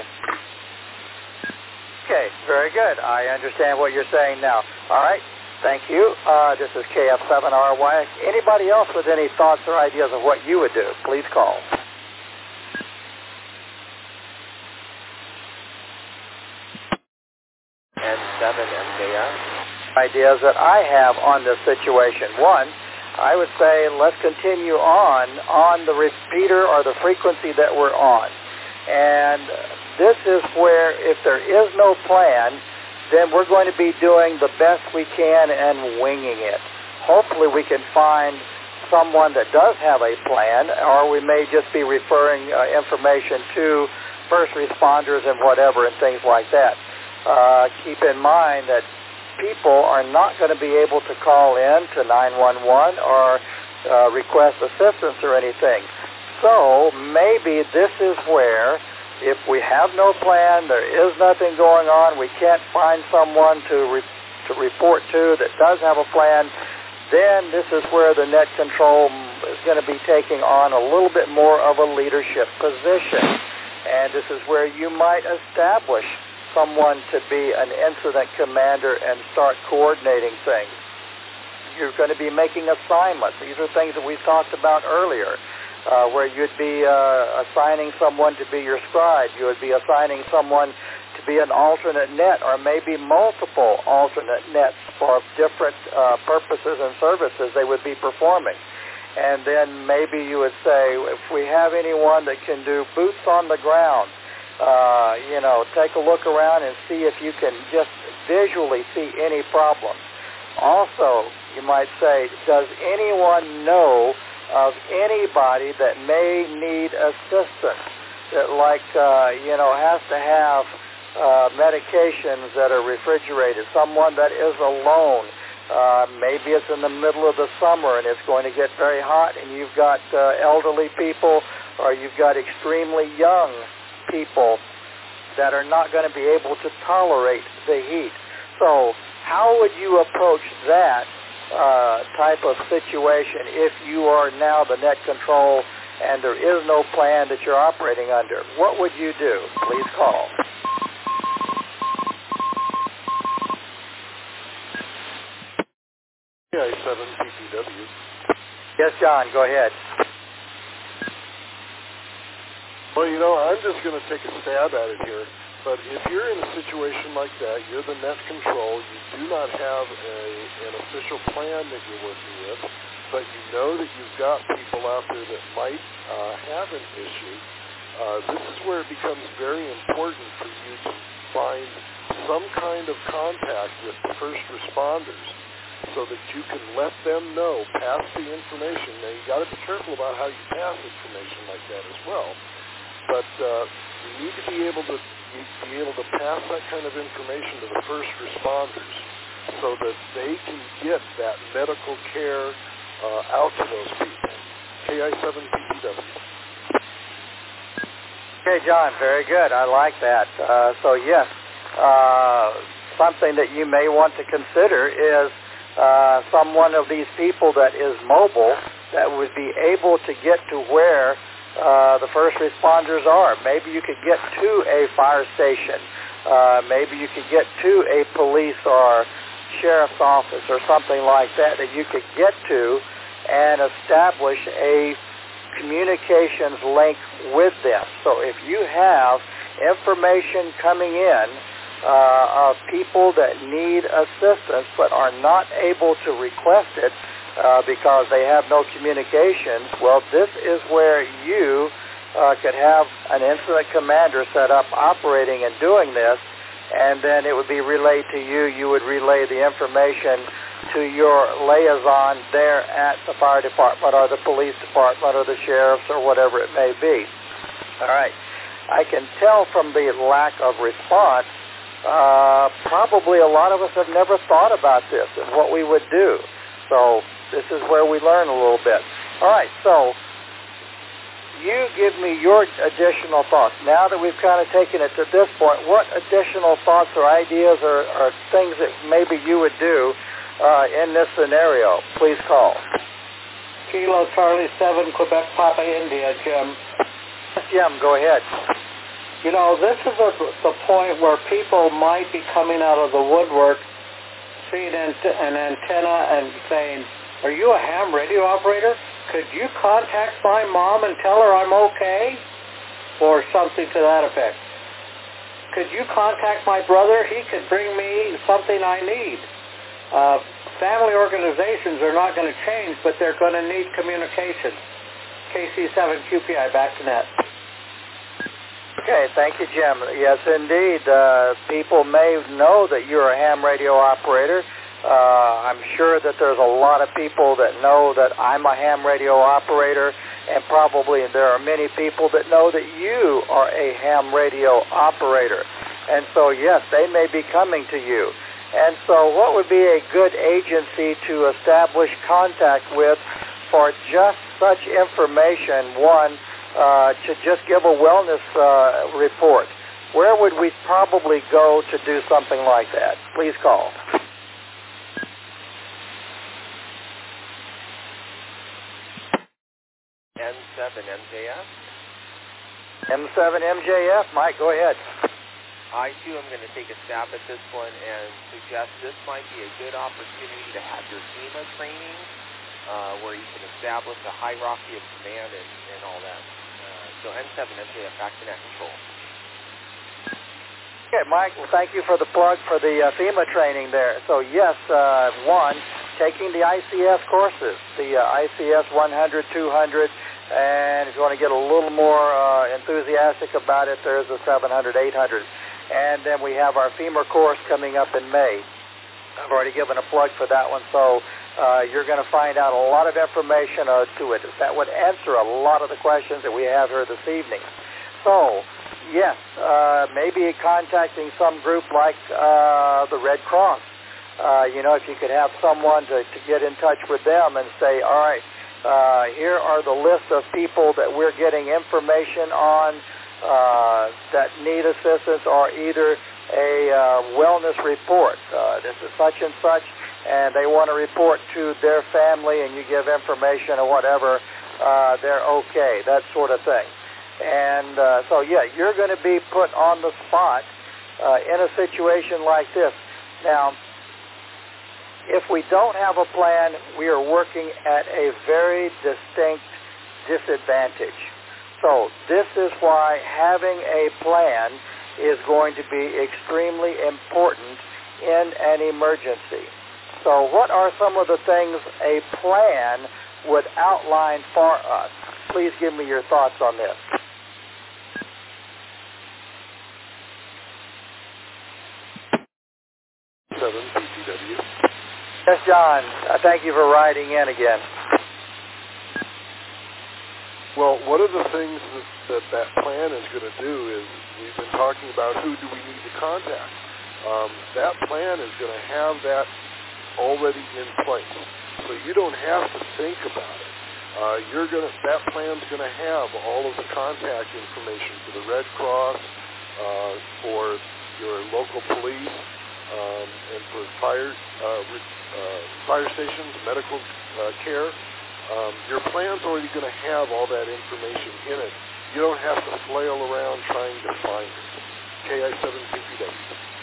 Speaker 2: Okay, very good. I understand what you're saying now. All right, thank you. This is KF7RY. Anybody else with any thoughts or ideas of what you would do, please call.
Speaker 13: N7MJS.
Speaker 2: Ideas that I have on this situation. One, I would say let's continue on the repeater or the frequency that we're on. And this is where if there is no plan, then we're going to be doing the best we can and winging it. Hopefully we can find someone that does have a plan, or we may just be referring information to first responders and whatever and things like that. Keep in mind that people are not going to be able to call in to 911 or request assistance or anything. So maybe this is where, if we have no plan, there is nothing going on, we can't find someone to report to that does have a plan, then this is where the net control is going to be taking on a little bit more of a leadership position. And this is where you might establish someone to be an incident commander and start coordinating things. You're going to be making assignments. These are things that we talked about earlier, where you'd be assigning someone to be your scribe. You would be assigning someone to be an alternate net, or maybe multiple alternate nets for different purposes and services they would be performing. And then maybe you would say, if we have anyone that can do boots on the ground, take a look around and see if you can just visually see any problems. Also, you might say, does anyone know of anybody that may need assistance, that has to have medications that are refrigerated, someone that is alone? Maybe it's in the middle of the summer and it's going to get very hot and you've got elderly people, or you've got extremely young people that are not going to be able to tolerate the heat. So how would you approach that type of situation if you are now the net control and there is no plan that you're operating under? What would you do? Please call.
Speaker 6: KI7PPW.
Speaker 2: Yes, John, go ahead.
Speaker 6: Well, I'm just going to take a stab at it here. But if you're in a situation like that, you're the net control, you do not have an official plan that you're working with, but you know that you've got people out there that might have an issue, this is where it becomes very important for you to find some kind of contact with the first responders so that you can let them know, pass the information. Now, you got to be careful about how you pass information like that as well. But you need to be able to pass that kind of information to the first responders so that they can get that medical care out to those people. KI7PTW.
Speaker 2: Okay, John, very good. I like that. So, yes, something that you may want to consider is someone of these people that is mobile that would be able to get to where the first responders are. Maybe you could get to a fire station. Maybe you could get to a police or sheriff's office or something like that you could get to and establish a communications link with them. So if you have information coming in of people that need assistance but are not able to request it because they have no communications, well, this is where you could have an incident commander set up operating and doing this, and then it would be relayed to you. You would relay the information to your liaison there at the fire department or the police department or the sheriff's or whatever it may be. All right. I can tell from the lack of response, probably a lot of us have never thought about this and what we would do. So this is where we learn a little bit. All right, so you give me your additional thoughts. Now that we've kind of taken it to this point, what additional thoughts or ideas or things that maybe you would do in this scenario? Please call.
Speaker 8: Kilo Charlie 7, Quebec Papa India, Jim.
Speaker 2: Jim, go ahead.
Speaker 8: You know, this is the point where people might be coming out of the woodwork, seeing an antenna and saying, "Are you a ham radio operator? Could you contact my mom and tell her I'm okay?" Or something to that effect. "Could you contact my brother? He could bring me something I need." Family organizations are not going to change, but they're going to need communication. KC7QPI, back to net.
Speaker 2: Okay, thank you, Jim. Yes, indeed. People may know that you're a ham radio operator. I'm sure that there's a lot of people that know that I'm a ham radio operator, and probably there are many people that know that you are a ham radio operator. And so, yes, they may be coming to you. And so what would be a good agency to establish contact with for just such information? One, to just give a wellness report. Where would we probably go to do something like that? Please call.
Speaker 13: N7MJF.
Speaker 2: M7MJF. Mike, go ahead.
Speaker 13: I, too, am going to take a stab at this one and suggest this might be a good opportunity to have your FEMA training where you can establish a hierarchy of command and all that. So N7MJF, back to net control.
Speaker 2: Okay, Mike, well, thank you for the plug for the FEMA training there. So, yes, one, taking the ICS courses, the ICS 100, 200, and if you want to get a little more enthusiastic about it, there's the 700, 800. And then we have our FEMA course coming up in May. I've already given a plug for that one, so you're going to find out a lot of information to it. That would answer a lot of the questions that we have here this evening. So, yes, maybe contacting some group like the Red Cross. If you could have someone to get in touch with them and say, all right, here are the list of people that we're getting information on that need assistance, or either a wellness report. This is such and such, and they want to report to their family, and you give information or whatever, they're okay, that sort of thing. And so, yeah, you're going to be put on the spot in a situation like this. Now, if we don't have a plan, we are working at a very distinct disadvantage. So this is why having a plan is going to be extremely important in an emergency. So what are some of the things a plan would outline for us? Please give me your thoughts on this.
Speaker 6: PTW.
Speaker 2: Yes, John. Thank you for writing in again.
Speaker 6: Well, one of the things that plan is going to do is, we've been talking about who do we need to contact. That plan is going to have that already in place. So you don't have to think about it. That plan's going to have all of the contact information for the Red Cross, for your local police, and for fire stations, medical care. Your plan's already going to have all that information in it. You don't have to flail around trying to find it. KI7PPW.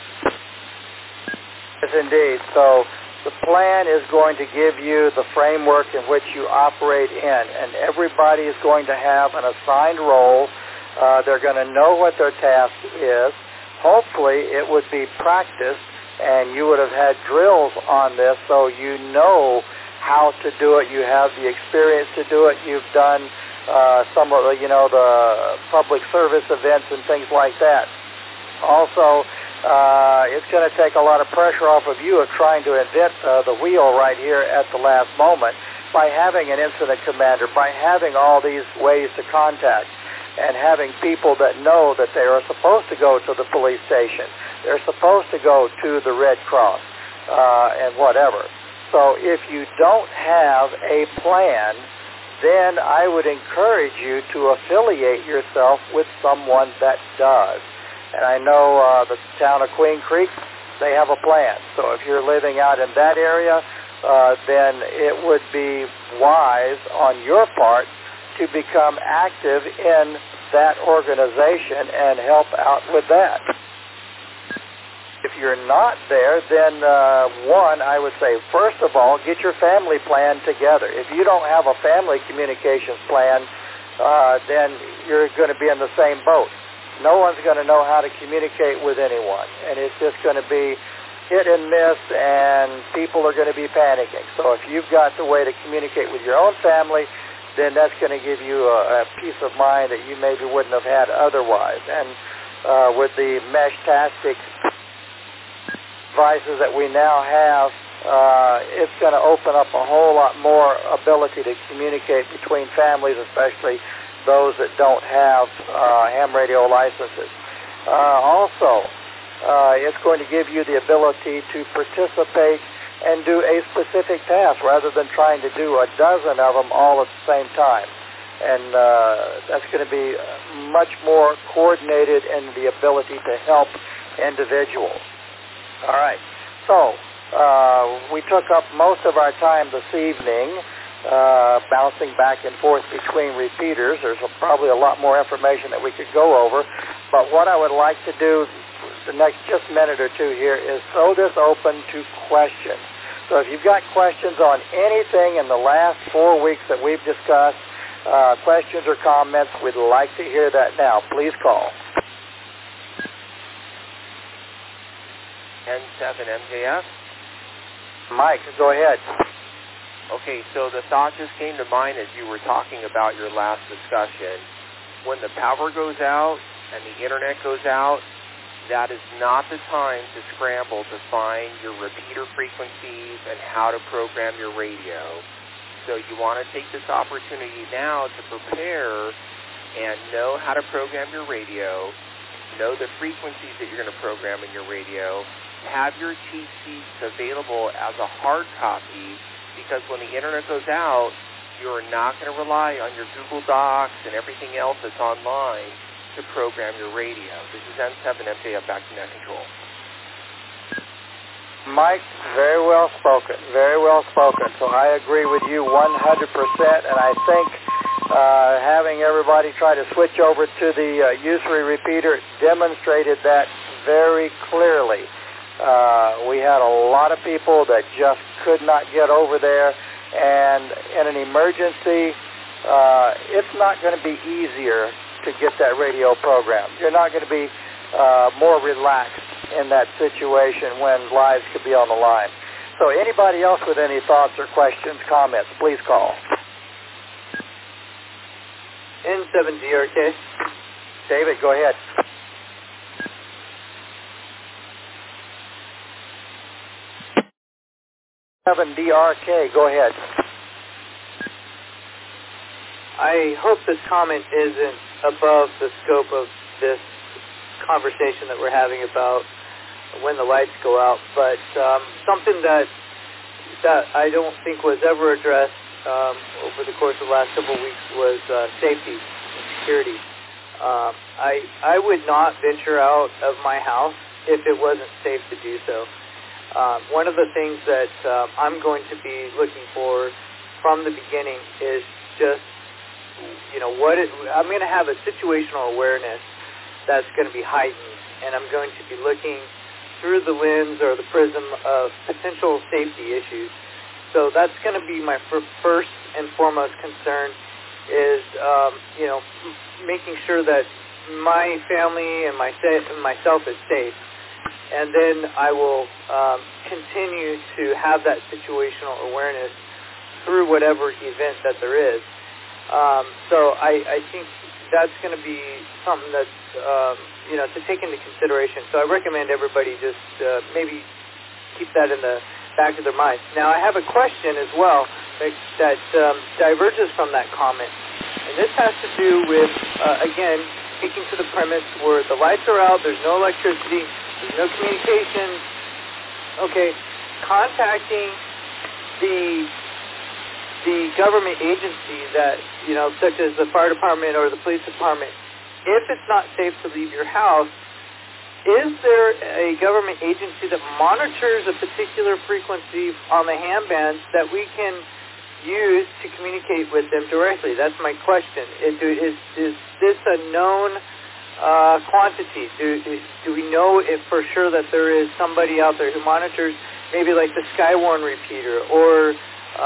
Speaker 2: Yes, indeed. So the plan is going to give you the framework in which you operate in, and everybody is going to have an assigned role. They're going to know what their task is. Hopefully it would be practiced, and you would have had drills on this so you know how to do it. You have the experience to do it. You've done some of the, the public service events and things like that. Also, it's going to take a lot of pressure off of you of trying to invent the wheel right here at the last moment by having an incident commander, by having all these ways to contact, and having people that know that they are supposed to go to the police station, they're supposed to go to the Red Cross, and whatever. So if you don't have a plan, then I would encourage you to affiliate yourself with someone that does. And I know the town of Queen Creek, they have a plan. So if you're living out in that area, then it would be wise on your part to become active in that organization and help out with that. If you're not there, then one, I would say, first of all, get your family plan together. If you don't have a family communications plan, then you're going to be in the same boat. No one's going to know how to communicate with anyone, and it's just going to be hit and miss, and people are going to be panicking. So if you've got the way to communicate with your own family, then that's going to give you a peace of mind that you maybe wouldn't have had otherwise. And with the Mesh-tastic devices that we now have, it's going to open up a whole lot more ability to communicate between families, especially those that don't have ham radio licenses. Also, it's going to give you the ability to participate and do a specific task rather than trying to do a dozen of them all at the same time. And that's going to be much more coordinated in the ability to help individuals. All right. So we took up most of our time this evening bouncing back and forth between repeaters. There's probably a lot more information that we could go over. But what I would like to do the next just minute or two here is throw this open to questions. So if you've got questions on anything in the last 4 weeks that we've discussed, questions or comments, we'd like to hear that now. Please call.
Speaker 13: N7MJF.
Speaker 2: Mike, go ahead.
Speaker 13: Okay, so the thought just came to mind as you were talking about your last discussion. When the power goes out and the internet goes out, that is not the time to scramble to find your repeater frequencies and how to program your radio. So you want to take this opportunity now to prepare and know how to program your radio, know the frequencies that you're going to program in your radio, have your cheat sheets available as a hard copy, because when the internet goes out, you're not going to rely on your Google Docs and everything else that's online to program your radio. This is N7MJF, back to Net Control.
Speaker 2: Mike, very well spoken, very well spoken. So I agree with you 100%, and I think having everybody try to switch over to the usury repeater demonstrated that very clearly. We had a lot of people that just could not get over there, and in an emergency, it's not going to be easier to get that radio program. You're not going to be more relaxed in that situation when lives could be on the line. So anybody else with any thoughts or questions, comments, please call.
Speaker 5: N7DRK.
Speaker 2: David, go ahead. N7DRK, go ahead.
Speaker 5: I hope this comment isn't above the scope of this conversation that we're having about when the lights go out, but something that that I don't think was ever addressed over the course of the last several weeks was safety and security. I would not venture out of my house if it wasn't safe to do so. One of the things that I'm going to be looking for from the beginning is just, I'm going to have a situational awareness that's going to be heightened, and I'm going to be looking through the lens or the prism of potential safety issues. So that's going to be my first and foremost concern is, making sure that my family and myself is safe. And then I will continue to have that situational awareness through whatever event that there is. So I think that's going to be something that's, to take into consideration. So I recommend everybody just maybe keep that in the back of their minds. Now, I have a question as well that diverges from that comment. And this has to do with, again, speaking to the premise where the lights are out, there's no electricity, there's no communication. Okay, contacting the government agency that, such as the fire department or the police department, if it's not safe to leave your house, is there a government agency that monitors a particular frequency on the ham bands that we can use to communicate with them directly? That's my question. Is this a known quantity? Do we know if for sure that there is somebody out there who monitors, maybe like the Skywarn repeater, or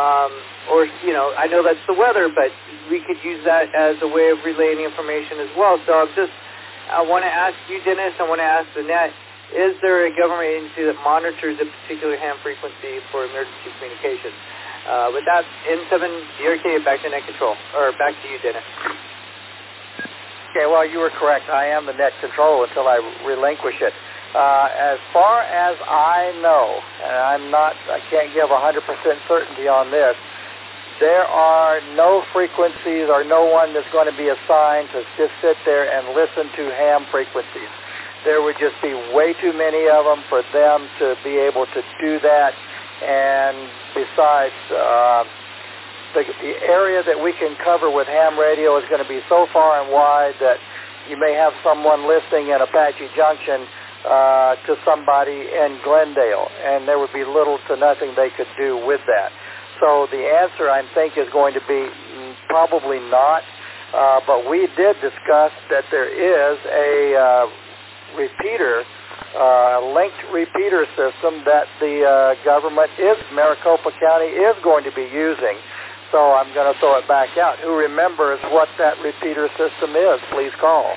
Speaker 5: I know that's the weather, but we could use that as a way of relaying information as well. So I want to ask you, Dennis, I want to ask Annette, is there a government agency that monitors a particular ham frequency for emergency communications? With that, N7DRK, back to net control, or back to you, Dennis.
Speaker 2: Okay, well, you were correct. I am the net control until I relinquish it. As far as I know, and I can't give 100% certainty on this, there are no frequencies or no one that's going to be assigned to just sit there and listen to ham frequencies. There would just be way too many of them for them to be able to do that. And besides, the area that we can cover with ham radio is going to be so far and wide that you may have someone listening in Apache Junction to somebody in Glendale, and there would be little to nothing they could do with that. So the answer, I think, is going to be probably not, but we did discuss that there is a repeater, linked repeater system that the government, Maricopa County, is going to be using. So I'm going to throw it back out. Who remembers what that repeater system is? Please call.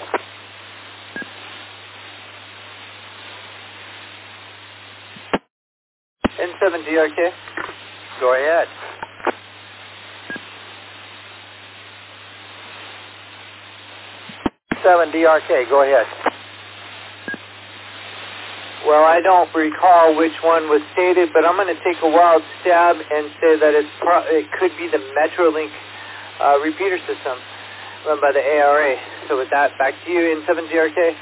Speaker 5: N7DRK.
Speaker 2: Go ahead. N7DRK, go ahead.
Speaker 5: Well, I don't recall which one was stated, but I'm going to take a wild stab and say that it could be the Metrolink repeater system run by the ARA. So with that, back to you, N7DRK.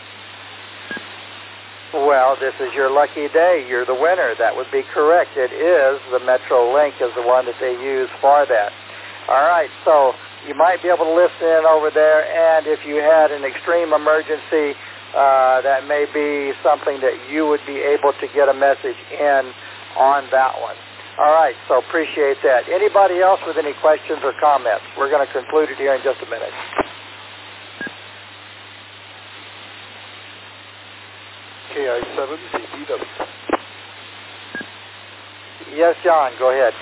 Speaker 2: Well, this is your lucky day. You're the winner. That would be correct. It is the Metrolink is the one that they use for that. All right, so you might be able to listen in over there, and if you had an extreme emergency, that may be something that you would be able to get a message in on that one. All right, so appreciate that. Anybody else with any questions or comments? We're going to conclude it here in just a minute.
Speaker 6: KI7CPW.
Speaker 2: Yes, John, go ahead.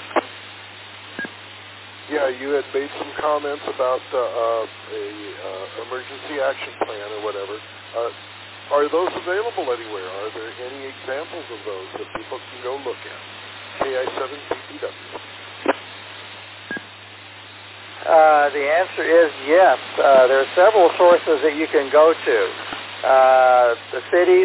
Speaker 6: Yeah, you had made some comments about a emergency action plan or whatever. Are those available anywhere? Are there any examples of those that people can go look at? KI7CPW.
Speaker 2: The answer is yes. There are several sources that you can go to. The cities,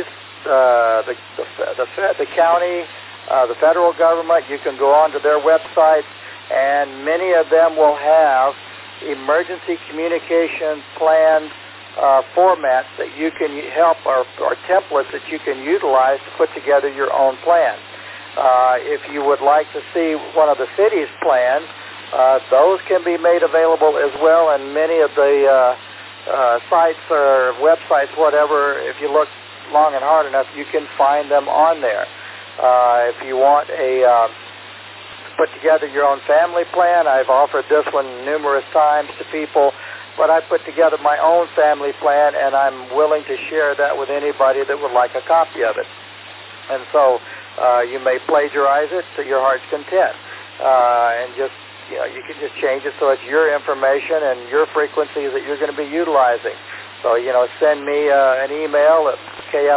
Speaker 2: the county, the federal government. You can go onto their websites, and many of them will have emergency communication plan formats that you can help, or templates that you can utilize to put together your own plan. If you would like to see one of the city's plans, those can be made available as well, and many of the sites or websites, whatever, if you look long and hard enough, you can find them on there. If you want a put together your own family plan, I've offered this one numerous times to people, but I put together my own family plan, and I'm willing to share that with anybody that would like a copy of it. And so you may plagiarize it to your heart's content, and just you can just change it so it's your information and your frequencies that you're going to be utilizing. So, send me an email at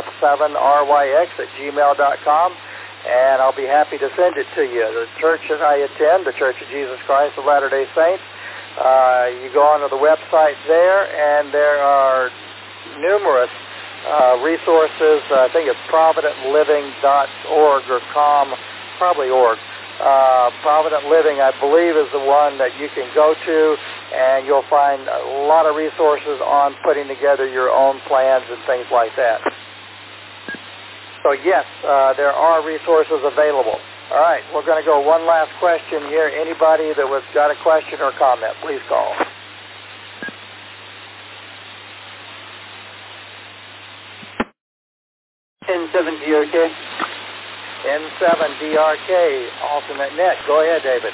Speaker 2: kf7ryx@gmail.com, and I'll be happy to send it to you. The church that I attend, the Church of Jesus Christ of Latter-day Saints, you go onto the website there, and there are numerous resources. I think it's providentliving.org or com, probably org. Provident Living, I believe, is the one that you can go to, and you'll find a lot of resources on putting together your own plans and things like that. So yes, there are resources available. All right, we're going to go one last question here. Anybody that was got a question or comment, please call.
Speaker 5: N7DRK.
Speaker 2: N7DRK, alternate net. Go ahead, David.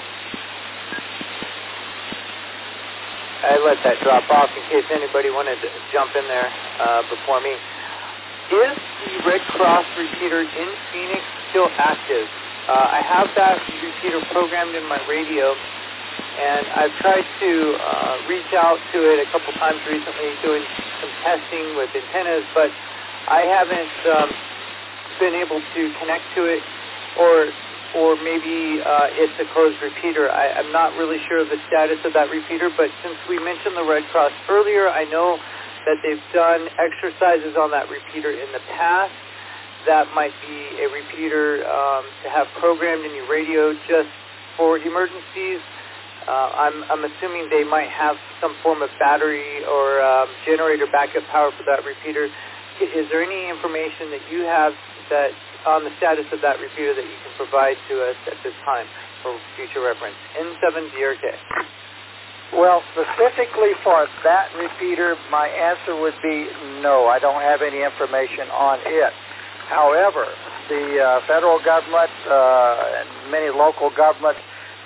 Speaker 5: I let that drop off in case anybody wanted to jump in there before me. Is the Red Cross repeater in Phoenix still active? I have that repeater programmed in my radio, and I've tried to reach out to it a couple times recently doing some testing with antennas, but I haven't been able to connect to it, or maybe it's a closed repeater. I'm not really sure of the status of that repeater, but since we mentioned the Red Cross earlier, I know that they've done exercises on that repeater in the past. That might be a repeater to have programmed in your radio just for emergencies. I'm assuming they might have some form of battery or generator backup power for that repeater. Is there any information that you have that on the status of that repeater that you can provide to us at this time for future reference? N7DRK.
Speaker 2: Well, specifically for that repeater, my answer would be no. I don't have any information on it. However, the federal government and many local governments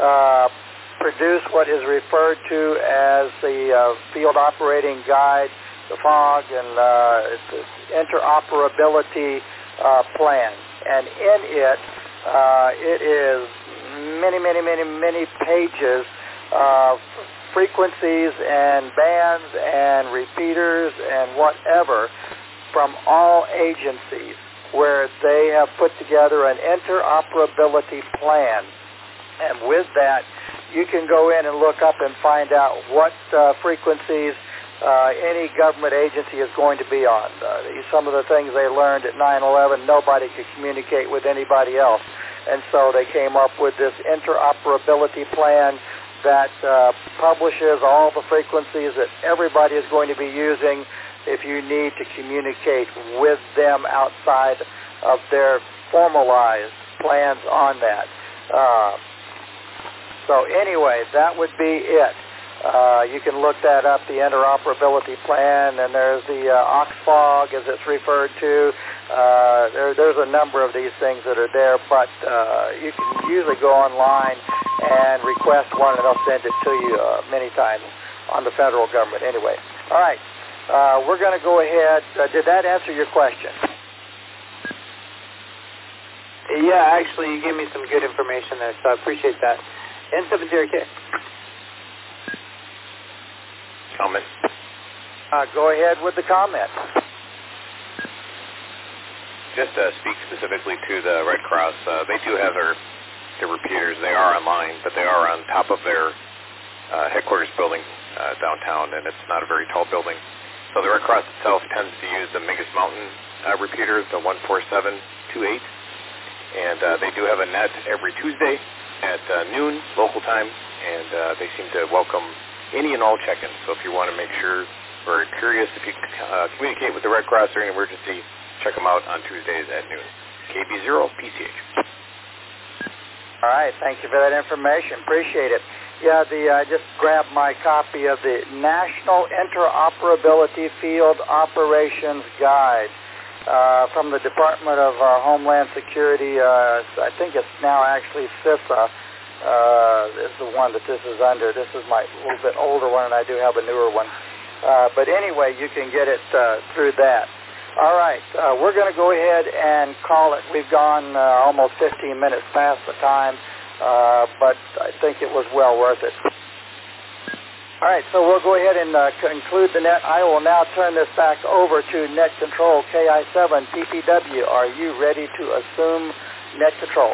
Speaker 2: produce what is referred to as the Field Operating Guide, the FOG, and it's interoperability plan. And in it, it is many pages of frequencies and bands and repeaters and whatever from all agencies, where they have put together an interoperability plan. And with that, you can go in and look up and find out what frequencies any government agency is going to be on. Some of the things they learned at 9/11, nobody could communicate with anybody else. And so they came up with this interoperability plan that publishes all the frequencies that everybody is going to be using if you need to communicate with them outside of their formalized plans on that. So anyway, that would be it. You can look that up, the interoperability plan, and there's the OXFOG, as it's referred to. There's a number of these things that are there, but you can usually go online and request one, and they'll send it to you many times on the federal government anyway. All right, we're going to go ahead. Did that answer your question?
Speaker 5: Yeah, actually, you gave me some good information there, so I appreciate that. N7DRK.
Speaker 9: Comment.
Speaker 2: Go ahead with the comment.
Speaker 9: Just to speak specifically to the Red Cross, they do have their repeaters. They are online, but they are on top of their headquarters building downtown, and it's not a very tall building. So the Red Cross itself tends to use the Mingus Mountain repeater, the 14728, and they do have a net every Tuesday at noon local time, and they seem to welcome any and all check-ins. So if you want to make sure or curious if you communicate with the Red Cross during an emergency, check them out on Tuesdays at noon. KB0 PCH.
Speaker 2: All right, thank you for that information. Appreciate it. Yeah, I just grabbed my copy of the National Interoperability Field Operations Guide from the Department of Homeland Security. I think it's now actually CISA is the one that this is under. This is my little bit older one, and I do have a newer one. But anyway, you can get it through that. All right, we're going to go ahead and call it. We've gone almost 15 minutes past the time, but I think it was well worth it. All right, so we'll go ahead and conclude the net. I will now turn this back over to Net Control KI7 PPW. Are you ready to assume net control?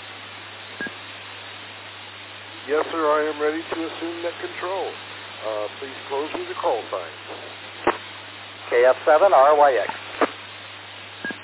Speaker 6: Yes, sir, I am ready to assume net control. Please close me the call signs.
Speaker 2: KF7 RYX.